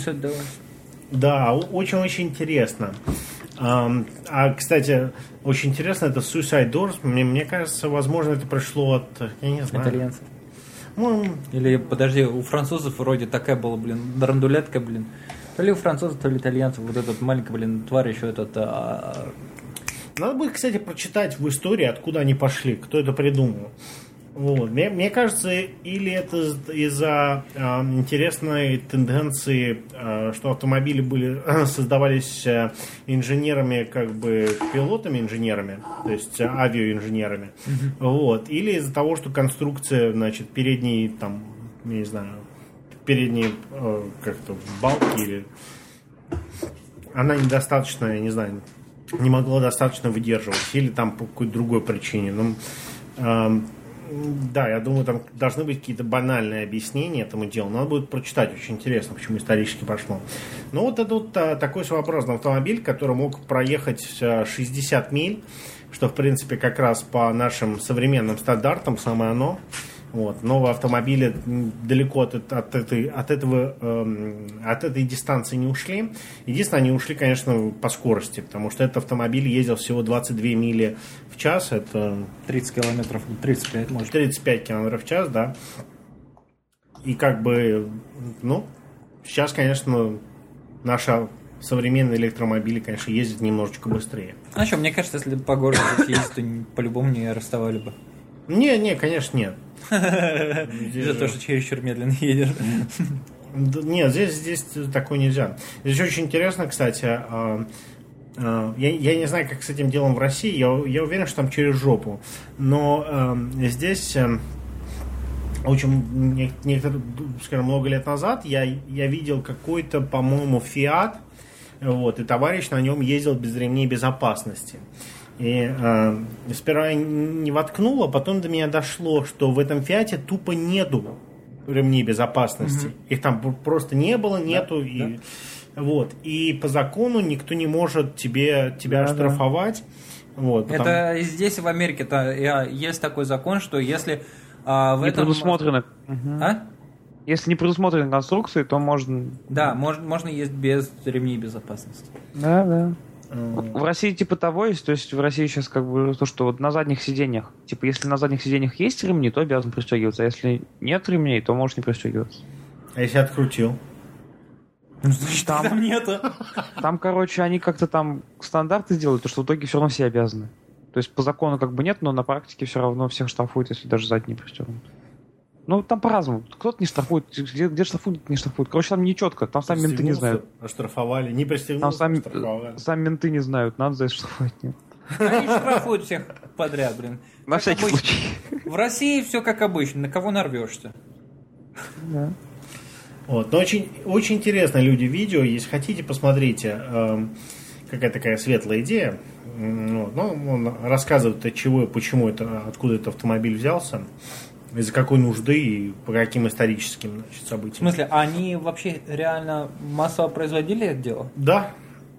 Да, очень-очень интересно. А, а, кстати, очень интересно, это Suicide Doors. Мне, мне кажется, возможно, это пришло от, я не знаю. Итальянцев. Ну, Или, подожди, у французов вроде такая была, блин, драндулетка, блин. То ли у французов, то ли итальянцев. Вот этот маленький, блин, тварь еще этот... А... Надо будет, кстати, прочитать в истории, откуда они пошли, кто это придумал. Вот. Мне, мне кажется, или это из-за э, интересной тенденции, э, что автомобили были создавались э, инженерами, как бы пилотами инженерами, то есть э, авиаинженерами, mm-hmm. вот, или из-за того, что конструкция, значит, передней, там, не знаю, передние э, как-то балки, или она недостаточно, я не знаю, не могла достаточно выдерживать, или там по какой-то другой причине. Ну, э, Да, я думаю, там должны быть какие-то банальные объяснения этому делу. Надо будет прочитать, очень интересно, почему исторически пошло. Ну, вот это вот а, такой своеобразный автомобиль, который мог проехать шестьдесят миль, что, в принципе, как раз по нашим современным стандартам самое оно. Вот. Новые автомобили далеко от, от, этой, от, этого, эм, от этой дистанции не ушли. Единственное, они ушли, конечно, по скорости, потому что этот автомобиль ездил всего двадцать две мили в час. Это тридцать километров, тридцать пять, может. тридцать пять километров в час, да. И как бы, ну, сейчас, конечно, наши современные электромобили, конечно, ездят немножечко быстрее. А что, мне кажется, если по городу ездить, то по-любому не арестовали бы. Не, не, конечно, нет. За то, что чересчур медленно едешь. Нет, здесь, здесь такое нельзя. Здесь очень интересно, кстати, я, я не знаю, как с этим делом в России, я, я уверен, что там через жопу, но здесь очень, некоторые, скажем, много лет назад я, я видел какой-то, по-моему, Фиат, вот, и товарищ на нем ездил без ремней безопасности. И э, сперва я не воткнул, а потом до меня дошло, что в этом Фиате тупо нету ремней безопасности. Mm-hmm. Их там просто не было, нету. Да, и, да. Вот. И по закону никто не может тебе, тебя да, штрафовать. Да. Вот, потому... Это здесь, в Америке, это, есть такой закон, что если а, в не этом... предусмотрено. А? Если не предусмотрены конструкции, то можно... Да, можно, можно ездить без ремней безопасности. Да, да. В России типа того есть, то есть в России сейчас как бы то, что вот на задних сиденьях, типа если на задних сиденьях есть ремни, то обязан пристегиваться, а если нет ремней, то можешь не пристегиваться. А если открутил? Ну, значит, там, там нету. Там, короче, они как-то там стандарты сделают, то что в итоге все равно все обязаны. То есть по закону как бы нет, но на практике все равно всех штрафуют, если даже задние пристегнут. Ну, там по-разному. Кто-то не штрафует, где, где штрафуют, не штрафуют. Короче, там нечетко, там сами менты не знают. Оштрафовали, не пристегнулся, там сами, оштрафовали. Сами менты не знают, надо за это штрафовать, нет. Они штрафуют всех подряд, блин. На как всякий обычно. случай. В России все как обычно, на кого нарвешься. Да. Вот. Но очень, очень интересно, люди, видео. Если хотите, посмотрите. Э, какая такая светлая идея. Вот. Ну, он рассказывает, от чего и почему это, откуда этот автомобиль взялся. Из-за какой нужды и по каким историческим, значит, событиям. В смысле, они вообще реально массово производили это дело? Да.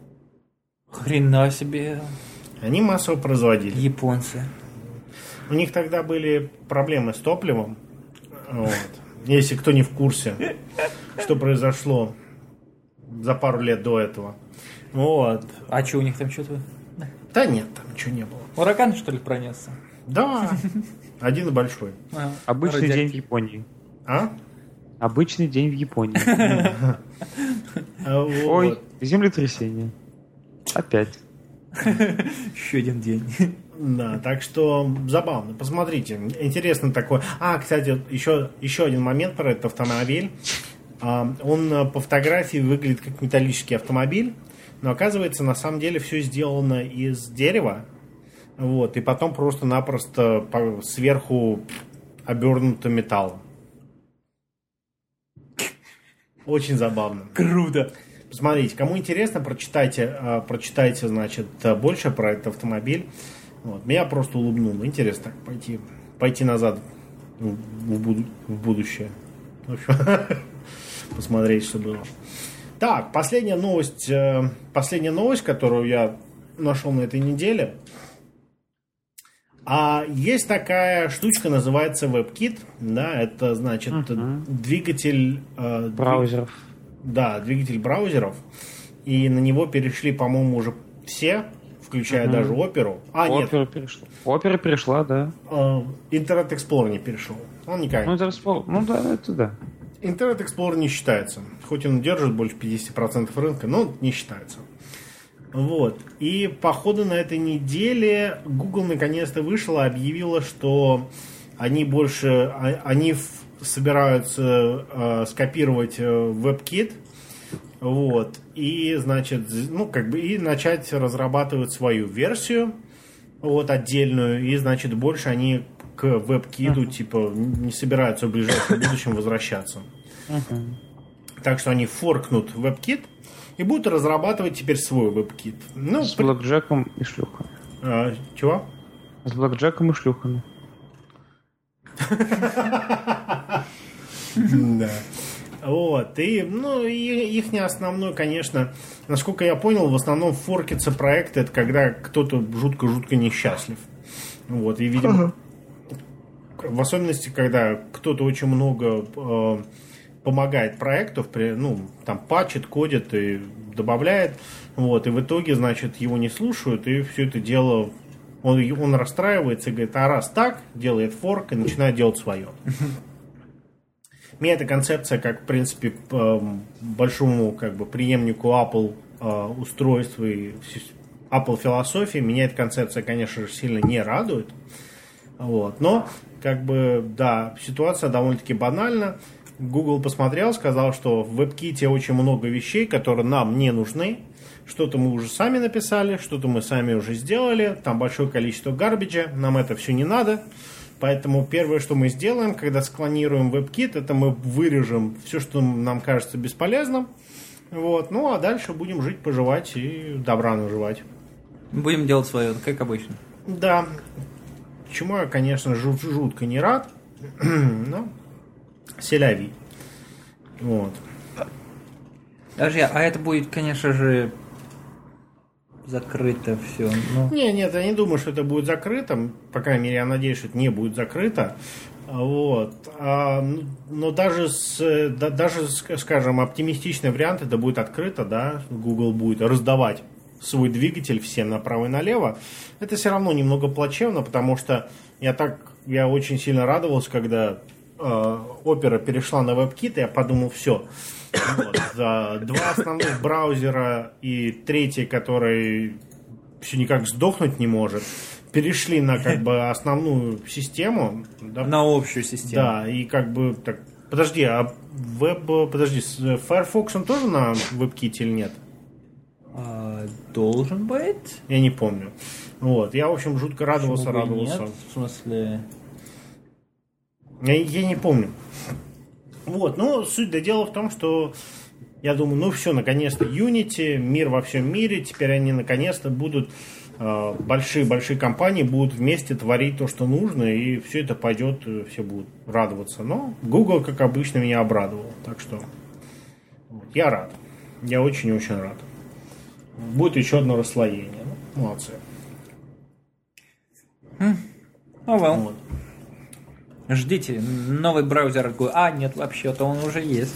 Хрена себе. Они массово производили. Японцы. У них тогда были проблемы с топливом. Вот. Если кто не в курсе, что произошло за пару лет до этого. Вот. А что у них там что-то? Да нет, там ничего не было. Ураган, что ли, пронесся? Да. Один большой. А, Обычный радиак... день в Японии. А? Обычный день в Японии. Ой, землетрясение. Опять. Еще один день. Да, так что забавно. Посмотрите. Интересно такое. А, кстати, еще, еще один момент про этот автомобиль. Он по фотографии выглядит как металлический автомобиль, но оказывается, на самом деле все сделано из дерева. Вот, и потом просто-напросто сверху обернуто металлом. Очень забавно. Круто. посмотрите, кому интересно, прочитайте, э, прочитайте, значит, больше про этот автомобиль. Вот. Меня просто улыбнуло. Интересно так пойти, пойти назад в, буду, в будущее. В общем, посмотреть, что было. Так, последняя новость, э, последняя новость, которую я нашел на этой неделе. А есть такая штучка, называется WebKit. Да, это значит uh-huh. двигатель э, браузеров. Двиг... Да, двигатель браузеров. И на него перешли, по-моему, уже все, включая uh-huh. даже Оперу. А, Opera нет. перешла. Opera перешла, да. Э, Internet Explorer не перешел. Он никак. Ну, Explorer... ну да, это да. Internet Explorer не считается. Хоть он держит больше пятьдесят процентов рынка, но не считается. Вот. И по ходу на этой неделе Google наконец-то вышла и объявила, что они больше, они собираются э, скопировать WebKit, вот, и, значит, ну, как бы, и начать разрабатывать свою версию, вот, отдельную, и, значит, больше они к WebKit, uh-huh. типа, не собираются в ближайшем будущем возвращаться. Uh-huh. Так что они форкнут WebKit, и будут разрабатывать теперь свой WebKit. Ну, с при... блэкджеком и шлюхами. А, чего? С блэкджеком и шлюхами. Да. Вот. И, ну, их не основной, конечно, насколько я понял, в основном форкится проект, это когда кто-то жутко-жутко несчастлив. Вот. И, видимо, в особенности, когда кто-то очень много помогает проекту, ну, там патчит, кодит и добавляет, вот, и в итоге, значит, его не слушают, и все это дело, он, он расстраивается и говорит, а раз так, делает форк и начинает делать свое. Мне эта концепция, как, в принципе, большому, как бы, преемнику Apple устройства и Apple философии, меня эта концепция, конечно же, сильно не радует, вот, но, как бы, да, ситуация довольно-таки банальна. Google посмотрел, сказал, что в WebKit очень много вещей, которые нам не нужны. Что-то мы уже сами написали, что-то мы сами уже сделали. Там большое количество гарбиджа, нам это все не надо. Поэтому первое, что мы сделаем, когда склонируем WebKit, это мы вырежем все, что нам кажется бесполезным. Вот. Ну, а дальше будем жить, поживать и добра наживать. Будем делать свое, как обычно. Да. Чему я, конечно, жут- жутко не рад. Но... Селяви. Вот. Подожди, а это будет, конечно же, закрыто все. Ну. Не, нет, я не думаю, что это будет закрыто. По крайней мере, я надеюсь, что это не будет закрыто. Вот. А, но даже, с, да, даже, скажем, оптимистичный вариант, это будет открыто, да, Google будет раздавать свой двигатель всем направо и налево. Это все равно немного плачевно, потому что я так, я очень сильно радовался, когда Opera перешла на WebKit, и я подумал, все. Вот. Два основных браузера и третий, который все никак сдохнуть не может, перешли на, как бы, основную систему. Да? На общую систему. Да, и как бы так. Подожди, а веб. Подожди, Firefox он тоже на WebKit или нет? А, должен быть. Я не помню. Вот. Я, в общем, жутко радовался, Почему бы радовался. нет? В смысле. Я, я не помню. Вот, но суть до дела в том, что я думаю, ну все, наконец-то Unity, мир во всем мире, теперь они наконец-то будут, э, большие-большие компании будут вместе творить то, что нужно, и все это пойдет, все будут радоваться. Но Google, как обычно, меня обрадовал. Так что вот, я рад. Я очень-очень рад. Будет еще одно расслоение. Ну, молодцы. О, oh, well. Вот. Ждите, новый браузер. А, нет, вообще-то он уже есть.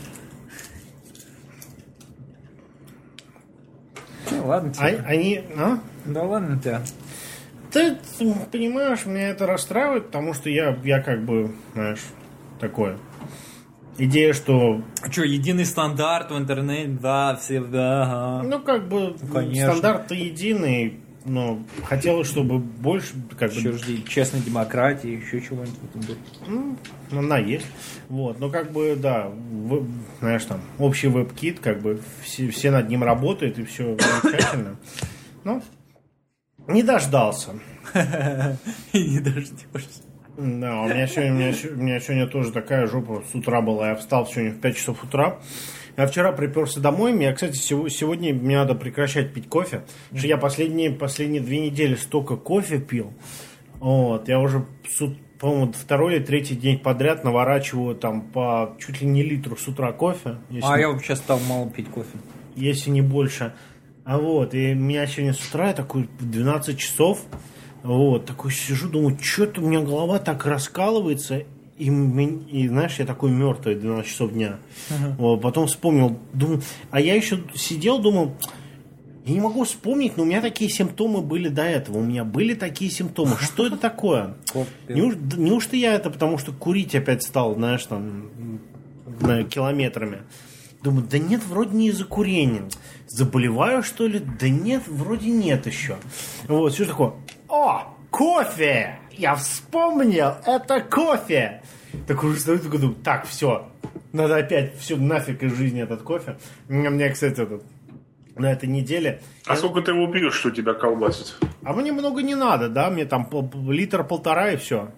Ну, ладно тебе. А, они... А? Да ладно тебе. Ты понимаешь, меня это расстраивает, потому что я, я как бы, знаешь, такое. Идея, что... А что, единый стандарт в интернете, да, все, да. Ну, как бы, конечно. Стандарт-то единый, но хотелось, чтобы больше, как еще бы... жди честной демократии, еще чего-нибудь. Ну, она есть. Вот, но как бы, да, в, знаешь, там, общий WebKit, как бы, все, все над ним работают, и все замечательно. Ну, не дождался. И не дождешься. Да, у меня, сегодня, у, меня, у меня сегодня тоже такая жопа с утра была. Я встал сегодня в пять часов утра. Я вчера приперся домой. Мне, кстати, сегодня мне надо прекращать пить кофе. Потому что я последние, последние две недели столько кофе пил. Вот, я уже, по-моему, второй или третий день подряд наворачиваю там по чуть ли не литру с утра кофе. А не, я вообще стал мало пить кофе. Если не больше. А вот, и у меня сегодня с утра я такой в двенадцать часов... Вот, такой сижу, думаю, что-то у меня голова так раскалывается, и, и знаешь, я такой мертвый двенадцать часов дня. Uh-huh. Вот, потом вспомнил, думаю, а я еще сидел, думал, я не могу вспомнить, но у меня такие симптомы были до этого, у меня были такие симптомы, что это такое? Неужто, неужто я это потому, что курить опять стал, знаешь, там, километрами? Думаю, да нет, вроде не из-за курения. Заболеваю, что ли? Да нет, вроде нет еще. Вот, все такое. О, кофе! Я вспомнил, это кофе! Так уже стою, такой думаю, так, все. Надо опять, все, нафиг из жизни этот кофе. У меня, кстати, этот, на этой неделе... А я... сколько ты его пьешь, что тебя колбасит? А мне много не надо, да? Мне там литр-полтора и все.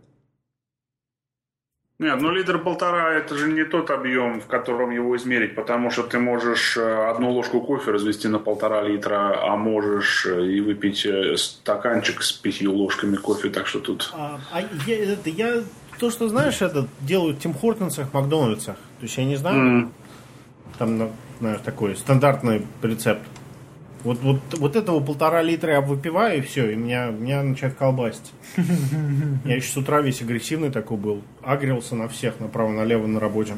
Нет, ну литр-полтора это же не тот объем, в котором его измерить, потому что ты можешь одну ложку кофе развести на полтора литра, а можешь и выпить стаканчик с пятью ложками кофе, так что тут... А, а я, это, я, то, что знаешь, это делают в Тим Хортонсах, Макдональдсах, то есть я не знаю, mm. там, знаешь, такой стандартный рецепт. Вот, вот, вот этого полтора литра я выпиваю, и все, и меня, меня начинает колбасить. Я еще с утра весь агрессивный такой был. Агрился на всех, направо-налево на работе.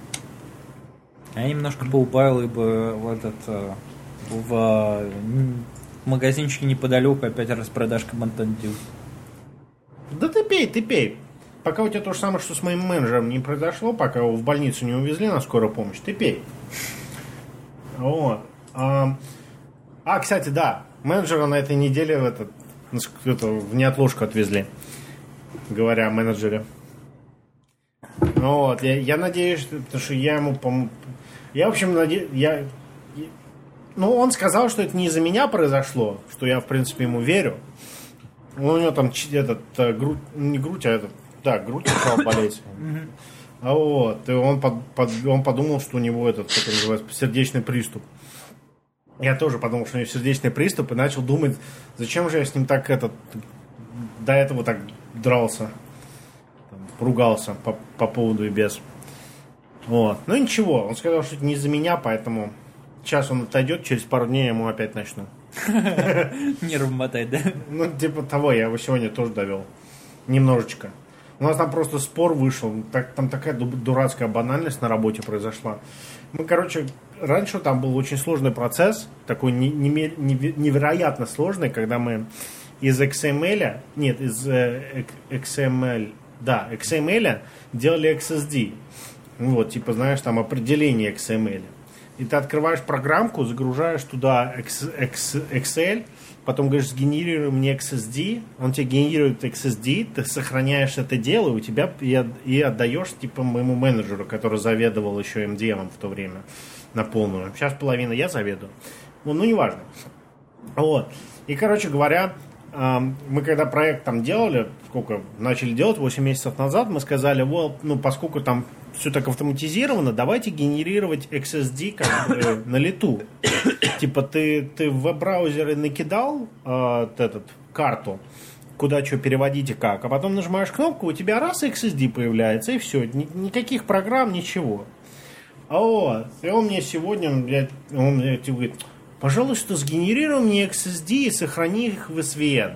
Я немножко поупаял, ибо в этот в магазинчике неподалеку опять распродажка Mountain Dew. Да ты пей, ты пей. Пока у тебя то же самое, что с моим менеджером не произошло, пока его в больницу не увезли на скорую помощь, ты пей. Вот. А, а кстати, да, менеджера на этой неделе в, этот, в неотложку отвезли, говоря о менеджере. Вот, я, я надеюсь, потому что я ему пом... Я, в общем, надеюсь, я... Ну, он сказал, что это не из-за меня произошло, что я, в принципе, ему верю. У него там этот, грудь, не грудь, а этот, да, грудь стала болеть. А вот, и он, под, под, он подумал, что у него этот, как это называется, сердечный приступ. Я тоже подумал, что у него сердечный приступ, и начал думать, зачем же я с ним так этот, до этого так дрался, там, ругался по, по поводу и без. Вот, ну ничего, он сказал, что это не из-за меня, поэтому сейчас он отойдет, через пару дней я ему опять начну. Нервы мотать, да? Ну, типа того, я его сегодня тоже довел. Немножечко. У нас там просто спор вышел. Так, там такая дурацкая банальность на работе произошла. Мы, короче, раньше там был очень сложный процесс, такой невероятно сложный, когда мы из икс эм эль, нет, из икс эм эль, да, икс эм эль делали икс эс ди. Вот, типа, знаешь, там определение икс эм эль. И ты открываешь программку, загружаешь туда Excel, потом говоришь, сгенерируй мне икс эс ди, он тебе генерирует икс эс ди, ты сохраняешь это дело, и у тебя и отдаешь типа моему менеджеру, который заведовал еще эм ди эм в то время на полную. Сейчас половина я заведую. Ну, ну неважно. Вот. И, короче говоря, мы когда проект там делали, сколько начали делать, восемь месяцев назад, мы сказали, вот, ну, поскольку там все так автоматизировано, давайте генерировать икс эс ди как бы на лету. Типа ты, ты в веб-браузере накидал э, этот, карту, куда что переводить и как, а потом нажимаешь кнопку, у тебя раз икс эс ди появляется, и все, ни, никаких программ, ничего. А вот, и он мне сегодня, блядь, он мне говорит, пожалуйста, сгенерируй мне икс эс ди и сохрани их в эс ви эн.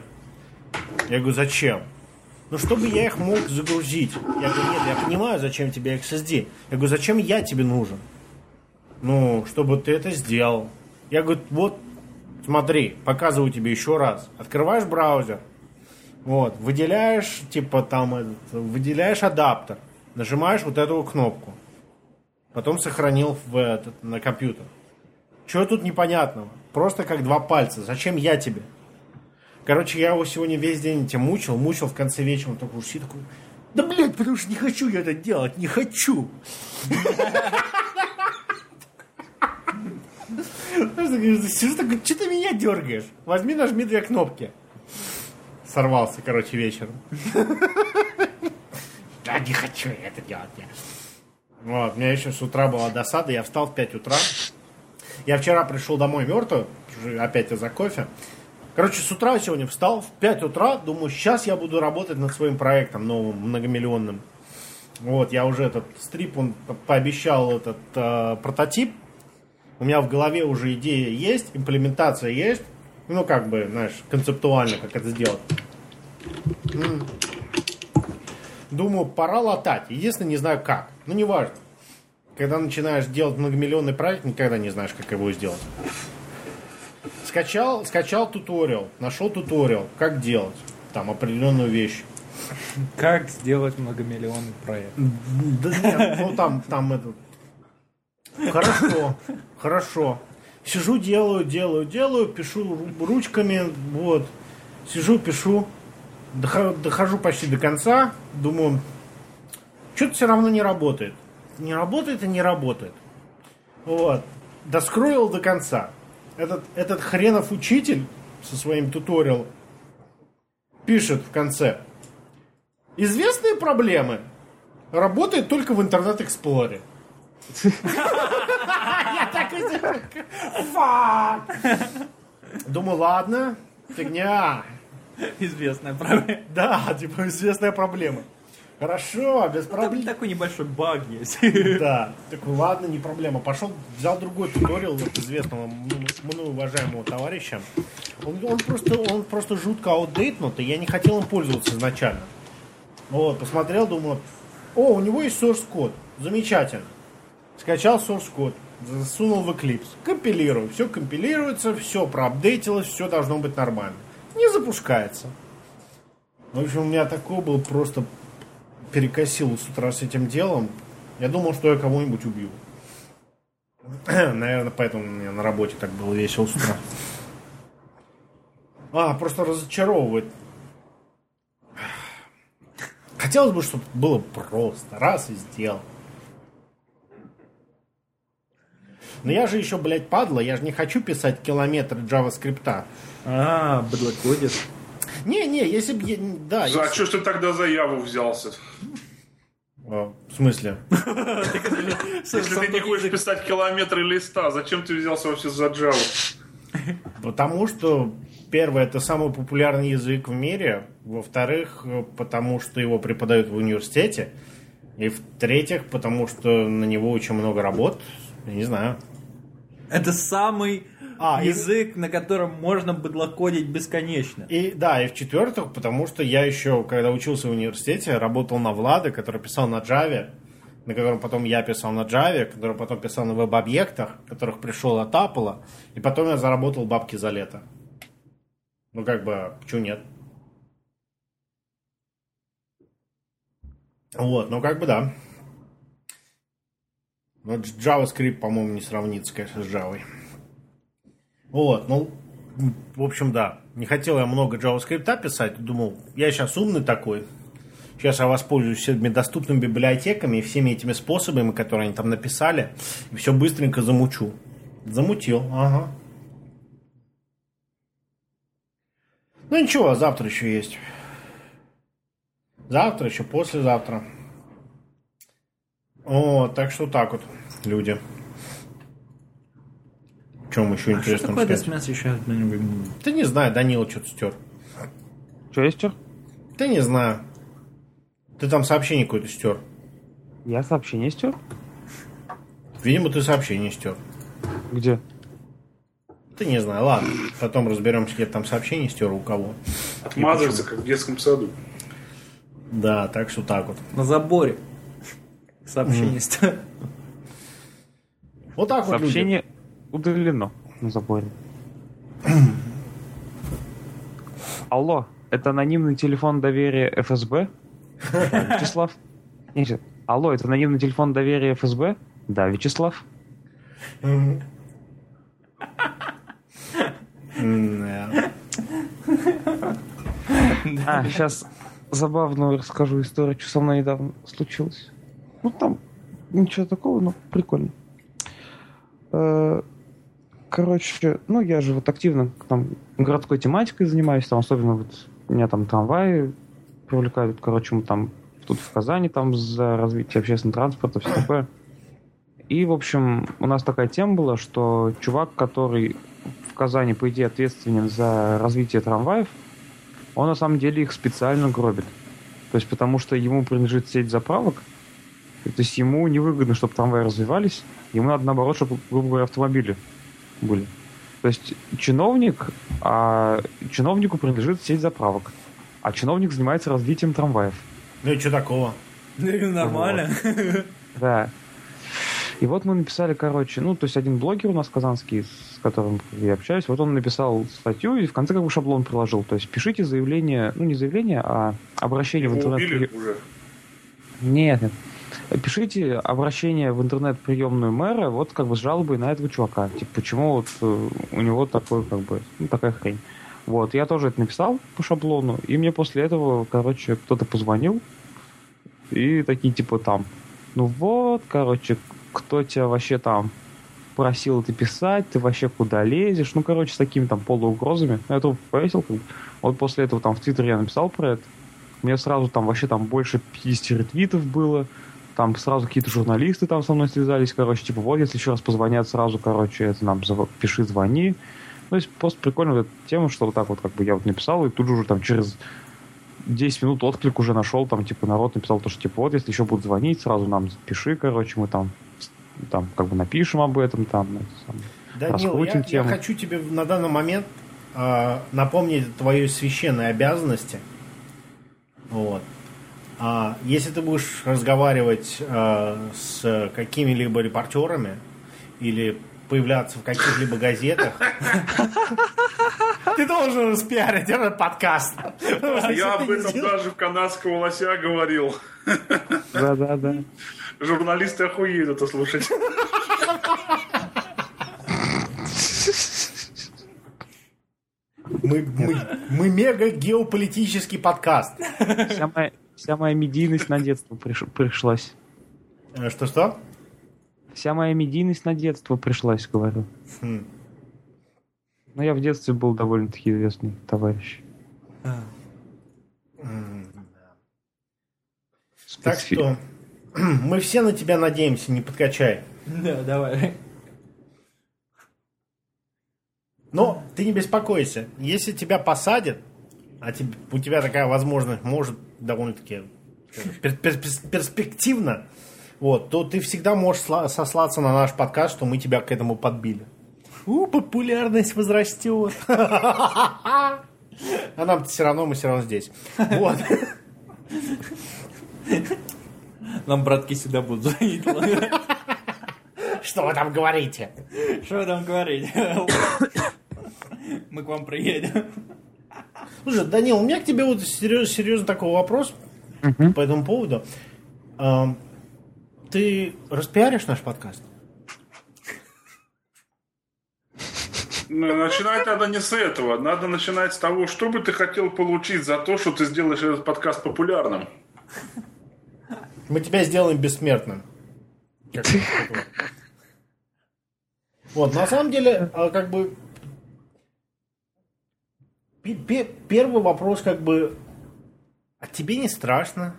Я говорю, зачем? Ну, чтобы я их мог загрузить. Я говорю, нет, я понимаю, зачем тебе икс эс ди. Я говорю, зачем я тебе нужен? Ну, чтобы ты это сделал. Я говорю, вот, смотри, показываю тебе еще раз. Открываешь браузер, вот, выделяешь, типа, там, этот, выделяешь адаптер, нажимаешь вот эту кнопку. Потом сохранил в этот, на компьютер. Чего тут непонятного? Просто как два пальца. Зачем я тебе? Короче, я его сегодня весь день тебя мучил, мучил в конце вечера, он такой сидит, такой, да, блядь, потому что не хочу я это делать, не хочу. Что ты меня дергаешь? Возьми, нажми две кнопки. Сорвался, короче, вечером. я не хочу это делать. Вот, у меня еще с утра была досада, я встал в пять утра. Я вчера пришел домой мертвый, опять из-за кофе. Короче, с утра сегодня встал в пять утра, думаю, сейчас я буду работать над своим проектом новым, многомиллионным. Вот, я уже этот стрип, он пообещал этот э, прототип. У меня в голове уже идея есть, имплементация есть. Ну, как бы, знаешь, концептуально, как это сделать. Думаю, пора латать. Единственное, не знаю как. Ну, не важно. Когда начинаешь делать многомиллионный проект, никогда не знаешь, как его сделать. Скачал, скачал туториал, нашел туториал, как делать там определенную вещь. Как сделать многомиллионный проект? Да нет, ну там, там это... Хорошо, хорошо. Сижу, делаю, делаю, делаю, пишу ручками, вот. Сижу, пишу, дохожу почти до конца, думаю, что-то все равно не работает. Не работает и не работает. Вот. Доскроил до конца. Этот, этот хренов учитель со своим туториалом пишет в конце: известные проблемы работают только в интернет-эксплоре. Я так и фак. Думаю, ладно, фигня. Известная проблема. Да, типа известная проблема. Хорошо, без проблем. Такой небольшой баг есть. Да, такой, ладно, не проблема. Пошел, взял другой туториал от известного, мною уважаемого товарища. Он, он, просто, он просто жутко аутдейтнутый, я не хотел им пользоваться изначально. Вот, посмотрел, думаю, о, у него есть source код, замечательно. Скачал source код, засунул в Eclipse, компилирую, все компилируется, все проапдейтилось, все должно быть нормально. Не запускается. В общем, у меня такой был просто... перекосил с утра с этим делом. Я думал, что я кого-нибудь убью. Наверное, поэтому у меня на работе так было весело с утра. А, просто разочаровывает. Хотелось бы, чтобы было просто. Раз и сделал. Но я же еще, блядь, падла. Я же не хочу писать километры джаваскрипта. А, быдлокодит. Не-не, если бы... Да, За если... что ж ты тогда за Яву взялся? А, в смысле? Если ты не хочешь писать километры листа, зачем ты взялся вообще за Java? Потому что, первое, это самый популярный язык в мире. Во-вторых, потому что его преподают в университете. И в-третьих, потому что на него очень много работ. Я не знаю. Это самый... А, язык, и... на котором можно быдлокодить бесконечно. И да, и в-четвертых, потому что я еще, когда учился в университете, работал на Влада, который писал на Java, на котором потом я писал на Java, который потом писал на веб-объектах, которых пришел от Apple, и потом я заработал бабки за лето. Ну, как бы, чё нет? Вот, ну, как бы, да. Но JavaScript, по-моему, не сравнится, конечно, с Java. Вот, ну, в общем, да. Не хотел я много JavaScript писать. Думал, я сейчас умный такой. Сейчас я воспользуюсь всеми доступными библиотеками и всеми этими способами, которые они там написали. И все быстренько замучу. Замутил, ага. Ну ничего, завтра еще есть. Завтра, еще послезавтра. О, так что так вот, люди. Чем еще а интересно что такое сказать? еще? Ты не знаю, Данила что-то стер. Что я стер? Ты не знаю. Ты там сообщение какое-то стер. Я сообщение стер? Видимо, ты сообщение стер. Где? Ты не знаю, ладно. Потом разберемся, где там сообщение стер, у кого. Отмазывается, как в детском саду. Да, так что так вот. На заборе. Сообщение стер. Вот так вот люди. Сообщение удалено на заборе. Алло, это анонимный телефон доверия эф эс бэ? Да, Вячеслав? Нет, алло, это анонимный телефон доверия эф эс бэ? Да, Вячеслав. А, сейчас забавную расскажу историю, что со мной недавно случилось. Ну, там ничего такого, но прикольно. Короче, ну, я же вот активно там городской тематикой занимаюсь, там особенно вот меня там трамваи привлекают. Короче, мы там в тут в Казани там за развитие общественного транспорта, все такое. И, в общем, у нас такая тема была, что чувак, который в Казани, по идее, ответственен за развитие трамваев, он на самом деле их специально гробит. То есть потому что ему принадлежит сеть заправок, то есть ему невыгодно, чтобы трамваи развивались, ему надо, наоборот, чтобы, грубо говоря, автомобили были. То есть чиновник, а чиновнику принадлежит сеть заправок, а чиновник занимается развитием трамваев. Ну и что такого? Нормально. Вот. Да. И вот мы написали, короче, ну, то есть один блогер у нас казанский, с которым я общаюсь, вот он написал статью и в конце как бы шаблон приложил. То есть пишите заявление, ну, не заявление, а обращение Его в интернет... убили уже? Нет, нет. Пишите обращение в интернет-приемную мэра вот как бы с жалобой на этого чувака. Типа, почему вот э, у него такой, как бы, ну, такая хрень. Вот, я тоже это написал по шаблону, и мне после этого, короче, кто-то позвонил, и такие, типа, там, ну вот, короче, кто тебя вообще там просил это писать, ты вообще куда лезешь, ну, короче, с такими там полуугрозами. Я это повесил, как бы. Вот после этого там в Твиттере я написал про это, мне сразу там вообще там больше пятьдесят ретвитов было, там сразу какие-то журналисты там со мной связались, короче, типа, вот, если еще раз позвонят, сразу, короче, это нам пиши, звони. То есть просто прикольно эта тема, что вот так вот как бы я вот написал, и тут же уже там через десять минут отклик уже нашел, там, типа, народ написал то, что, типа, вот, если еще будут звонить, сразу нам пиши, короче, мы там, там как бы напишем об этом, там, Данил, я, я хочу тебе на данный момент э, напомнить твои священные обязанности. Вот. А если ты будешь разговаривать э, с какими-либо репортерами или появляться в каких-либо газетах, ты должен распиарить этот подкаст. Я об этом даже в канадского лося говорил. Да-да-да. Журналисты охуеют это слушать. Мы, мы, мы мега геополитический подкаст. Вся моя, вся моя медийность на детство приш, пришлась. Что-что? Вся моя медийность на детство пришлась, говорю. Хм. Ну, я в детстве был довольно-таки известный товарищ. А. Так что мы все на тебя надеемся, не подкачай. Да, давай. Но ты не беспокойся. Если тебя посадят, а тебе, у тебя такая возможность может довольно-таки пер- пер- перспективно, вот, то ты всегда можешь сослаться на наш подкаст, что мы тебя к этому подбили. У, популярность возрастет. А нам все равно, мы все равно здесь. Вот. Нам братки сюда будут звонить. Что вы там говорите? Что вы там говорите? Мы к вам приедем. Слушай, Данил, у меня к тебе вот серьезный, серьезный такой вопрос uh-huh. по этому поводу. Ты распиаришь наш подкаст? Начинать надо не с этого. Надо начинать с того, что бы ты хотел получить за то, что ты сделаешь этот подкаст популярным. Мы тебя сделаем бессмертным. Вот, на самом деле, как бы первый вопрос, как бы, а тебе не страшно?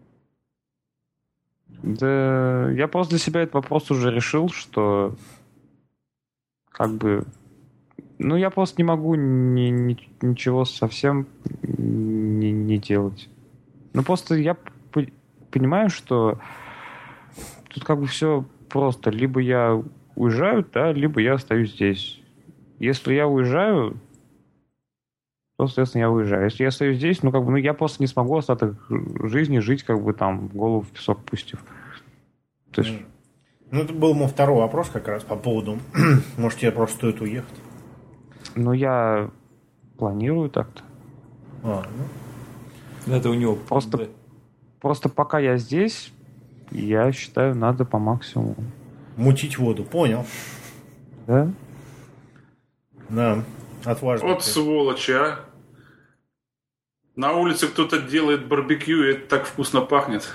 Да, я просто для себя этот вопрос уже решил, что как бы, ну, я просто не могу ни, ни, ничего совсем не, не делать. Ну, просто я п- понимаю, что тут как бы все просто. Либо я уезжаю, да, либо я остаюсь здесь. Если я уезжаю, то, соответственно, я уезжаю. Если я остаюсь здесь, ну, как бы, ну, я просто не смогу остаток жизни жить, как бы, там, голову в песок пустив. То есть... Ну, это был мой второй вопрос как раз по поводу, может, тебе просто стоит уехать? Ну, я планирую так-то. А, ну. Это у него просто, просто пока я здесь, я считаю, надо по максимуму. Мутить воду, понял. Да? Да, отважно. Вот сволочи, а. На улице кто-то делает барбекю, и это так вкусно пахнет.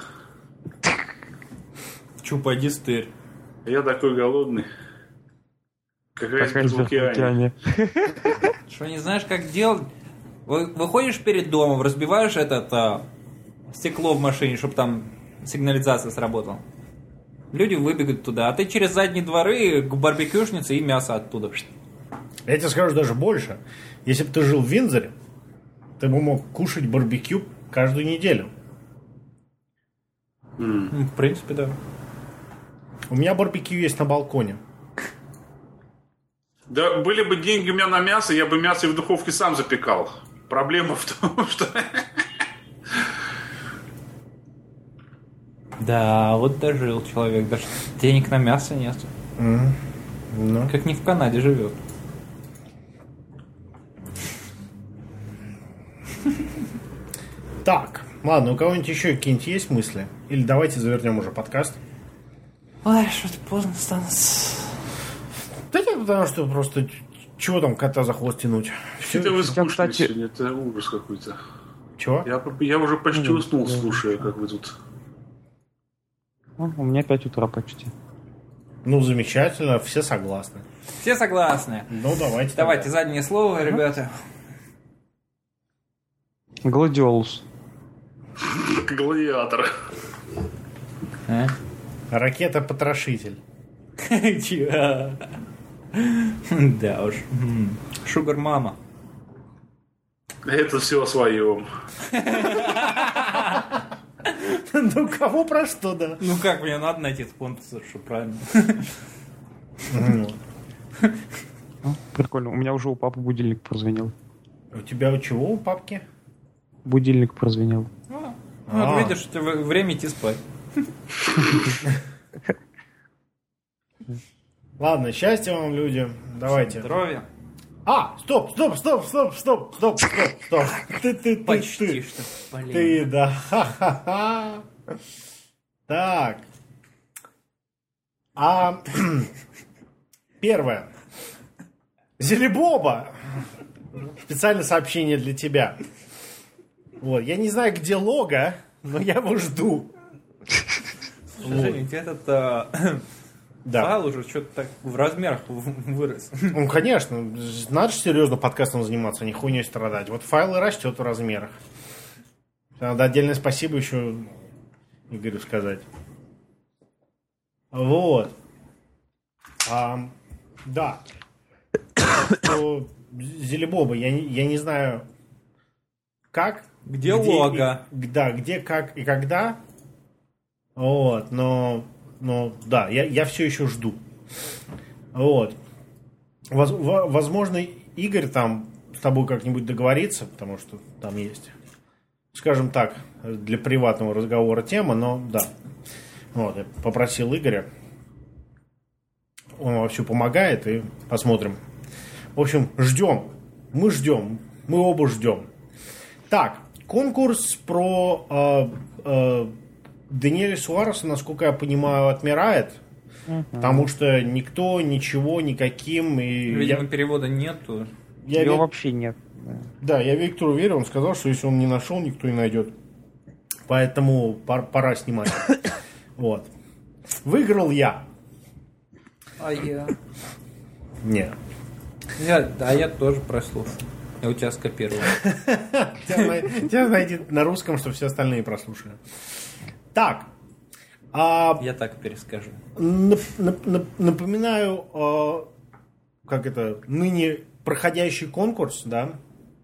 Чупа дистырь. Я такой голодный. Какая-то в океане. Что, не знаешь, как делать? Выходишь перед домом, разбиваешь этот а, стекло в машине, чтобы там сигнализация сработала. Люди выбегут туда, а ты через задние дворы к барбекюшнице и мясо оттуда. Я тебе скажу даже больше. Если бы ты жил в Виндзоре, ты бы мог кушать барбекю каждую неделю. Mm. В принципе, да. У меня барбекю есть на балконе. Да, были бы деньги у меня на мясо, я бы мясо и в духовке сам запекал. Проблема в том, что... Да, вот дожил человек, даже денег на мясо нет. Mm. Ну. Как не в Канаде живет. Так, ладно, у кого-нибудь еще какие-нибудь есть мысли? Или давайте завернем уже подкаст. Ой, что-то поздно становится. Да нет, потому что просто чего там кота за хвост тянуть? Все. Это вы скучные кстати... сегодня, это ужас какой-то. Чего? Я, я уже почти уснул, слушая, как вы тут. У меня пять утра почти. Ну, замечательно, все согласны. Все согласны. Ну, давайте. Давайте тогда. заднее слово, ребята. Гладиолус. Гладиатор. А? Ракета-потрошитель. Чё? Да уж. Шугар мама. Это все о своем. Ну, кого про что, да? Ну как, мне надо найти спонсора, что правильно. Прикольно. У меня уже у папы будильник прозвенел. У тебя у чего, у папки? Будильник прозвенел. Ну, вот видишь, у тебя время идти спать. Ладно, счастья вам, люди. Давайте. Здоровья. А, стоп, стоп, стоп, стоп, стоп, стоп, стоп, стоп. Ты, ты, ты, Почти ты. что. Блин. Ты, да. Ха-ха-ха. Так. А первое. Зелебоба. Специальное сообщение для тебя. Вот. Я не знаю, где лого, но я его жду. Женя, вот. Этот а, Да. файл уже что-то так в размерах вырос. Ну, конечно. Надо же серьезно подкастом заниматься, а не хуйней страдать. Вот файл и растет в размерах. Надо отдельное спасибо еще Игорю сказать. Вот. А, да. Что Зелебоба, я не, я не знаю, как. Где лого? И, да, где, как и когда. Вот, но, но да, я, я все еще жду. Вот. Воз, возможно, Игорь там с тобой как-нибудь договорится, потому что там есть, скажем так, для приватного разговора тема, но да. Вот, я попросил Игоря. Он вовсю помогает, и посмотрим. В общем, ждем. Мы ждем. Мы оба ждем. Так, конкурс про э, э, Даниэля Суареса, насколько я понимаю, отмирает. Uh-huh. Потому что никто, ничего, никаким. И видимо, я... перевода нету. Я Его ви... вообще нет. Да, я Виктору верю. Он сказал, что если он не нашел, никто не найдет. Поэтому пор- пора снимать. Вот. Выиграл я. А я... Нет. Я, да, я тоже прослушал. Я у тебя скопировал. Тебя найди на русском, что все остальные прослушали. Так. Я так перескажу. Напоминаю, как это, ныне проходящий конкурс, да.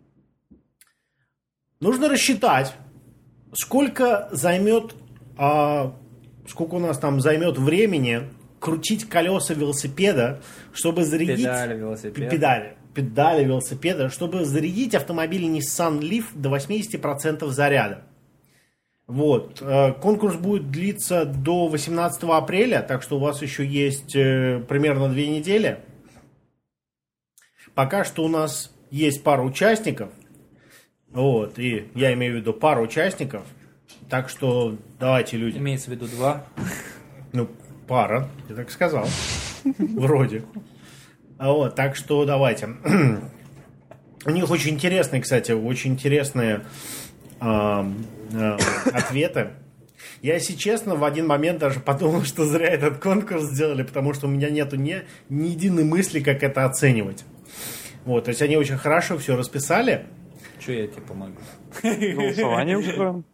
Нужно рассчитать, сколько займет, сколько у нас там займет времени крутить колеса велосипеда, чтобы зарядить... Педали велосипеда. Педали. Педали велосипеда, чтобы зарядить автомобиль Nissan Leaf до восемьдесят процентов заряда. Вот. Конкурс будет длиться до восемнадцатого апреля, так что у вас еще есть примерно две недели. Пока что у нас есть пара участников. Вот. И я имею в виду пару участников. Так что давайте, люди. Имеется в виду два. Ну, пара, я так сказал. Вроде. Вот, так что давайте. У них очень интересные, кстати, очень интересные э, э, ответы. Я, если честно, в один момент даже подумал, что зря этот конкурс сделали, потому что у меня нету ни, ни единой мысли, как это оценивать. Вот, то есть они очень хорошо все расписали. Что я тебе помогу? Голосование устроим.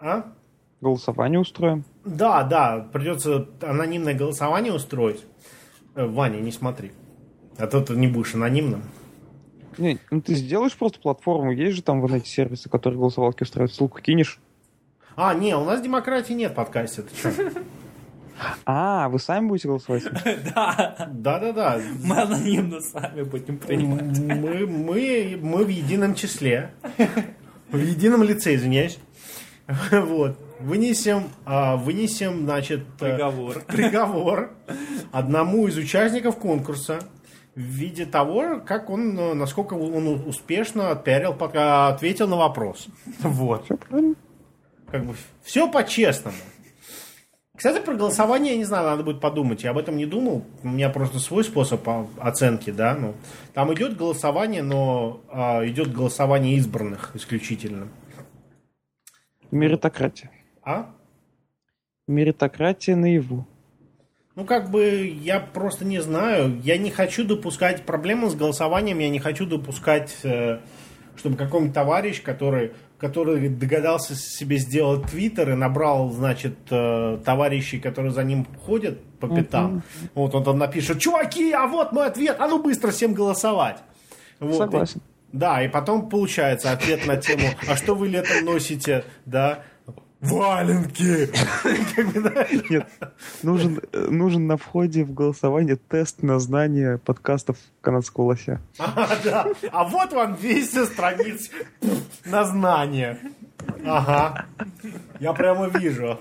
А? Голосование устроим. Да, да, придется анонимное голосование устроить. Э, Ваня, не смотри. А то ты не будешь анонимным. Не, ну ты сделаешь просто платформу. Есть же там вот эти сервисы, которые голосовалки устраивают. Ссылку кинешь. А, не, у нас демократии нет в подкасте. Ты что? А, вы сами будете голосовать? Да. Да-да-да. Мы анонимно сами будем принимать. Мы, мы, мы в едином числе. В едином лице, извиняюсь. Вот. Вынесем, а, вынесем, значит... э, Приговор. Приговор одному из участников конкурса в виде того, как он, э, насколько он успешно отпиарил, пока ответил на вопрос. Вот. Все правильно. Как бы все по-честному. Кстати, про голосование, я не знаю, надо будет подумать. Я об этом не думал. У меня просто свой способ оценки, да. Ну, там идет голосование, но а, идет голосование избранных исключительно. Меритократия. А? Меритократия наяву. Ну, как бы, я просто не знаю. Я не хочу допускать проблемы с голосованием. Я не хочу допускать, э, чтобы какой-нибудь товарищ, который... который догадался себе сделать твиттер и набрал, значит, э, товарищей, которые за ним ходят по пятам. Uh-huh. Вот он там напишет: чуваки, а вот мой ответ, а ну быстро всем голосовать. Вот. Согласен. И, да, и потом получается ответ на тему: а что вы летом носите, да? Валенки! Нет, нужен, нужен на входе в голосование тест на знание подкастов канадского лося. А, да. А вот вам двести страниц на знание. Ага. Я прямо вижу.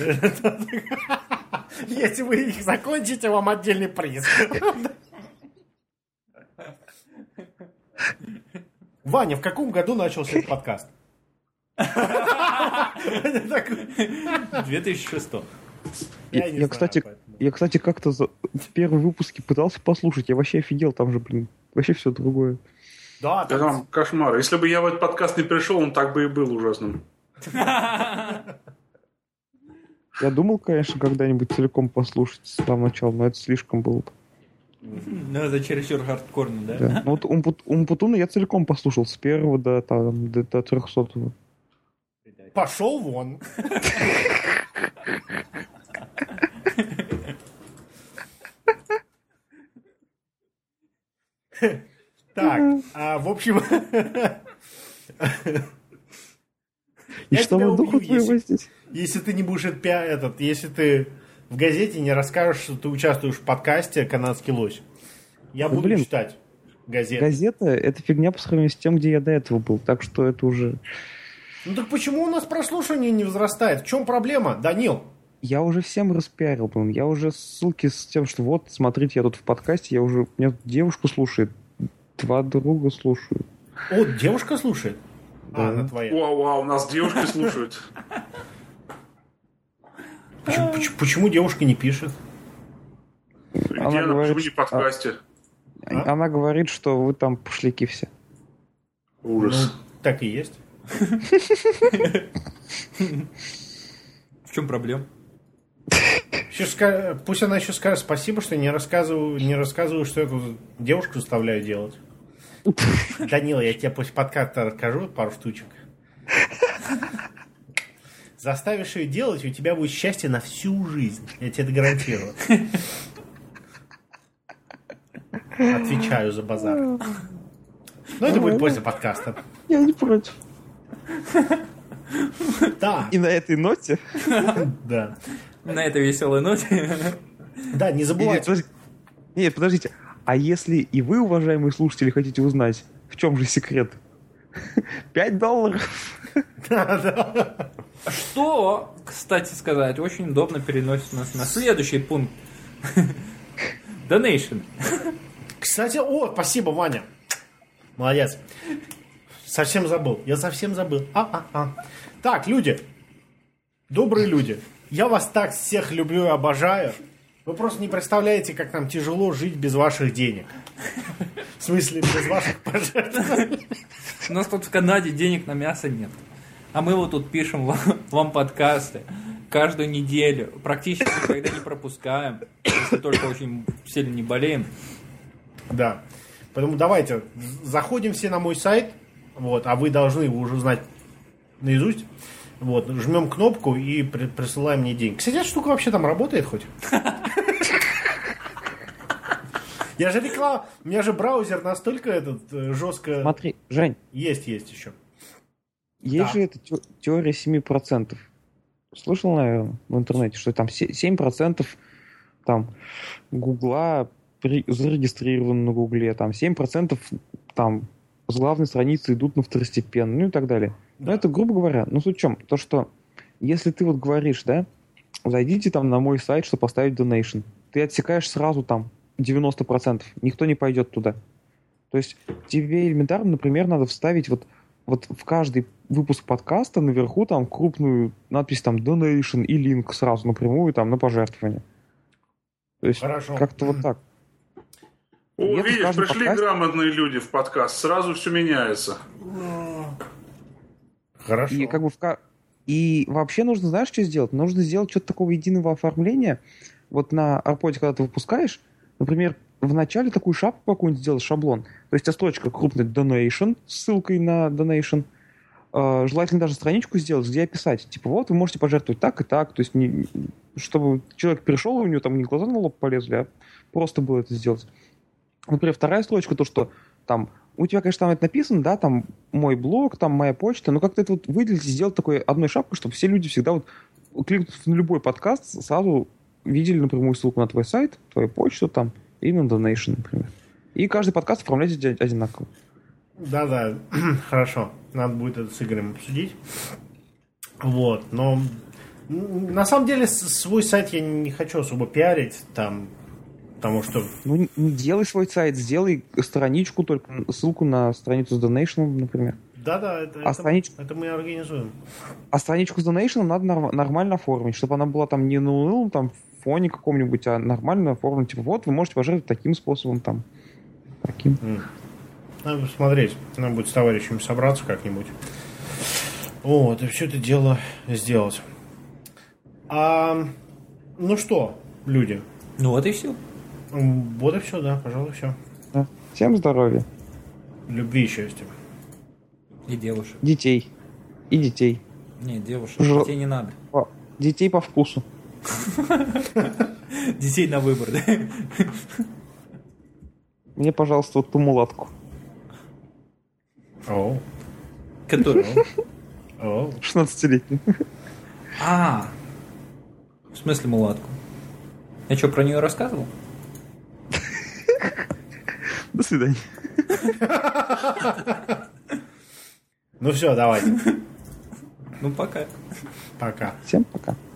Если вы их закончите, вам отдельный приз. Ваня, в каком году начался этот подкаст? две тысячи шестой. Я, я, кстати, я, кстати, как-то за первые выпуски пытался послушать. Я вообще офигел, там же, блин, вообще все другое. Да, там... там кошмар. Если бы я в этот подкаст не пришел, он так бы и был ужасным. Я думал, конечно, когда-нибудь целиком послушать с самого начала, но это слишком было. Ну, это чересчур хардкорно, да? Да. Ну, вот Умпут, Умпутуна я целиком послушал, с первого до, там, до, до трехсотого. Пошел вон. Так, а, в общем... И что вы духу твоего здесь? Если ты не будешь этот, если ты в газете не расскажешь, что ты участвуешь в подкасте «Канадский лось», я буду блин, читать газеты. Газета — это фигня по сравнению с тем, где я до этого был, так что это уже... Ну так почему у нас прослушивание не возрастает? В чем проблема, Данил? Я уже всем распиарил, блин. Я уже ссылки с тем, что вот, смотрите, я тут в подкасте, я уже... Меня тут девушка слушает, два друга слушают. О, девушка слушает? Да. А, она твоя. Вау, вау, нас девушки слушают. Почему, почему, почему девушка не пишет? Где Она она? говорит, Почему не в подкасте? А? Она говорит, что вы там пошляки все. Ужас. Ну, так и есть. В чем проблема? Еще, пусть она еще скажет спасибо, что не рассказываю, не рассказываю, что эту девушку заставляю делать. Данила, я тебе после подкаста расскажу пару штучек. Заставишь ее делать, и у тебя будет счастье на всю жизнь. Я тебе это гарантирую. Отвечаю за базар. Но это будет после подкаста. Я не против. Да. И на этой ноте... Да. На этой веселой ноте. Да, не забывайте. Нет, Нет, подождите. А если и вы, уважаемые слушатели, хотите узнать, в чем же секрет? Пять долларов. Да, да. Что, кстати сказать, очень удобно переносит нас на следующий пункт. Donation. Кстати, о, спасибо, Ваня. Молодец. Совсем забыл. Я совсем забыл. А-а-а. Так, люди. Добрые люди. Я вас так всех люблю и обожаю. Вы просто не представляете, как нам тяжело жить без ваших денег. В смысле, без ваших пожертвований. У нас тут в Канаде денег на мясо нет. А мы вот тут пишем вам, вам подкасты каждую неделю. Практически никогда не пропускаем. Если только очень сильно не болеем. Да. Поэтому давайте, заходим все на мой сайт. Вот, а вы должны его уже знать наизусть. Вот, жмем кнопку и при- присылаем мне деньги. Кстати, эта штука вообще там работает хоть? Я же реклама... У меня же браузер настолько этот жестко... Смотри, Жень. Есть, есть еще. Есть же эта теория семь процентов. Слышал, наверное, в интернете, что там семь процентов там Гугла при, зарегистрировано на Гугле, там семь процентов там с главной страницы идут на второстепенную, ну и так далее. Да. Но это, грубо говоря, ну суть в чем? То, что если ты вот говоришь, да, зайдите там на мой сайт, чтобы поставить donation, ты отсекаешь сразу там девяносто процентов, никто не пойдет туда. То есть тебе элементарно, например, надо вставить вот, вот в каждый выпуск подкаста наверху там крупную надпись там donation и линк сразу напрямую там на пожертвование. То есть Хорошо. Как-то вот так. О, Где-то видишь, пришли подкасте... грамотные люди в подкаст, сразу все меняется. Хорошо. И как бы в... И вообще нужно, знаешь, что сделать? Нужно сделать что-то такого единого оформления. Вот на Арподе, когда ты выпускаешь, например, в начале такую шапку какую-нибудь сделать, шаблон. То есть, а строчка крупный donation с ссылкой на donation. Э, желательно даже страничку сделать, где описать. Типа, вот, вы можете пожертвовать так и так. То есть, не, чтобы человек пришел, и у него там не глаза на лоб полезли, а просто было это сделать. Например, вторая строчка, то, что там у тебя, конечно, там это написано, да, там мой блог, там моя почта, но как-то это вот выделить и сделать такой одной шапкой, чтобы все люди всегда вот кликнув на любой подкаст, сразу видели напрямую ссылку на твой сайт, твою почту там, и на donation, например. И каждый подкаст оформлять одинаково. Да-да, хорошо. Надо будет это с Игорем обсудить. Вот, но на самом деле свой сайт я не хочу особо пиарить там, потому что... Ну, не, не делай свой сайт, сделай страничку, только ссылку на страницу с donation, например. Да-да, это, а это, странич... это мы организуем. А страничку с donation надо норм... нормально оформить, чтобы она была там не на унылом там фоне каком-нибудь, а нормально оформлена. Типа, вот, вы можете пожертвовать таким способом там. Таким. Mm. Надо посмотреть. Надо будет с товарищами собраться как-нибудь. Вот, и все это дело сделать. А, ну что, люди? Ну вот и все. Вот и все, да, пожалуй, все. Да. Всем здоровья. Любви и счастья. И девушек. Детей. И детей. Нет, девушек. Ж... Детей не надо. О, детей по вкусу. Детей на выбор, да? Мне, пожалуйста, вот ту мулатку. О. Которую? О. шестнадцатилетнюю. А. В смысле мулатку? Я что, про нее рассказывал? До свидания. Ну все, давайте. Ну, пока. Пока. Всем пока.